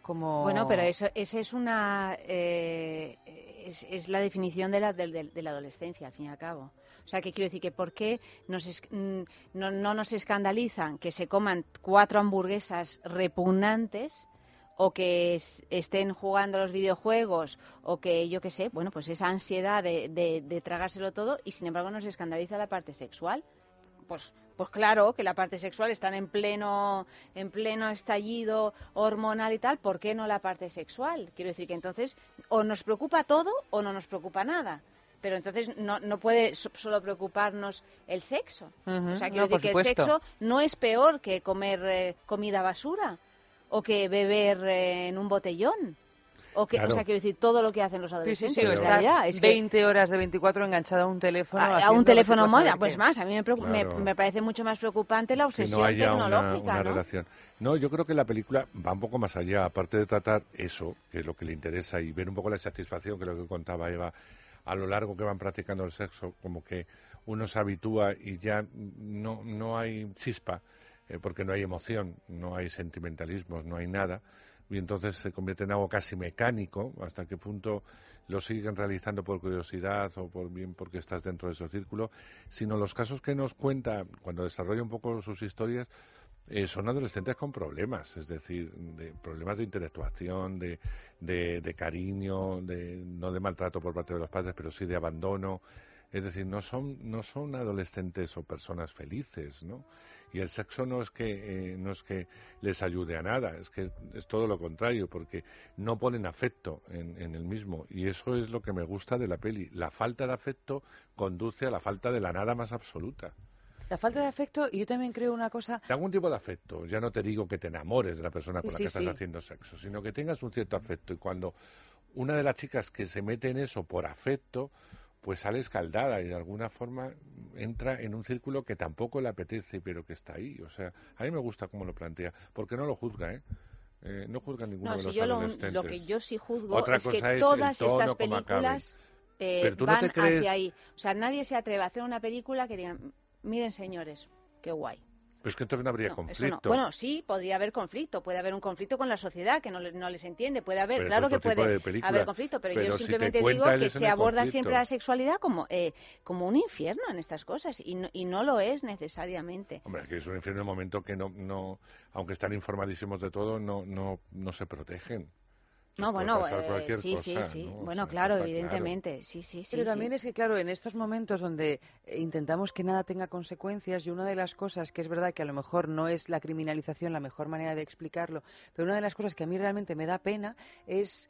como... Bueno, pero eso esa es una eh, es, es la definición de la de, de, de la adolescencia, al fin y al cabo. O sea, que quiero decir que ¿por qué nos es, no, no nos escandalizan que se coman cuatro hamburguesas repugnantes o que es, estén jugando los videojuegos o que, yo qué sé, bueno, pues esa ansiedad de, de, de tragárselo todo y sin embargo nos escandaliza la parte sexual? Pues pues claro que la parte sexual está en pleno en pleno estallido hormonal y tal, ¿por qué no la parte sexual? Quiero decir que entonces o nos preocupa todo o no nos preocupa nada. Pero entonces no, no puede so, solo preocuparnos el sexo. Uh-huh. O sea, quiero no, decir que supuesto. el sexo no es peor que comer eh, comida basura o que beber eh, en un botellón. O, que, Claro. o sea, quiero decir, todo lo que hacen los Sí, sí, adolescentes, sí, en o estar realidad. Es que veinte horas de veinticuatro enganchada a un teléfono. a, a haciendo un teléfono vete tú a móvil, saber pues qué. más, a mí me, preocup- Claro. me, me parece mucho más preocupante la que obsesión no haya una, tecnológica, una ¿no? relación. No, yo creo que la película va un poco más allá, aparte de tratar eso, que es lo que le interesa, y ver un poco la satisfacción, que es lo que contaba Eva, a lo largo que van practicando el sexo, como que uno se habitúa y ya no, no hay chispa, eh, porque no hay emoción, no hay sentimentalismos, no hay nada, y entonces se convierte en algo casi mecánico, hasta qué punto lo siguen realizando por curiosidad o por bien porque estás dentro de ese círculo, sino los casos que nos cuenta cuando desarrolla un poco sus historias, eh, son adolescentes con problemas, es decir, de problemas de intelectuación, de, de, de cariño, de, no de maltrato por parte de los padres, pero sí de abandono. Es decir, no son no son adolescentes o personas felices, ¿no? Y el sexo no es que eh, no es que les ayude a nada, es que es todo lo contrario, porque no ponen afecto en, en el mismo. Y eso es lo que me gusta de la peli. La falta de afecto conduce a la falta de la nada más absoluta. La falta de afecto, y yo también creo una cosa... De algún tipo de afecto. Ya no te digo que te enamores de la persona con Sí, la sí, que estás sí. haciendo sexo, sino que tengas un cierto afecto. Y cuando una de las chicas que se mete en eso por afecto, pues sale escaldada y de alguna forma entra en un círculo que tampoco le apetece, pero que está ahí. O sea, a mí me gusta cómo lo plantea, porque no lo juzga, ¿eh? Eh, no juzga a ninguno No, de si los yo lo, adolescentes. lo que yo sí juzgo Otra es cosa que es todas el tono, estas cómo acaben. películas eh, Pero tú no van te crees- hacia ahí. O sea, nadie se atreve a hacer una película que digan, miren señores, qué guay. Pero es que entonces no habría No, eso conflicto. no. Bueno, sí, podría haber conflicto. Puede haber un conflicto con la sociedad que no, le- no les entiende. Puede haber, Pero es claro que otro tipo puede de película. haber conflicto, pero, Pero yo si te simplemente cuenta digo él que es en se el aborda conflicto. siempre la sexualidad como, eh, como un infierno en estas cosas y no, y no lo es necesariamente. Hombre, que es un infierno en el momento que no, no, aunque están informadísimos de todo, no, no, no se protegen. No, Puede bueno, pasar eh, cualquier sí, sí, cosa, sí. ¿no? O Bueno, sea, eso claro, está evidentemente, sí, sí, sí. Pero sí. también es que, claro, en estos momentos donde eh, intentamos que nada tenga consecuencias, y una de las cosas que es verdad que a lo mejor no es la criminalización la mejor manera de explicarlo, pero una de las cosas que a mí realmente me da pena es...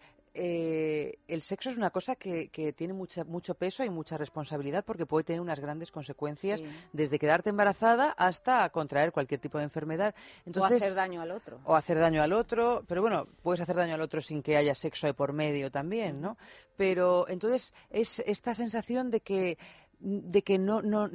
Eh, el sexo es una cosa que, que tiene mucha, mucho peso y mucha responsabilidad porque puede tener unas grandes consecuencias Sí. desde quedarte embarazada hasta contraer cualquier tipo de enfermedad. Entonces, o hacer daño al otro. o hacer daño al otro, pero bueno, puedes hacer daño al otro sin que haya sexo de por medio también, ¿no? Pero entonces es esta sensación de que de que no no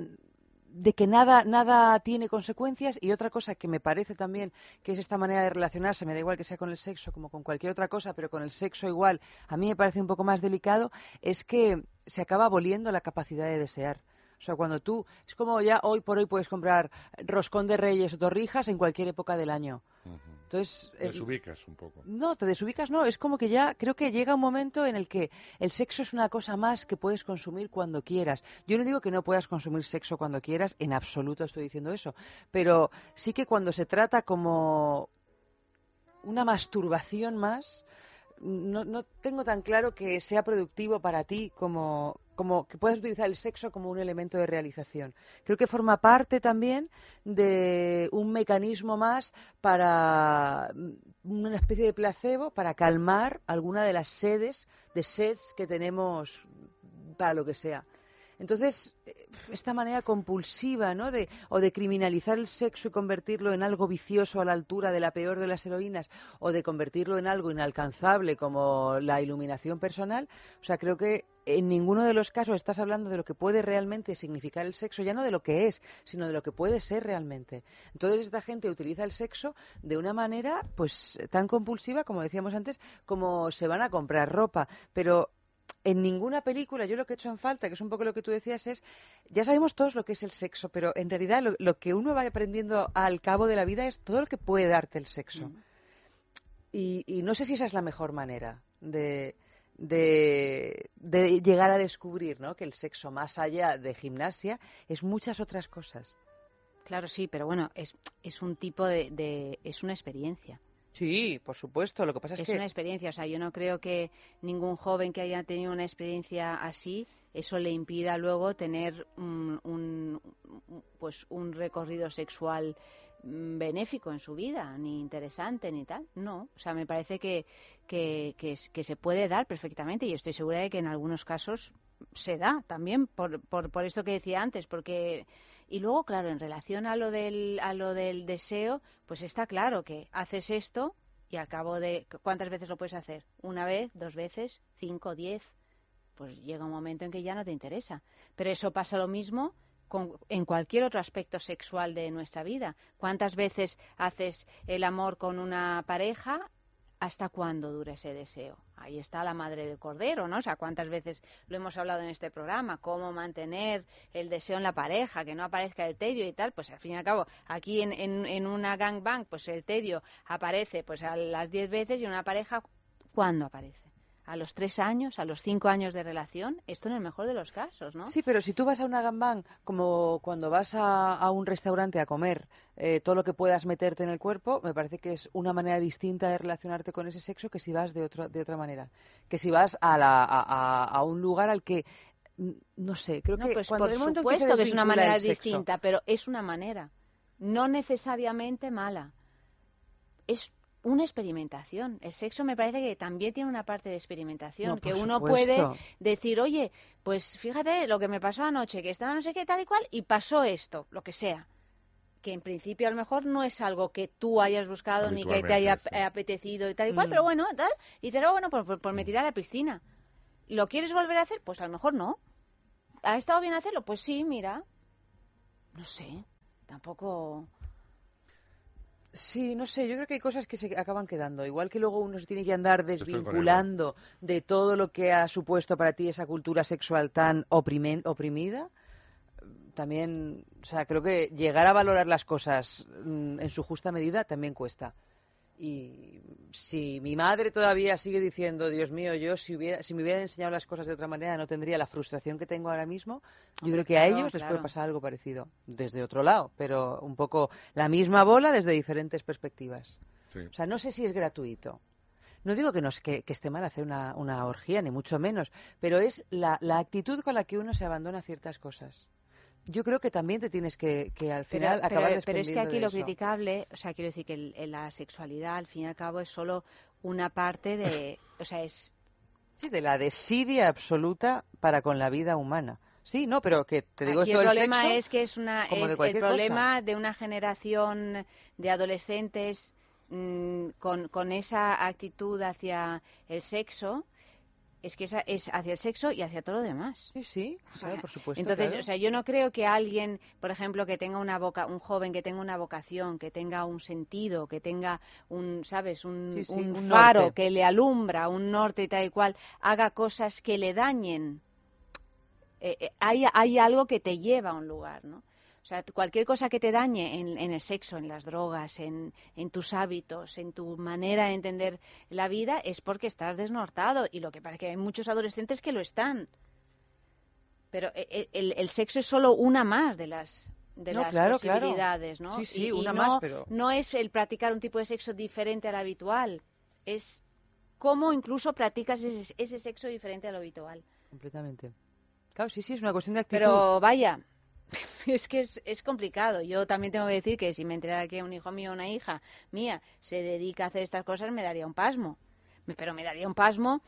de que nada nada tiene consecuencias. Y otra cosa que me parece también que es esta manera de relacionarse, me da igual que sea con el sexo como con cualquier otra cosa, pero con el sexo igual, a mí me parece un poco más delicado, es que se acaba aboliendo la capacidad de desear. O sea, cuando tú, es como ya hoy por hoy puedes comprar roscón de Reyes o torrijas en cualquier época del año. Entonces, Te eh, desubicas un poco. no, te desubicas, no. Es como que ya creo que llega un momento en el que el sexo es una cosa más que puedes consumir cuando quieras. Yo no digo que no puedas consumir sexo cuando quieras, en absoluto estoy diciendo eso. Pero sí que cuando se trata como una masturbación más, no, no tengo tan claro que sea productivo para ti como, como que puedas utilizar el sexo como un elemento de realización. Creo que forma parte también de un mecanismo más para una especie de placebo para calmar alguna de las sedes, de seds que tenemos para lo que sea. Entonces, esta manera compulsiva, ¿no?, de, o de criminalizar el sexo y convertirlo en algo vicioso a la altura de la peor de las heroínas, o de convertirlo en algo inalcanzable como la iluminación personal, o sea, creo que en ninguno de los casos estás hablando de lo que puede realmente significar el sexo, ya no de lo que es, sino de lo que puede ser realmente. Entonces esta gente utiliza el sexo de una manera pues tan compulsiva, como decíamos antes, como se van a comprar ropa, pero en ninguna película, yo lo que he hecho en falta, que es un poco lo que tú decías, es, ya sabemos todos lo que es el sexo, pero en realidad lo, lo que uno va aprendiendo al cabo de la vida es todo lo que puede darte el sexo. Mm. y, y no sé si esa es la mejor manera de, de, de llegar a descubrir, ¿no?, que el sexo, más allá de gimnasia, es muchas otras cosas. Claro, sí, pero bueno, es, es un tipo de, de... es una experiencia. Sí, por supuesto. Lo que pasa es, es que... una experiencia. O sea, yo no creo que ningún joven que haya tenido una experiencia así, eso le impida luego tener un, un, pues un recorrido sexual benéfico en su vida, ni interesante, ni tal. No, o sea, me parece que, que, que, que se puede dar perfectamente y estoy segura de que en algunos casos se da también, por, por, por esto que decía antes, porque... Y luego, claro, en relación a lo del a lo del deseo, pues está claro que haces esto y al cabo de... ¿Cuántas veces lo puedes hacer? ¿Una vez? ¿Dos veces? ¿Cinco? ¿Diez? Pues llega un momento en que ya no te interesa. Pero eso pasa lo mismo con, en cualquier otro aspecto sexual de nuestra vida. ¿Cuántas veces haces el amor con una pareja? ¿Hasta cuándo dura ese deseo? Ahí está la madre del cordero, ¿no? O sea, cuántas veces lo hemos hablado en este programa, cómo mantener el deseo en la pareja, que no aparezca el tedio y tal. Pues al fin y al cabo, aquí en, en, en una gangbang, pues el tedio aparece pues a las diez veces y en una pareja, ¿cuándo aparece? ¿A los tres años? ¿A los cinco años de relación? Esto en el mejor de los casos, ¿no? Sí, pero si tú vas a una gangbang, como cuando vas a, a un restaurante a comer eh, todo lo que puedas meterte en el cuerpo, me parece que es una manera distinta de relacionarte con ese sexo que si vas de, otro, de otra manera. Que si vas a, la, a, a, a un lugar al que, no sé, creo no, que pues cuando por el momento supuesto en que, se que es una manera el sexo, distinta, pero es una manera, no necesariamente mala. Es una experimentación. El sexo me parece que también tiene una parte de experimentación, no, que por uno supuesto. puede decir, oye, pues fíjate lo que me pasó anoche, que estaba no sé qué tal y cual, y pasó esto, lo que sea. Que en principio a lo mejor no es algo que tú hayas buscado ni que te haya sí. apetecido y tal y cual, Mm. pero bueno, tal, y dices, oh, bueno, pues, pues, pues me tiré a la piscina. ¿Lo quieres volver a hacer? Pues a lo mejor no. ¿Ha estado bien hacerlo? Pues sí, mira. No sé, tampoco... Sí, no sé, yo creo que hay cosas que se acaban quedando. Igual que luego uno se tiene que andar Estoy con él, desvinculando de todo lo que ha supuesto para ti esa cultura sexual tan oprimen- oprimida. También, o sea, creo que llegar a valorar las cosas mm, en su justa medida también cuesta. Y si mi madre todavía sigue diciendo, Dios mío, yo si hubiera, si me hubieran enseñado las cosas de otra manera no tendría la frustración que tengo ahora mismo, yo Hombre, creo que a claro, ellos les claro. puede pasar algo parecido, desde otro lado, pero un poco la misma bola desde diferentes perspectivas. Sí. O sea, no sé si es gratuito. No digo que, no es que, que esté mal hacer una, una orgía, ni mucho menos, pero es la, la actitud con la que uno se abandona a ciertas cosas. Yo creo que también te tienes que, que al final pero, acabar pero, pero es que desprendiendo aquí de lo eso. criticable, o sea, quiero decir que el- el- la sexualidad al fin y al cabo es solo una parte de, o sea, es Sí, de la desidia absoluta para con la vida humana. Sí, no, pero que te digo aquí esto el del problema sexo, es que es una como es de el cualquier problema de una generación de adolescentes mm, con, con esa actitud hacia el sexo. Es que esa es hacia el sexo y hacia todo lo demás. Sí, sí, claro, por supuesto. Entonces, claro. o sea, yo no creo que alguien, por ejemplo, que tenga una voca, un joven que tenga una vocación, que tenga un sentido, que tenga un, ¿sabes? Un, Sí, sí, un un faro norte. que le alumbra, un norte y tal y cual, haga cosas que le dañen. Eh, eh, hay, hay algo que te lleva a un lugar, ¿no? O sea, t- cualquier cosa que te dañe en, en el sexo, en las drogas, en, en tus hábitos, en tu manera de entender la vida, es porque estás desnortado. Y lo que pasa es que hay muchos adolescentes que lo están. Pero e- e- el, el sexo es solo una más de las de No, las claro, claro. posibilidades, ¿no? Sí, sí, Y- y una no, más, pero- no es el practicar un tipo de sexo diferente al habitual. Es cómo incluso practicas ese, ese sexo diferente a lo habitual. Completamente. Claro, sí, sí, es una cuestión de actitud. Pero vaya, es que es, es complicado. Yo también tengo que decir que si me enterara que un hijo mío o una hija mía se dedica a hacer estas cosas, me daría un pasmo. Me- Pero me daría un pasmo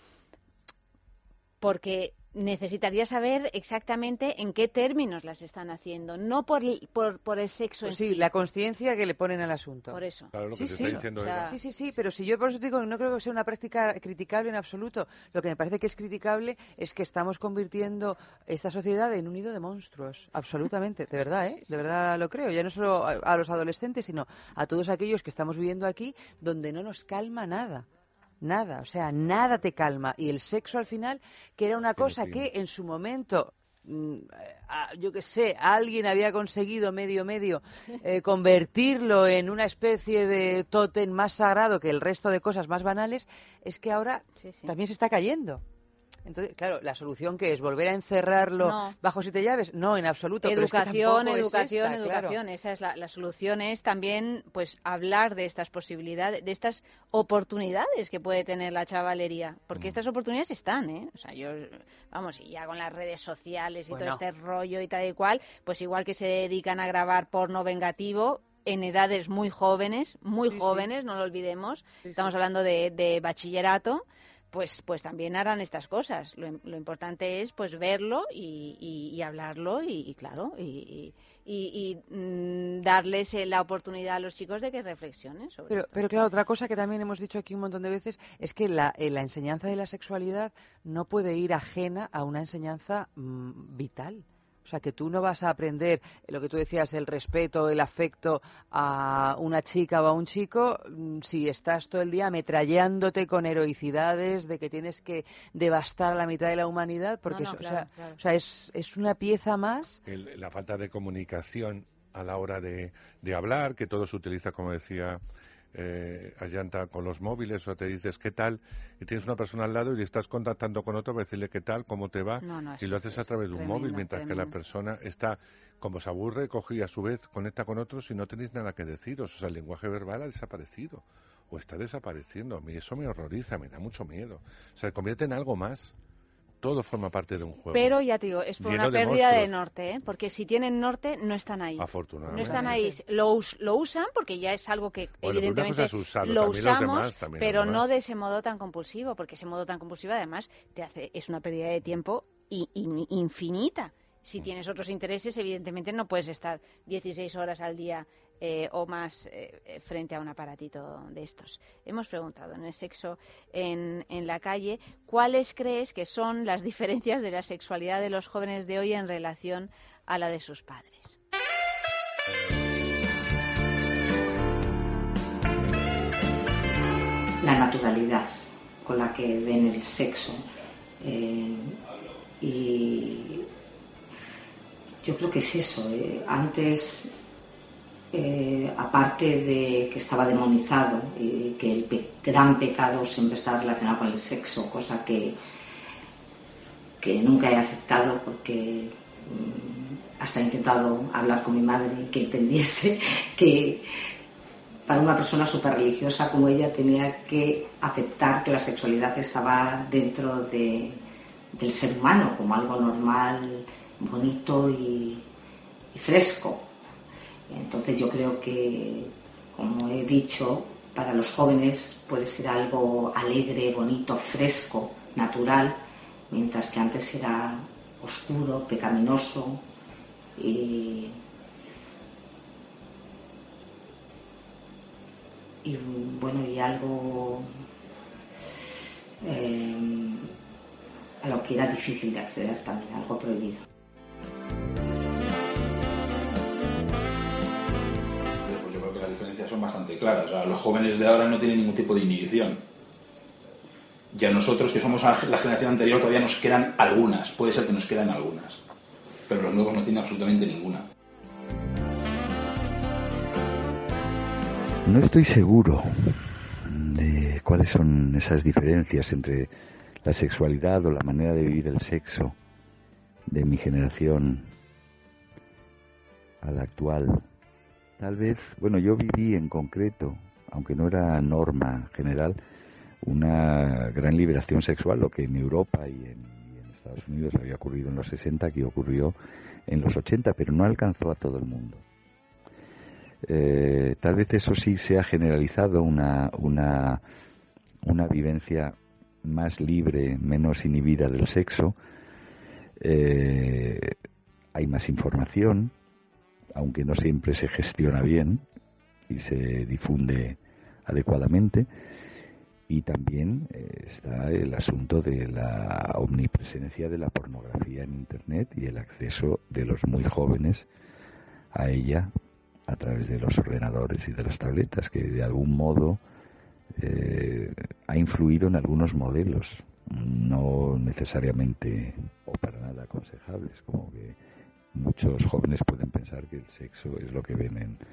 porque necesitaría saber exactamente en qué términos las están haciendo, no por, el- por, por el sexo Pues en sí, sí. la conciencia que le ponen al asunto. Por eso. Claro, lo Sí, que te sí. está diciendo O sea, Eva. Sí, sí, sí, pero si yo por eso te digo, no creo que sea una práctica criticable en absoluto. Lo que me parece que es criticable es que estamos convirtiendo esta sociedad en un nido de monstruos. Absolutamente, de verdad, ¿eh? De verdad lo creo. Ya no solo a, a los adolescentes, sino a todos aquellos que estamos viviendo aquí, donde no nos calma nada. Nada, o sea, nada te calma. Y el sexo al final, que era una Qué cosa fin. que en su momento mm, a- yo qué sé, alguien había conseguido medio medio eh, convertirlo en una especie de tótem más sagrado que el resto de cosas más banales, es que ahora sí, sí. también se está cayendo. Entonces, claro, la solución que es volver a encerrarlo no. bajo siete llaves, no, en absoluto. Educación, pero es que educación, es esta, educación. Claro. Esa es la, la solución, es también, pues, hablar de estas posibilidades, de estas oportunidades que puede tener la chavalería, porque mm. estas oportunidades están, ¿eh? O sea, yo, vamos, y ya con las redes sociales y bueno. todo este rollo y tal y cual, pues igual que se dedican a grabar porno vengativo en edades muy jóvenes, muy sí, jóvenes, sí. no lo olvidemos. Sí, Estamos sí. hablando de, de bachillerato. Pues, pues también harán estas cosas. Lo, lo importante es pues verlo y, y, y hablarlo y, y claro, y, y, y mm, darles la oportunidad a los chicos de que reflexionen sobre pero, esto. Pero claro, otra cosa que también hemos dicho aquí un montón de veces es que la, eh, la enseñanza de la sexualidad no puede ir ajena a una enseñanza mmm, vital. O sea, que tú no vas a aprender lo que tú decías, el respeto, el afecto a una chica o a un chico si estás todo el día ametrallándote con heroicidades de que tienes que devastar a la mitad de la humanidad, porque no, no, eso, claro, o sea, claro. o sea es, es una pieza más. El, la falta de comunicación a la hora de, de hablar, que todo se utiliza, como decía eh, Ayanta, con los móviles, o te dices qué tal, y tienes una persona al lado y le estás contactando con otro para decirle qué tal, cómo te va, no, no, y lo haces a través de un tremendo, móvil, mientras tremendo. que la persona está, como se aburre, coge y a su vez conecta con otros y no tenéis nada que deciros. O sea, el lenguaje verbal ha desaparecido, o está desapareciendo. A mí eso me horroriza, me da mucho miedo. O sea, se convierte en algo más. Todo forma parte de un juego. Pero ya te digo, es por una pérdida de, de norte, ¿eh? Porque si tienen norte, no están ahí. Afortunadamente. No están ahí. Lo, us, lo usan porque ya es algo que bueno, evidentemente es usarlo, lo usamos, demás, pero no de ese modo tan compulsivo, porque ese modo tan compulsivo además te hace es una pérdida de tiempo i, i, infinita. Si tienes otros intereses, evidentemente no puedes estar dieciséis horas al día eh, o más eh, frente a un aparatito de estos. Hemos preguntado en el sexo en, en la calle, ¿cuáles crees que son las diferencias de la sexualidad de los jóvenes de hoy en relación a la de sus padres? La naturalidad con la que ven el sexo eh, y yo creo que es eso. Eh. Antes, eh, aparte de que estaba demonizado y que el pe- gran pecado siempre estaba relacionado con el sexo, cosa que, que nunca he aceptado porque mmm, hasta he intentado hablar con mi madre y que entendiese que para una persona súper religiosa como ella tenía que aceptar que la sexualidad estaba dentro de, del ser humano como algo normal, bonito y, y fresco. Entonces yo creo que, como he dicho, para los jóvenes puede ser algo alegre, bonito, fresco, natural, mientras que antes era oscuro, pecaminoso y, y bueno, y algo eh, a lo que era difícil de acceder también, algo prohibido. Yo creo que las diferencias son bastante claras. O sea, los jóvenes de ahora no tienen ningún tipo de inhibición. Y a nosotros, que somos la generación anterior, todavía nos quedan algunas. Puede ser que nos quedan algunas. Pero los nuevos no tienen absolutamente ninguna. No estoy seguro de cuáles son esas diferencias entre la sexualidad o la manera de vivir el sexo de mi generación a la actual. Tal vez, bueno, yo viví en concreto, aunque no era norma general, una gran liberación sexual, lo que en Europa y en, y en Estados Unidos había ocurrido en los sesenta, aquí ocurrió en los ochenta, pero no alcanzó a todo el mundo. Eh, tal vez eso sí se ha generalizado, una, una, una vivencia más libre, menos inhibida del sexo. Eh, hay más información, aunque no siempre se gestiona bien y se difunde adecuadamente. Y también eh, está el asunto de la omnipresencia de la pornografía en Internet y el acceso de los muy jóvenes a ella a través de los ordenadores y de las tabletas, que de algún modo eh, ha influido en algunos modelos, no necesariamente o para nada aconsejables, como que muchos jóvenes pueden pensar que el sexo es lo que ven en,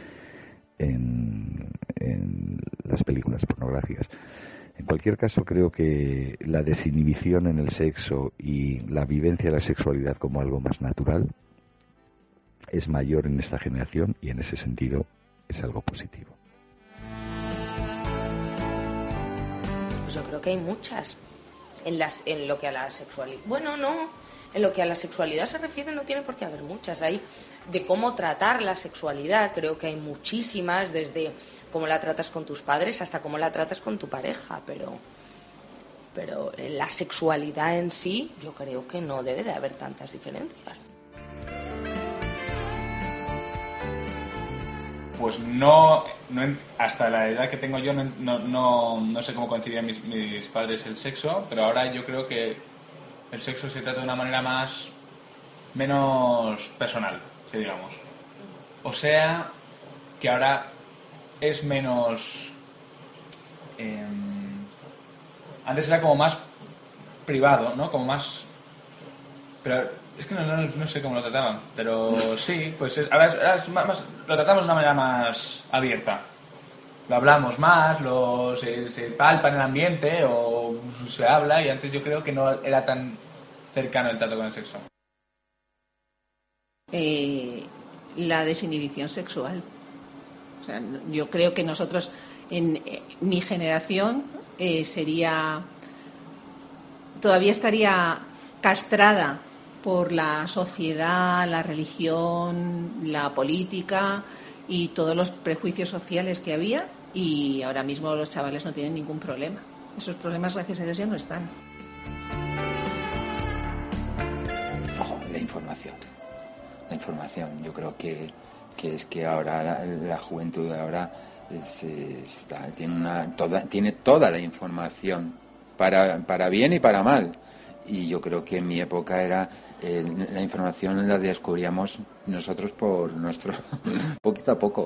en, en las películas pornográficas. En cualquier caso, creo que la desinhibición en el sexo y la vivencia de la sexualidad como algo más natural es mayor en esta generación y en ese sentido es algo positivo. Pues yo creo que hay muchas. En, las, en lo que a la sexualidad... Bueno, no. En lo que a la sexualidad se refiere no tiene por qué haber muchas. Hay de cómo tratar la sexualidad. Creo que hay muchísimas, desde cómo la tratas con tus padres hasta cómo la tratas con tu pareja. Pero, pero en la sexualidad en sí yo creo que no debe de haber tantas diferencias. Pues no, no, hasta la edad que tengo yo no, no, no, no sé cómo concebían mis, mis padres el sexo, pero ahora yo creo que el sexo se trata de una manera más, menos personal, que digamos. O sea, que ahora es menos... Eh, antes era como más privado, ¿no? Como más... Pero es que no, no, no sé cómo lo trataban, pero sí, pues es, ahora, es, ahora es más, más, lo tratamos de una manera más abierta. Lo hablamos más, lo, se, se palpa en el ambiente o se habla, y antes yo creo que no era tan cercano el trato con el sexo. Eh, la desinhibición sexual. O sea, yo creo que nosotros, en eh, mi generación, eh, sería... todavía estaría castrada por la sociedad, la religión, la política y todos los prejuicios sociales que había, y ahora mismo los chavales no tienen ningún problema. Esos problemas, gracias a Dios, ya no están. Ojo, la información. La información. Yo creo que, que es que ahora la, la juventud de ahora es, está, tiene, una, toda, tiene toda la información, para, para bien y para mal. Y yo creo que en mi época era eh, la información la descubríamos nosotros por nuestro poquito a poco.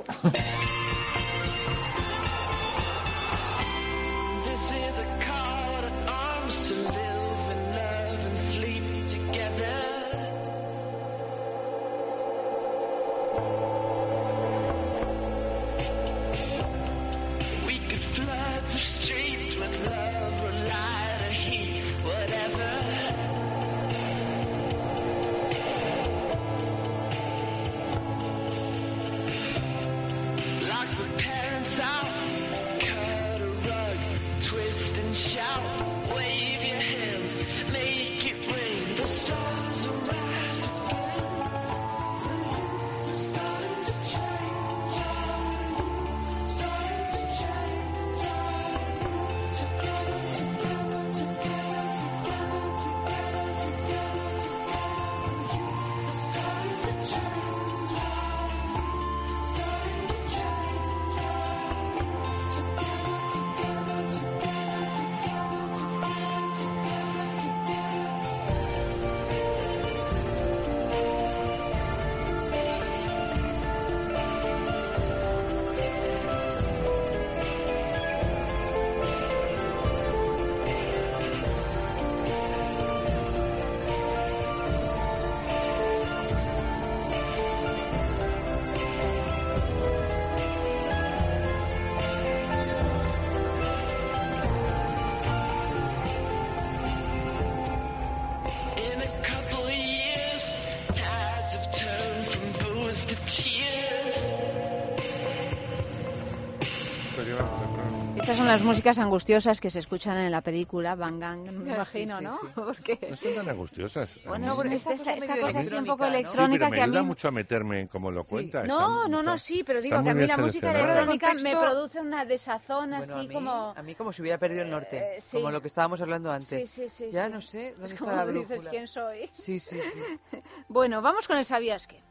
Estas son las músicas angustiosas que se escuchan en la película Van Gang, me imagino, sí, sí, ¿no? sí. Porque... No son tan angustiosas. Bueno, A mí- esta, esta, esta cosa así un poco Sí, electrónica pero me que a ayuda mí... mucho a meterme en cómo lo cuenta. No, Está- no, no, está- sí, pero digo está que a muy mí bien la música seleccionada. electrónica me Contexto- produce una desazón Bueno, así a mí, como... a mí como si hubiera perdido el norte, Eh, sí. como lo que estábamos hablando antes. Sí, sí, sí. Ya sí. no sé dónde Es está como la dices brújula. quién soy. Sí, sí, sí. Bueno, vamos con el ¿sabías qué?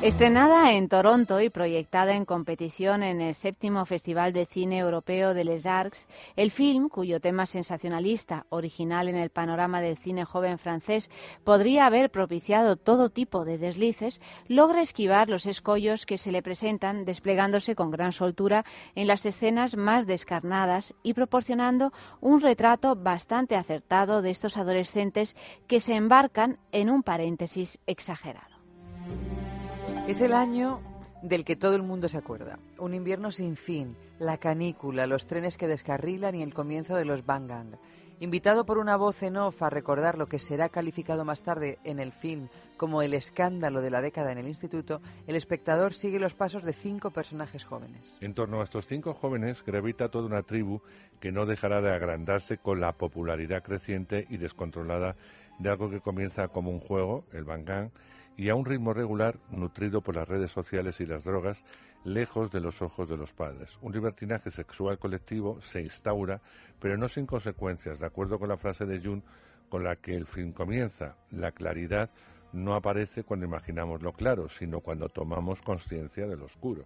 Estrenada en Toronto y proyectada en competición en el séptimo Festival de Cine Europeo de Les Arcs, el film, cuyo tema sensacionalista, original en el panorama del cine joven francés, podría haber propiciado todo tipo de deslices, logra esquivar los escollos que se le presentan, desplegándose con gran soltura en las escenas más descarnadas y proporcionando un retrato bastante acertado de estos adolescentes que se embarcan en un paréntesis exagerado. Es el año del que todo el mundo se acuerda. Un invierno sin fin, la canícula, los trenes que descarrilan y el comienzo de los Bang Gang. Invitado por una voz en off a recordar lo que será calificado más tarde en el film como el escándalo de la década en el instituto, el espectador sigue los pasos de cinco personajes jóvenes. En torno a estos cinco jóvenes gravita toda una tribu que no dejará de agrandarse con la popularidad creciente y descontrolada de algo que comienza como un juego, el Bang Gang, y a un ritmo regular nutrido por las redes sociales y las drogas, lejos de los ojos de los padres. Un libertinaje sexual colectivo se instaura, pero no sin consecuencias, de acuerdo con la frase de Jung con la que el film comienza. La claridad no aparece cuando imaginamos lo claro, sino cuando tomamos conciencia del oscuro.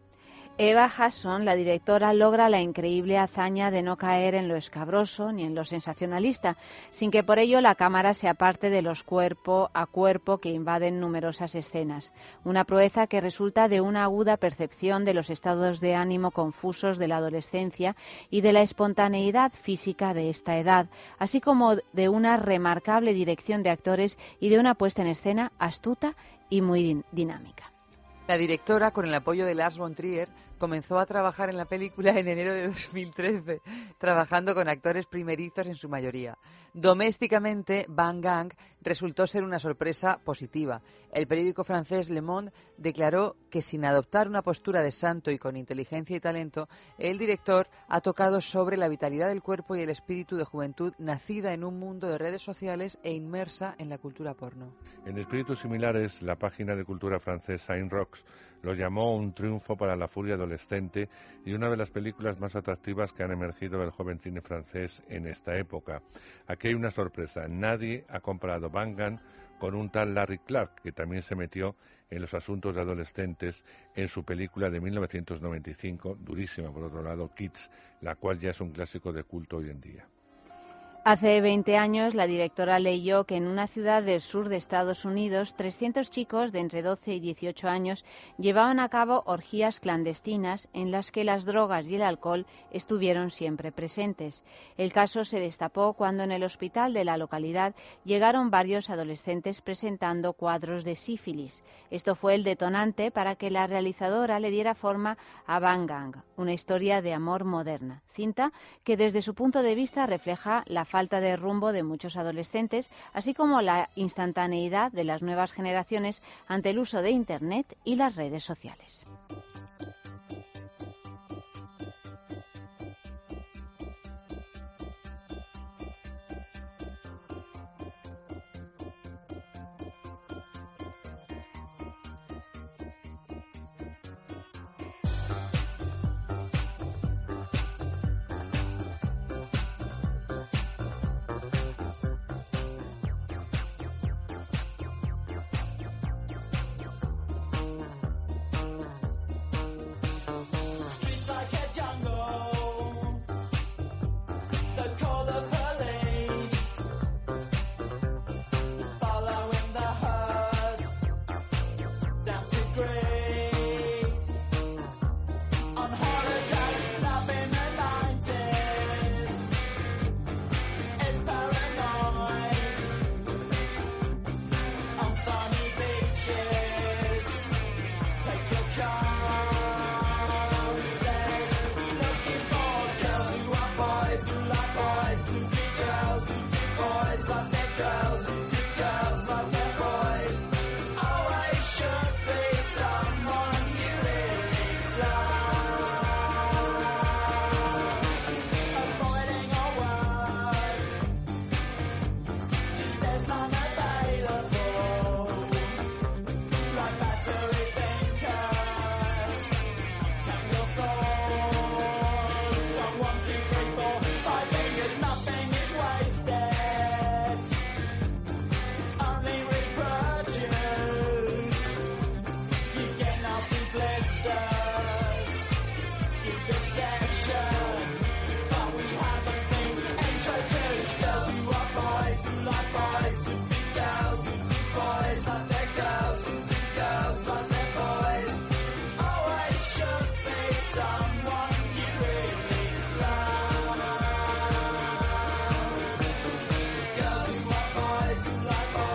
Eva Hudson, la directora, logra la increíble hazaña de no caer en lo escabroso ni en lo sensacionalista, sin que por ello la cámara se aparte de los cuerpo a cuerpo que invaden numerosas escenas. Una proeza que resulta de una aguda percepción de los estados de ánimo confusos de la adolescencia y de la espontaneidad física de esta edad, así como de una remarcable dirección de actores y de una puesta en escena astuta y muy din- dinámica. La directora, con el apoyo de Lars von Trier, comenzó a trabajar en la película en enero de dos mil trece, trabajando con actores primerizos en su mayoría. Domésticamente, Bang Gang resultó ser una sorpresa positiva. El periódico francés Le Monde declaró que, sin adoptar una postura de santo y con inteligencia y talento, el director ha tocado sobre la vitalidad del cuerpo y el espíritu de juventud nacida en un mundo de redes sociales e inmersa en la cultura porno. En espíritus similares, la página de cultura francés Saint Rocks lo llamó un triunfo para la furia adolescente y una de las películas más atractivas que han emergido del joven cine francés en esta época. Aquí hay una sorpresa. Nadie ha comparado Bang Gang con un tal Larry Clark, que también se metió en los asuntos de adolescentes en su película de mil novecientos noventa y cinco, durísima por otro lado, Kids, la cual ya es un clásico de culto hoy en día. Hace veinte años, la directora leyó que en una ciudad del sur de Estados Unidos, trescientos chicos de entre doce y dieciocho años llevaban a cabo orgías clandestinas en las que las drogas y el alcohol estuvieron siempre presentes. El caso se destapó cuando en el hospital de la localidad llegaron varios adolescentes presentando cuadros de sífilis. Esto fue el detonante para que la realizadora le diera forma a Bang Gang, una historia de amor moderna, cinta que desde su punto de vista refleja la falta de rumbo de muchos adolescentes, así como la instantaneidad de las nuevas generaciones ante el uso de Internet y las redes sociales.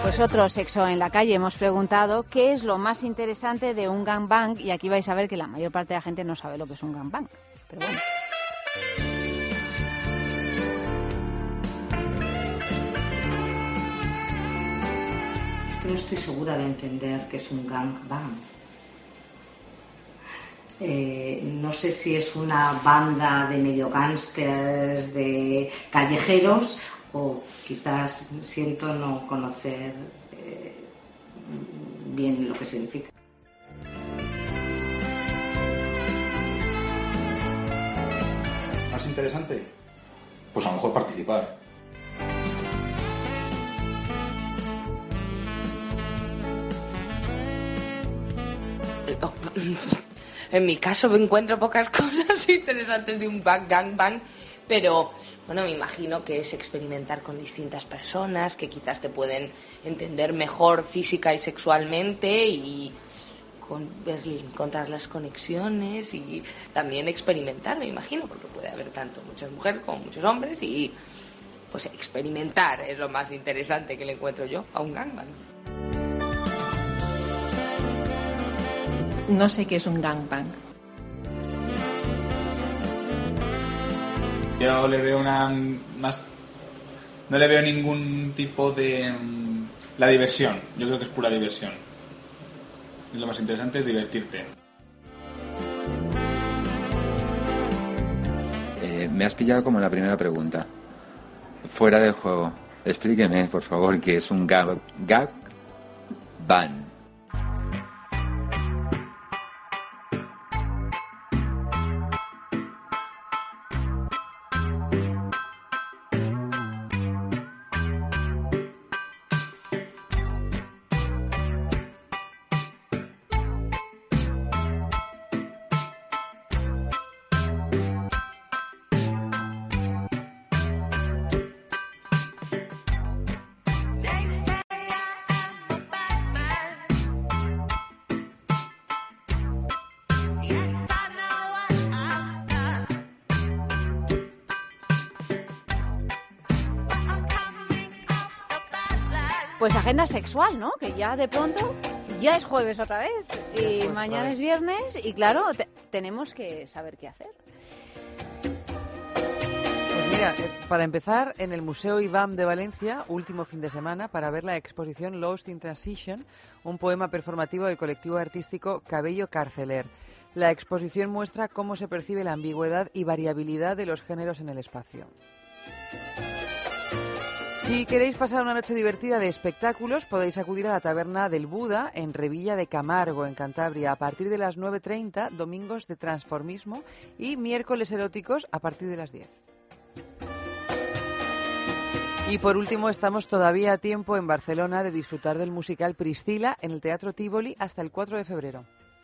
Pues otro sexo en la calle. Hemos preguntado qué es lo más interesante de un gangbang y aquí vais a ver que la mayor parte de la gente no sabe lo que es un gangbang. Pero bueno. Es que no estoy segura de entender qué es un gangbang. Eh, no sé si es una banda de medio gángsters, de callejeros, o quizás siento no conocer eh, bien lo que significa. ¿Más interesante? Pues a lo mejor participar. En mi caso me encuentro pocas cosas interesantes de un bang, gang, bang, pero bueno, me imagino que es experimentar con distintas personas que quizás te pueden entender mejor física y sexualmente y con, ver, encontrar las conexiones y también experimentar, me imagino, porque puede haber tanto muchas mujeres como muchos hombres y pues experimentar es lo más interesante que le encuentro yo a un gangbang. No sé qué es un gangbang. Yo le veo una más... No le veo ningún tipo de... La diversión. Yo creo que es pura diversión. Y lo más interesante es divertirte. Eh, me has pillado como la primera pregunta. Fuera del juego. Explíqueme, por favor, qué es un gag... gag ban. Pues agenda sexual, ¿no? Que ya de pronto ya es jueves otra vez y pues mañana es viernes y claro, te- tenemos que saber qué hacer. Pues mira, eh, para empezar, en el Museo IBAM de Valencia, último fin de semana, para ver la exposición Lost in Transition, un poema performativo del colectivo artístico Cabello Carceler. La exposición muestra cómo se percibe la ambigüedad y variabilidad de los géneros en el espacio. Si queréis pasar una noche divertida de espectáculos, podéis acudir a la Taberna del Buda en Revilla de Camargo, en Cantabria, a partir de las nueve treinta, domingos de transformismo y miércoles eróticos a partir de las diez. Y por último, estamos todavía a tiempo en Barcelona de disfrutar del musical Priscila en el Teatro Tívoli hasta el cuatro de febrero.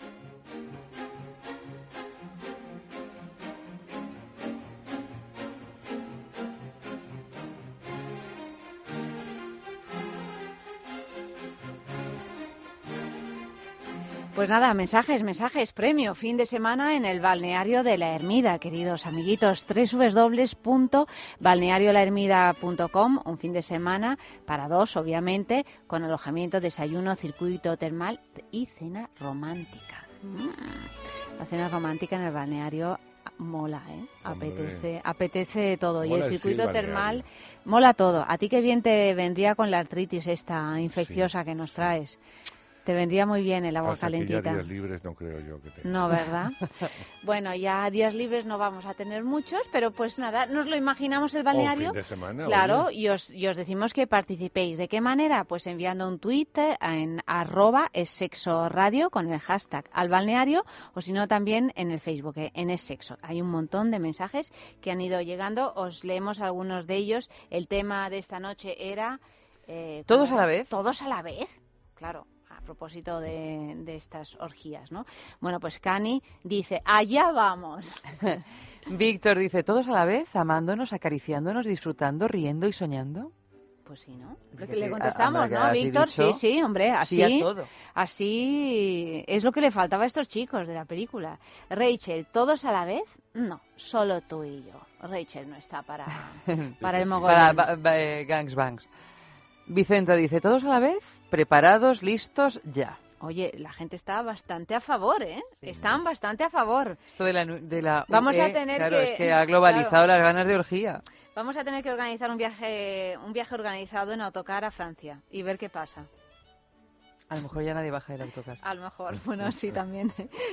Pues nada, mensajes, mensajes, premio, fin de semana en el balneario de La Ermida, queridos amiguitos, doble u doble u doble u punto balneario la ermida punto com, un fin de semana para dos, obviamente, con alojamiento, desayuno, circuito termal y cena romántica. Mm. La cena romántica en el balneario mola, ¿eh? Apetece, apetece todo. Mola y el el circuito sí, termal mola todo. A ti qué bien te vendría con la artritis esta infecciosa sí, que nos traes. Te vendría muy bien el agua Pasa calentita. Que ya días libres no creo yo que tenga. No, ¿verdad? Bueno, ya días libres no vamos a tener muchos, pero pues nada, nos lo imaginamos el balneario. O fin de semana, claro, oye. y os, y os decimos que participéis. ¿De qué manera? Pues enviando un tuit en arroba es sexo radio con el hashtag al balneario, o si no también en el Facebook, eh, en es sexo. Hay un montón de mensajes que han ido llegando, os leemos algunos de ellos. El tema de esta noche era... Eh, ¿Todos a la vez? ¿Todos a la vez? Claro. A propósito de, de estas orgías, ¿no? Bueno, pues Cani dice, allá vamos. Víctor dice, ¿todos a la vez, amándonos, acariciándonos, disfrutando, riendo y soñando? Pues sí, ¿no? Es Lo que que le sí, contestamos, a- a- ¿no, así Víctor? dicho, Sí, sí, hombre, así, sí a todo. así es lo que le faltaba a estos chicos de la película. Rachel, ¿todos a la vez? No, solo tú y yo. Rachel no está para, para el mogollón. Para ba- ba- eh, gangs bangs. Vicenta dice, todos a la vez, preparados, listos, ya. Oye, la gente está bastante a favor, ¿eh? Sí. Están bastante a favor. Esto de la... De la Vamos U E, a tener claro, que... es que ha globalizado claro. las ganas de orgía. Vamos a tener que organizar un viaje, un viaje organizado en autocar a Francia y ver qué pasa. A lo mejor ya nadie baja del autocar. A lo mejor, bueno, sí, también.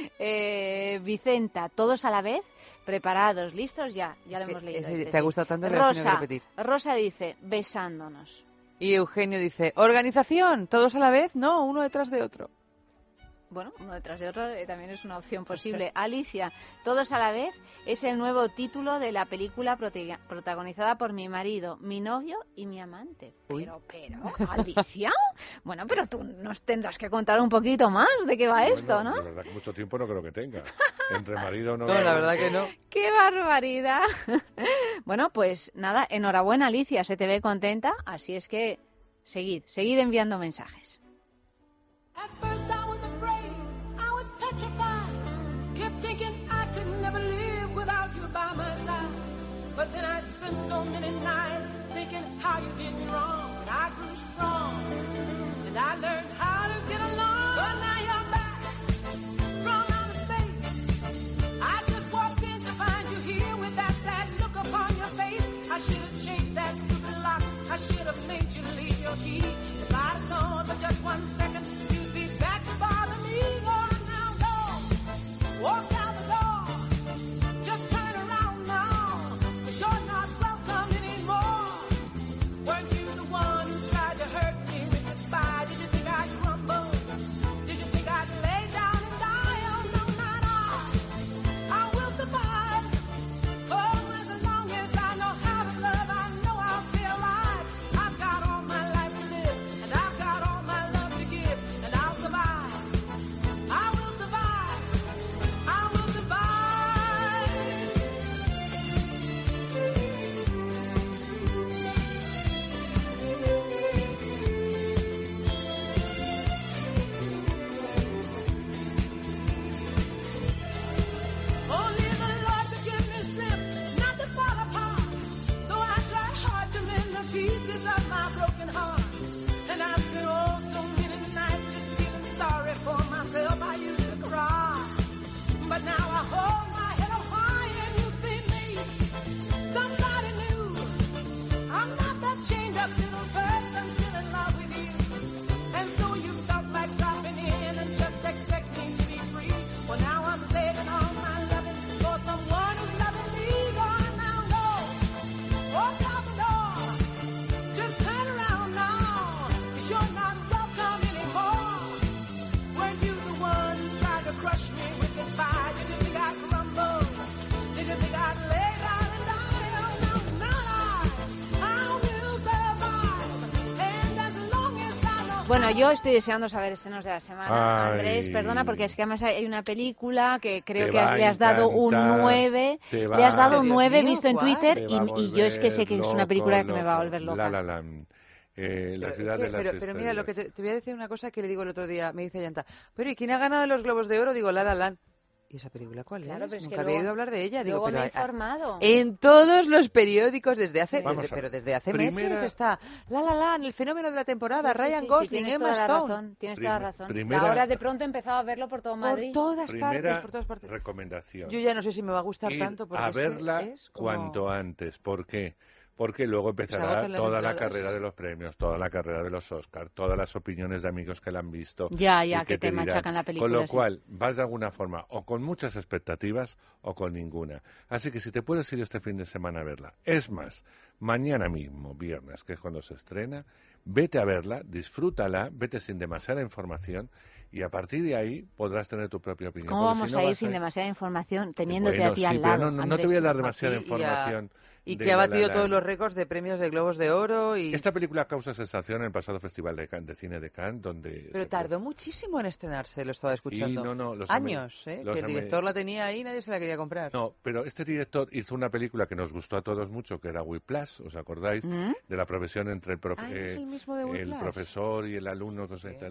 Eh, Vicenta, todos a la vez, preparados, listos, ya. Ya lo hemos leído. Ese, este, te ha sí. gustado tanto, le Rosa, has tenido que repetir. Rosa dice, besándonos. Y Eugenio dice, organización, todos a la vez, no, uno detrás de otro. Bueno, uno detrás de otro eh, también es una opción posible. Alicia, todos a la vez, es el nuevo título de la película prota- protagonizada por mi marido, mi novio y mi amante. Uy. Pero, pero, Alicia, bueno, pero tú nos tendrás que contar un poquito más de qué va Bueno, esto, ¿no? La verdad que mucho tiempo no creo que tenga. Entre marido no... No, la verdad que no. ¡Qué barbaridad! Bueno, pues nada, enhorabuena, Alicia, se te ve contenta, así es que seguid, seguid enviando mensajes. At first I was afraid, I was petrified. Kept thinking I could never live without you by my side. But then I spent so many nights thinking how you did me wrong. And I grew strong, and I learned how to get along. But now you're back from outer space. I just walked in to find you here with that sad look upon your face. I should have changed that stupid lock. I should have made you leave your key. If I'd have gone for just one second, you'd be back to bother me. Go on now, go. Walk out the door. Just turn around now. 'Cause you're not welcome anymore. Weren't you the one who tried to hurt me with goodbye? Did you think I'd crumble? Did you think I'd lay down and die? Oh, no, not I. I will survive. Oh, as long as I know how to love, I know I'll be alive. I've got all my life to live, and I've got all my love to give, and I'll survive. I will survive. I will survive. Only the Lord could give me strength not to fall apart. Though I try hard to mend the pieces of my broken heart. And I spent oh so many nights just feeling sorry for myself. I used to cry. But now I hold my head up high and you see me. Somebody new. I'm not that chained up little person still in love with you. And so you felt like dropping in and just expecting to be free. Well, now I'm saving all my loving for someone who's loving me. Go on now, go. Walk out the door. Just turn around now. 'Cause you're not welcome anymore. Weren't you the one who tried to crush me with goodbye? Did you think I'd crumble? Did you think I'd lay down and die? Oh, no, not I. I will survive. And as long as I know. Bueno, yo estoy deseando saber estrenos de la semana. Ay. Andrés, perdona, porque es que además hay una película que creo Te que va has- a le has dado un encantar, nueve. te va Le has dado a- un Dios nueve mío, visto en ¿cuál? Twitter Te va a y, y yo es que sé que es una volver película que loco, me va a loco. volver loca. La La Land. Eh, la Pero, ciudad es que- de las pero, pero mira, lo que estrellas. te, te voy a decir una cosa que le digo el otro día, me dice Yanta. Pero ¿y quién ha ganado los Globos de Oro? Digo, La La Land. ¿Y esa película cuál Claro, es? pero es que Nunca había luego- oído hablar de ella. Digo, luego pero me he hay- informado. en todos los periódicos desde hace, Vamos desde- a ver. pero desde hace Primera- meses está La La Land, el fenómeno de la temporada, Sí, sí, Ryan sí, sí, Gosling, tienes Emma toda la Stone. razón, tienes Prim- toda la razón. primera- Ahora de pronto he empezado a verlo por todo Por Madrid. todas partes, Primera por todas partes. recomendación. Yo ya no sé si me va a gustar Ir tanto porque a es que verla es como- cuanto antes. ¿Por qué? Porque luego empezará agotan las toda la entradas. carrera de los premios, toda la carrera de los Oscars, todas las opiniones de amigos que la han visto. Ya, ya, y que te dirán. machacan la película, Con lo sí. cual, vas de alguna forma o con muchas expectativas o con ninguna. Así que si te puedes ir este fin de semana a verla. Es más, mañana mismo, viernes, que es cuando se estrena, vete a verla, disfrútala, vete sin demasiada información y a partir de ahí podrás tener tu propia opinión. ¿Cómo Porque vamos si no a ir vas sin ir- demasiada información teniéndote Bueno, a ti sí, al pero lado? no, no, no te voy a Andrés? dar demasiada Y- y a- información. Y de que ha La La batido Land. todos los récords de premios de Globos de Oro y... Esta película causa sensación en el pasado Festival de, Cannes- de Cine de Cannes, donde... Pero se- tardó muchísimo en estrenarse, lo estaba escuchando. no, no, los Años, ame- ¿eh? los Que el ame- director la tenía ahí y nadie se la quería comprar. No, pero este director hizo una película que nos gustó a todos mucho, que era Whiplash, ¿os acordáis? ¿Mm? De la profesión entre el, prof- Ah, ¿es eh, el mismo de el Whiplash? profesor y el alumno, cosa y tal.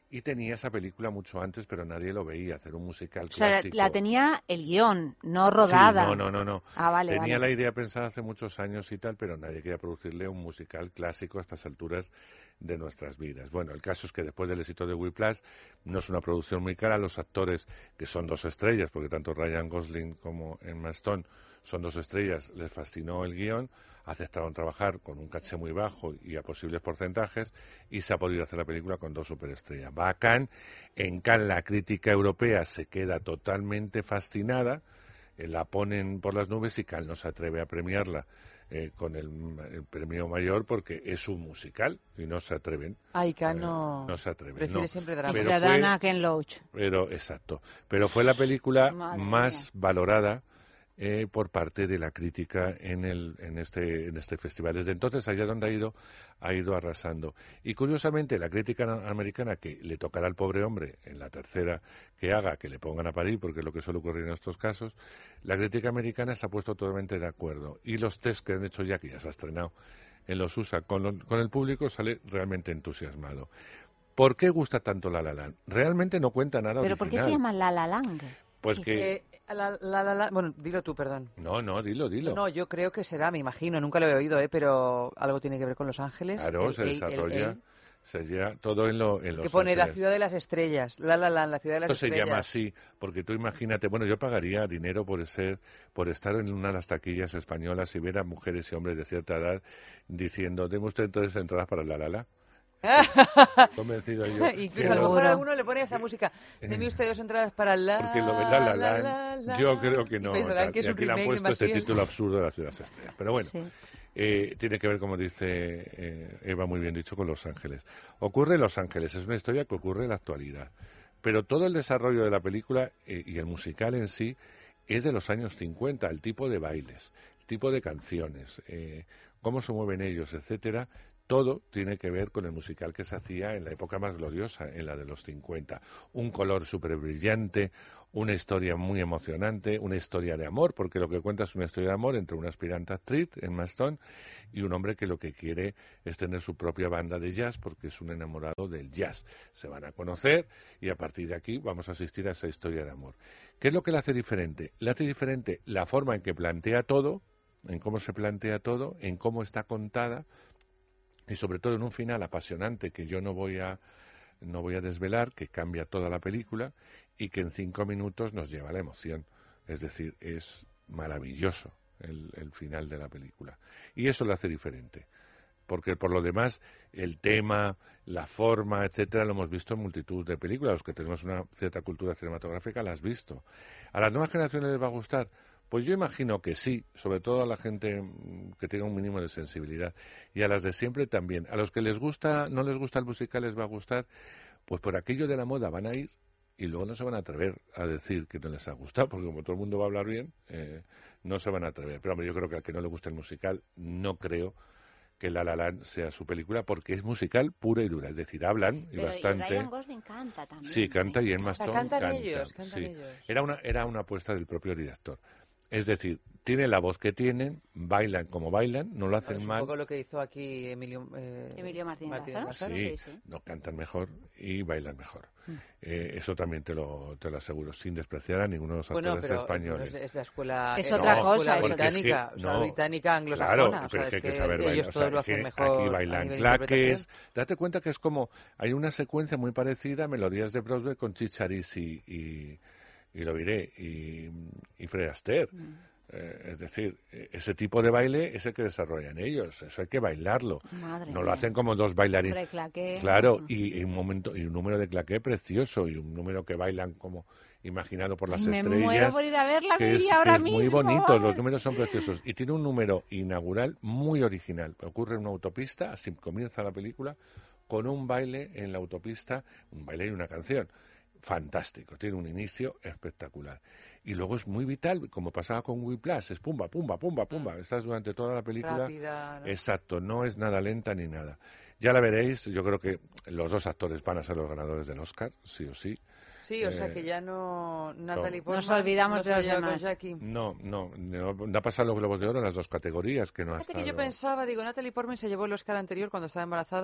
Y tenía esa película mucho antes, pero nadie lo veía, hacer un musical O sea, clásico. la tenía el guión, no rodada. Sí, no, no, no, no. Ah, vale, Tenía vale. la idea pensada hace muchos años y tal, pero nadie quería producirle un musical clásico a estas alturas de nuestras vidas. Bueno, el caso es que después del éxito de Whiplash, no es una producción muy cara, los actores, que son dos estrellas, porque tanto Ryan Gosling como Emma Stone son dos estrellas, les fascinó el guión, aceptaron trabajar con un caché muy bajo y a posibles porcentajes, y se ha podido hacer la película con dos superestrellas. Va a Cannes, en Cannes la crítica europea se queda totalmente fascinada, eh, la ponen por las nubes y Cannes no se atreve a premiarla eh, con el, el premio mayor porque es un musical y no se atreven. Ay, Cannes no... No se atreven, Prefiere no. siempre drama. Pero Y se la fue- dan a Ken Loach. Pero, exacto. Pero fue la película Madre más mía. valorada eh, por parte de la crítica en el en este en este festival. Desde entonces, allá donde ha ido, ha ido arrasando. Y curiosamente, la crítica na- americana, que le tocará al pobre hombre en la tercera que haga, que le pongan a parir, porque es lo que suele ocurrir en estos casos, la crítica americana se ha puesto totalmente de acuerdo. Y los test que han hecho ya, que ya se ha estrenado en los U S A con, lo- con el público, sale realmente entusiasmado. ¿Por qué gusta tanto La La Land? Realmente no cuenta nada ¿Pero por qué se original. llama La La Land? Pues que... Eh, la, la, la, la- Bueno, dilo tú, perdón. No, no, dilo, dilo. No, yo creo que será, me imagino, nunca lo he oído, ¿eh? Pero algo tiene que ver con Los Ángeles. Claro, El- se el- el- desarrolla, el- se lleva todo en, lo, en Los que pone La Ángeles. Ciudad de las Estrellas, La La Land, La Ciudad de las Esto se Estrellas. llama así, porque tú imagínate, bueno, yo pagaría dinero por ser, por estar en una de las taquillas españolas y ver a mujeres y hombres de cierta edad diciendo, deme usted entonces entradas para La La La. Convencido yo. Incluso Que a lo no. mejor alguno le pone esta música. Deme usted dos entradas para la Porque lo de La La la, Land, la, yo la. creo que Y no. pensarán tal. que es Y un aquí le han remake de puesto este Maciel. título absurdo de La Ciudad de las Estrellas. Pero bueno, Sí. eh, tiene que ver, como dice eh, Eva muy bien dicho, con Los Ángeles. Ocurre en Los Ángeles, es una historia que ocurre en la actualidad. Pero todo el desarrollo de la película eh, y el musical en sí es de los años cincuenta, el tipo de bailes, el tipo de canciones, eh, cómo se mueven ellos, etcétera. Todo tiene que ver con el musical que se hacía en la época más gloriosa, en la de los cincuenta. Un color súper brillante, una historia muy emocionante, una historia de amor, porque lo que cuenta es una historia de amor entre una aspirante actriz, Emma Stone, y un hombre que lo que quiere es tener su propia banda de jazz, porque es un enamorado del jazz. Se van a conocer y a partir de aquí vamos a asistir a esa historia de amor. ¿Qué es lo que le hace diferente? Le hace diferente la forma en que plantea todo, en cómo se plantea todo, en cómo está contada, y sobre todo en un final apasionante que yo no voy a no voy a desvelar, que cambia toda la película y que en cinco minutos nos lleva a la emoción. Es decir, es maravilloso el, el final de la película. Y eso lo hace diferente. Porque por lo demás, el tema, la forma, etcétera, lo hemos visto en multitud de películas. Los que tenemos una cierta cultura cinematográfica la has visto. ¿A las nuevas generaciones les va a gustar? Pues yo imagino que sí, sobre todo a la gente mm, que tenga un mínimo de sensibilidad. Y a las de siempre también. A los que les gusta, no les gusta el musical, les va a gustar, pues por aquello de la moda van a ir y luego no se van a atrever a decir que no les ha gustado, porque como todo el mundo va a hablar bien, eh, no se van a atrever. Pero hombre, yo creo que al que no le guste el musical, no creo que La La Land sea su película, porque es musical pura y dura. Es decir, hablan y Pero bastante... y Ryan Gosling canta también. Sí, canta y Emma Stone Cantan canta. ellos, cantan sí. ellos. Era una era una apuesta del propio director. Es decir, tienen la voz que tienen, bailan como bailan, no lo hacen Es un mal. poco lo que hizo aquí Emilio, eh, Emilio Martínez Lázaro. Sí, Sí, sí. no cantan mejor y bailan mejor. Mm. Eh, eso también te lo, te lo aseguro, sin despreciar a ninguno de los Bueno, actores pero españoles. no es, es la escuela, Es eh, otra la cosa, escuela es otra- británica, porque es que- o sea, no, británica anglosajona. Claro, o sea, pero es es que hay que que saber bailar. ellos O todo sea, lo hacen que mejor. aquí a bailan nivel de claques. interpretación. Date cuenta que es como, hay una secuencia muy parecida a Melodías de Broadway con Chicharis y, y, y lo diré, y, y Fred Astaire. Eh, es decir, eh, ese tipo de baile es el que desarrollan ellos, eso hay que bailarlo. Madre no lo mía. hacen como dos bailarines. Hombre, claqué. Claro, y, y un momento y un número de claqué precioso y un número que bailan como imaginado por las Ay, me estrellas. muero por ir a verla, que me es, iría que ahora es muy mismo, bonito, vamos. los números son preciosos y tiene un número inaugural muy original. Ocurre en una autopista, así comienza la película con un baile en la autopista, un baile y una canción. Fantástico, tiene un inicio espectacular. Y luego es muy vital, como pasaba con Whiplash, es pumba, pumba, pumba, pumba. Estás durante toda la película. Rápida, ¿no? Exacto, no es nada lenta ni nada. Ya la veréis, yo creo que los dos actores van a ser los ganadores del Oscar, sí o sí. Sí, o sea Eh, que ya no... Natalie no. Portman Nos olvidamos no se de ha los llevado con demás. Jackie. No, no, no, no ha pasado los Globos de Oro en las dos categorías, que no ha Fíjate que estado... yo pensaba, digo, Natalie Portman se llevó el Oscar anterior cuando estaba embarazada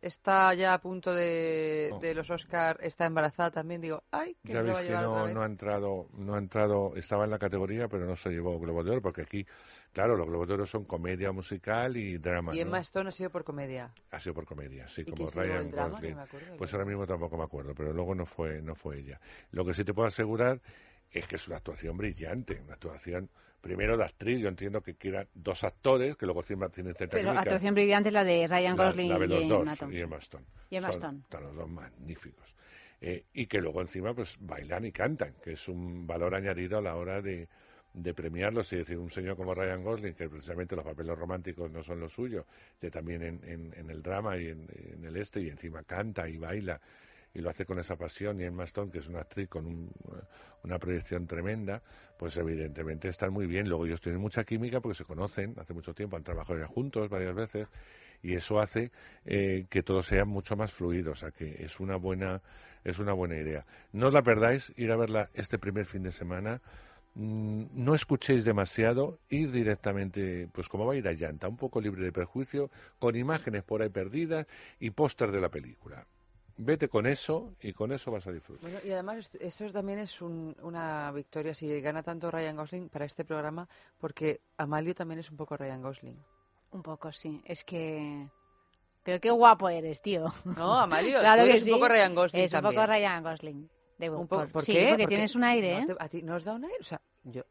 está ya a punto de, No. de los Oscar, está embarazada también. Digo, ay, que Ya me lo ves va a que llevar otra no, vez. no ha entrado, no ha entrado, estaba en la categoría, pero no se llevó Globo de Oro, porque aquí, claro, los Globos de Oro son comedia musical y drama. Y ¿no? Emma Stone ha sido por comedia. Ha sido por comedia, sí, ¿Y como quién se llevó Ryan el drama? Gosling. No me acuerdo. Pues ahora mismo tampoco me acuerdo, pero luego no fue, no fue ella. Lo que sí te puedo asegurar es que es una actuación brillante, una actuación primero de actriz. Yo entiendo que quieran dos actores, que luego encima tienen cierta Pero química. actuación brillante la de Ryan La- Gosling la de los y dos, Emma Thompson. y Emma Stone. Y Emma Son- Stone. Están los dos magníficos. Eh, y que luego encima pues bailan y cantan, que es un valor añadido a la hora de, de premiarlos. Es decir, un señor como Ryan Gosling, que precisamente los papeles románticos no son lo suyo, que también en, en- en el drama y en, en el este, y encima canta y baila, y lo hace con esa pasión, y Emma Stone, que es una actriz con un- una proyección tremenda, pues evidentemente están muy bien. Luego ellos tienen mucha química porque se conocen hace mucho tiempo, han trabajado ya juntos varias veces, y eso hace eh, que todo sea mucho más fluido. O sea que es una buena es una buena idea. No os la perdáis, ir a verla este primer fin de semana. Mm, no escuchéis demasiado, ir directamente, pues como va a ir a llanta, un poco libre de perjuicio, con imágenes por ahí perdidas y póster de la película. Vete con eso y con eso vas a disfrutar. Bueno, y además esto- eso también es un- una victoria si gana tanto Ryan Gosling para este programa, porque Amalio también es un poco Ryan Gosling. Un poco, sí. Es que... Pero qué guapo eres, tío. No, Amalio, Claro tú que eres un sí. poco Ryan Gosling Es un también. poco Ryan Gosling. De- Un poco, ¿por sí, qué? porque Porque tienes un aire, no ¿eh? te- ¿A ti no os da un aire? O sea, yo...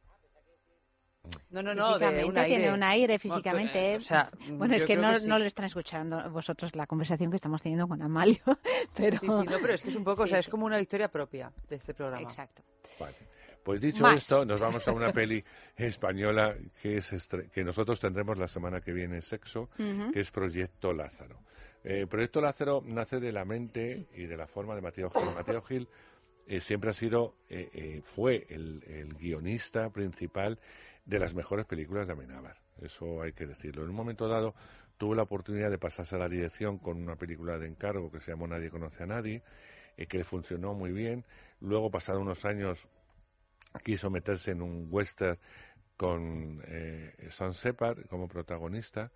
No, no, no, de Físicamente un aire. tiene un aire Bueno, físicamente. eh, o sea, bueno, es yo que creo no, que sí. no lo están escuchando vosotros la conversación que estamos teniendo con Amalio, pero... Sí, sí, no, pero es que es un poco, o Sí, sea, es sí. como una victoria propia de este programa. Exacto. Vale. Pues dicho Más. esto, nos vamos a una peli española que es estre- que nosotros tendremos la semana que viene, Sexo, Ujú. que es Proyecto Lázaro. Eh, Proyecto Lázaro nace de la mente y de la forma de Mateo Gil. Mateo Gil eh, siempre ha sido, eh, eh, fue el, el guionista principal de las mejores películas de Amenábar. Eso hay que decirlo. En un momento dado tuvo la oportunidad de pasarse a la dirección con una película de encargo que se llamó Nadie conoce a nadie, eh, que le funcionó muy bien. Luego, pasados unos años, quiso meterse en un western con eh, Sam Shepard como protagonista,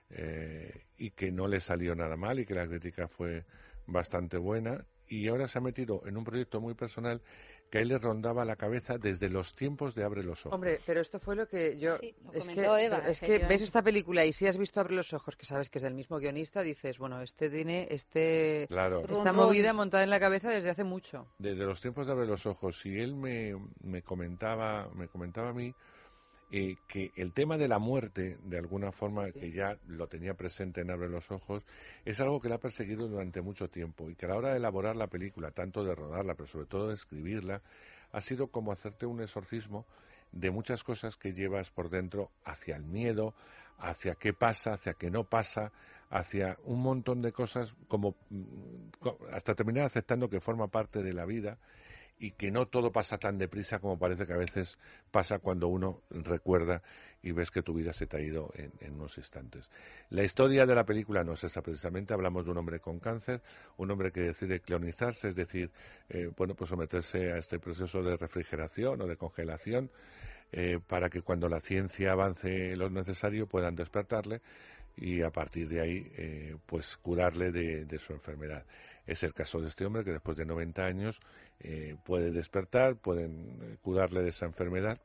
eh, y que no le salió nada mal y que la crítica fue bastante buena, y ahora se ha metido en un proyecto muy personal que a él le rondaba la cabeza desde los tiempos de Abre los ojos. Hombre, pero esto fue lo que yo... Sí, lo es que, comentó Eva, pero es que efectivamente. ves esta película y si has visto Abre los ojos, que sabes que es del mismo guionista, dices, bueno, este tiene este Claro. esta Run, run. movida montada en la cabeza desde hace mucho. Desde los tiempos de Abre los ojos, y él me, me comentaba me comentaba a mí eh, que el tema de la muerte, de alguna forma, que ya lo tenía presente en Abre los ojos, es algo que le ha perseguido durante mucho tiempo, y que a la hora de elaborar la película, tanto de rodarla, pero sobre todo de escribirla, ha sido como hacerte un exorcismo de muchas cosas que llevas por dentro, hacia el miedo, hacia qué pasa, hacia qué no pasa, hacia un montón de cosas, como mm, co- hasta terminar aceptando que forma parte de la vida y que no todo pasa tan deprisa como parece que a veces pasa cuando uno recuerda y ves que tu vida se te ha ido en, en unos instantes. La historia de la película no es esa precisamente. Hablamos de un hombre con cáncer, un hombre que decide clonizarse, es decir, eh, bueno, pues someterse a este proceso de refrigeración o de congelación, eh, para que cuando la ciencia avance lo necesario puedan despertarle y a partir de ahí eh, pues curarle de, de su enfermedad. Es el caso de este hombre que después de noventa años eh, puede despertar, pueden eh, curarle de esa enfermedad,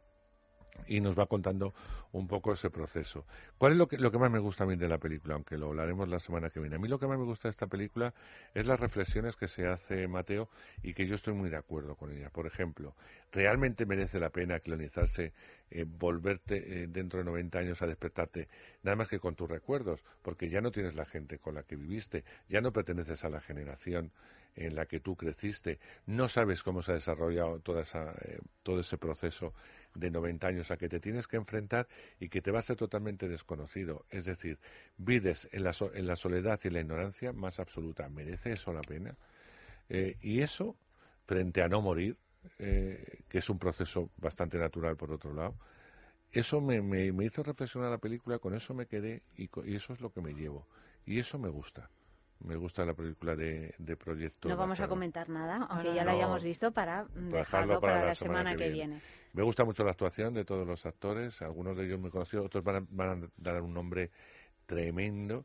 y nos va contando un poco ese proceso. ¿Cuál es lo que, lo que más me gusta a mí de la película? Aunque lo hablaremos la semana que viene. A mí lo que más me gusta de esta película es las reflexiones que se hace Mateo, y que yo estoy muy de acuerdo con ellas. Por ejemplo, ¿realmente merece la pena clonizarse, eh, volverte eh, dentro de noventa años a despertarte nada más que con tus recuerdos? Porque ya no tienes la gente con la que viviste, ya no perteneces a la generación en la que tú creciste, no sabes cómo se ha desarrollado toda esa, eh, todo ese proceso de noventa años a que te tienes que enfrentar y que te va a ser totalmente desconocido. Es decir, vives en la, so- en la soledad y en la ignorancia más absoluta. ¿Merece eso la pena? Eh, y eso, frente a no morir, eh, que es un proceso bastante natural por otro lado, eso me, me, me hizo reflexionar la película, con eso me quedé y, co- y eso es lo que me llevo. Y eso me gusta. Me gusta la película de, de Proyecto No vamos a Lázaro. comentar nada, aunque no, ya la no. hayamos visto, para mm, Dejarlo dejarlo para para, la la semana, que viene. Me gusta mucho la actuación de todos los actores, algunos de ellos muy conocidos, otros van a, van a dar un nombre tremendo,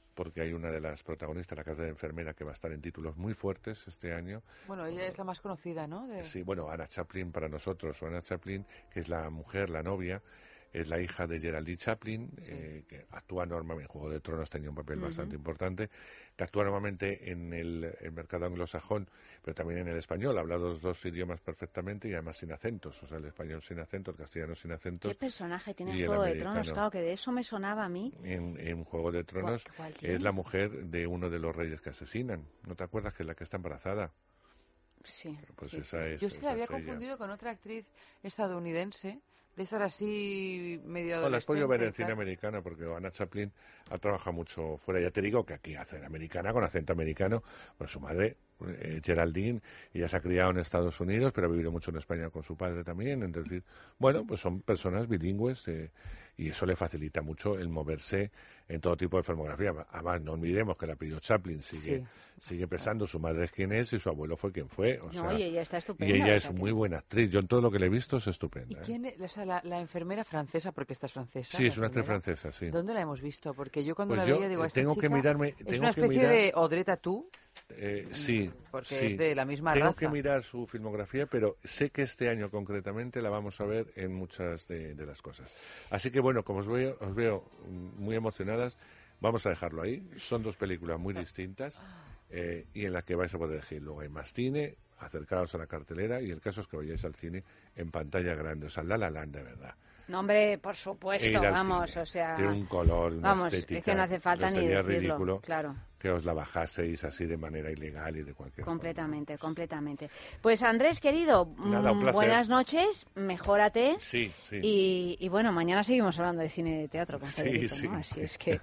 porque hay una de las protagonistas, la que hace de enfermera, que va a estar en títulos muy fuertes este año. Bueno, ella es la más conocida, ¿no? De... Sí, bueno, Anna Chaplin para nosotros, o Anna Chaplin, que es la mujer, la novia, es la hija de Geraldine Chaplin, sí. eh, que actúa normalmente, en Juego de Tronos tenía un papel uh-huh. bastante importante, que actúa normalmente en el, el mercado anglosajón, pero también en el español, habla los dos idiomas perfectamente y además sin acentos, o sea, el español sin acento, el castellano sin acentos. ¿Qué personaje tiene en Juego de Tronos? Claro, que de eso me sonaba a mí. En, en Juego de Tronos ¿Cuál, cuál es la mujer de uno de los reyes que asesinan, ¿no te acuerdas que es la que está embarazada? Sí. Pues sí. esa es. Yo es que la había confundido con otra actriz estadounidense, de estar así medio adolescente. No, la has podido ver en cine americana porque Anna Chaplin ha trabajado mucho fuera. Ya te digo que aquí hace americana con acento americano. Pues su madre, eh, Geraldine, ella se ha criado en Estados Unidos, pero ha vivido mucho en España con su padre también. Es decir, bueno, pues son personas bilingües eh, y eso le facilita mucho el moverse en todo tipo de filmografía. Además, no olvidemos que el apellido Chaplin sigue, sí. sigue pesando. Su madre es quien es y su abuelo fue quien fue. O no, sea, y ella está estupenda. Y ella o es sea, muy que... buena actriz. Yo en todo lo que le he visto es estupenda. ¿Y quién es, o sea, la, la enfermera francesa, porque esta es francesa? Sí, es una actriz francesa, sí. ¿Dónde la hemos visto? Porque yo cuando pues la yo veía digo, esta tengo chica que mirarme, tengo es una especie que mirar... de Audrey Tautou. Eh, sí, porque sí. es de la misma Tengo raza. que mirar su filmografía, pero sé que este año concretamente la vamos a ver en muchas de, de las cosas. Así que bueno, como os veo, os veo muy emocionadas, vamos a dejarlo ahí. Son dos películas muy distintas eh, y en las que vais a poder elegir. Luego hay más cine, acercaos a la cartelera y el caso es que vayáis al cine en pantalla grande, o sea, La La Land de verdad. No, hombre, por supuesto, vamos, cine. o sea... Tiene un color, una vamos, estética... es que no hace falta ni decirlo, ridículo claro. Que os la bajaseis así de manera ilegal y de cualquier completamente, forma. Completamente. Pues Andrés, querido, Nada, un placer. Buenas noches, mejórate. Sí, sí. Y, y bueno, mañana seguimos hablando de cine y de teatro con Federico, sí, sí. ¿no? Así es que...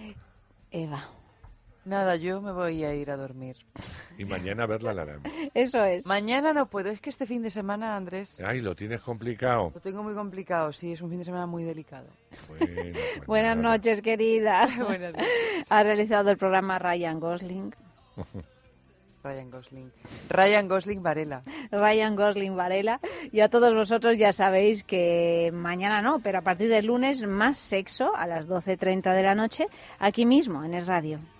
Eva... Nada, yo me voy a ir a dormir. Y mañana a ver La La Land. Eso es. Mañana no puedo, es que este fin de semana, Andrés... Ay, lo tienes complicado. Lo tengo muy complicado, sí, es un fin de semana muy delicado. Bueno, pues Buenas nada. noches, querida. Buenas noches. Ha realizado el programa Ryan Gosling. Ryan Gosling. Ryan Gosling Varela. Ryan Gosling Varela. Y a todos vosotros ya sabéis que mañana no, pero a partir del lunes más sexo a las doce treinta de la noche, aquí mismo en Es Radio.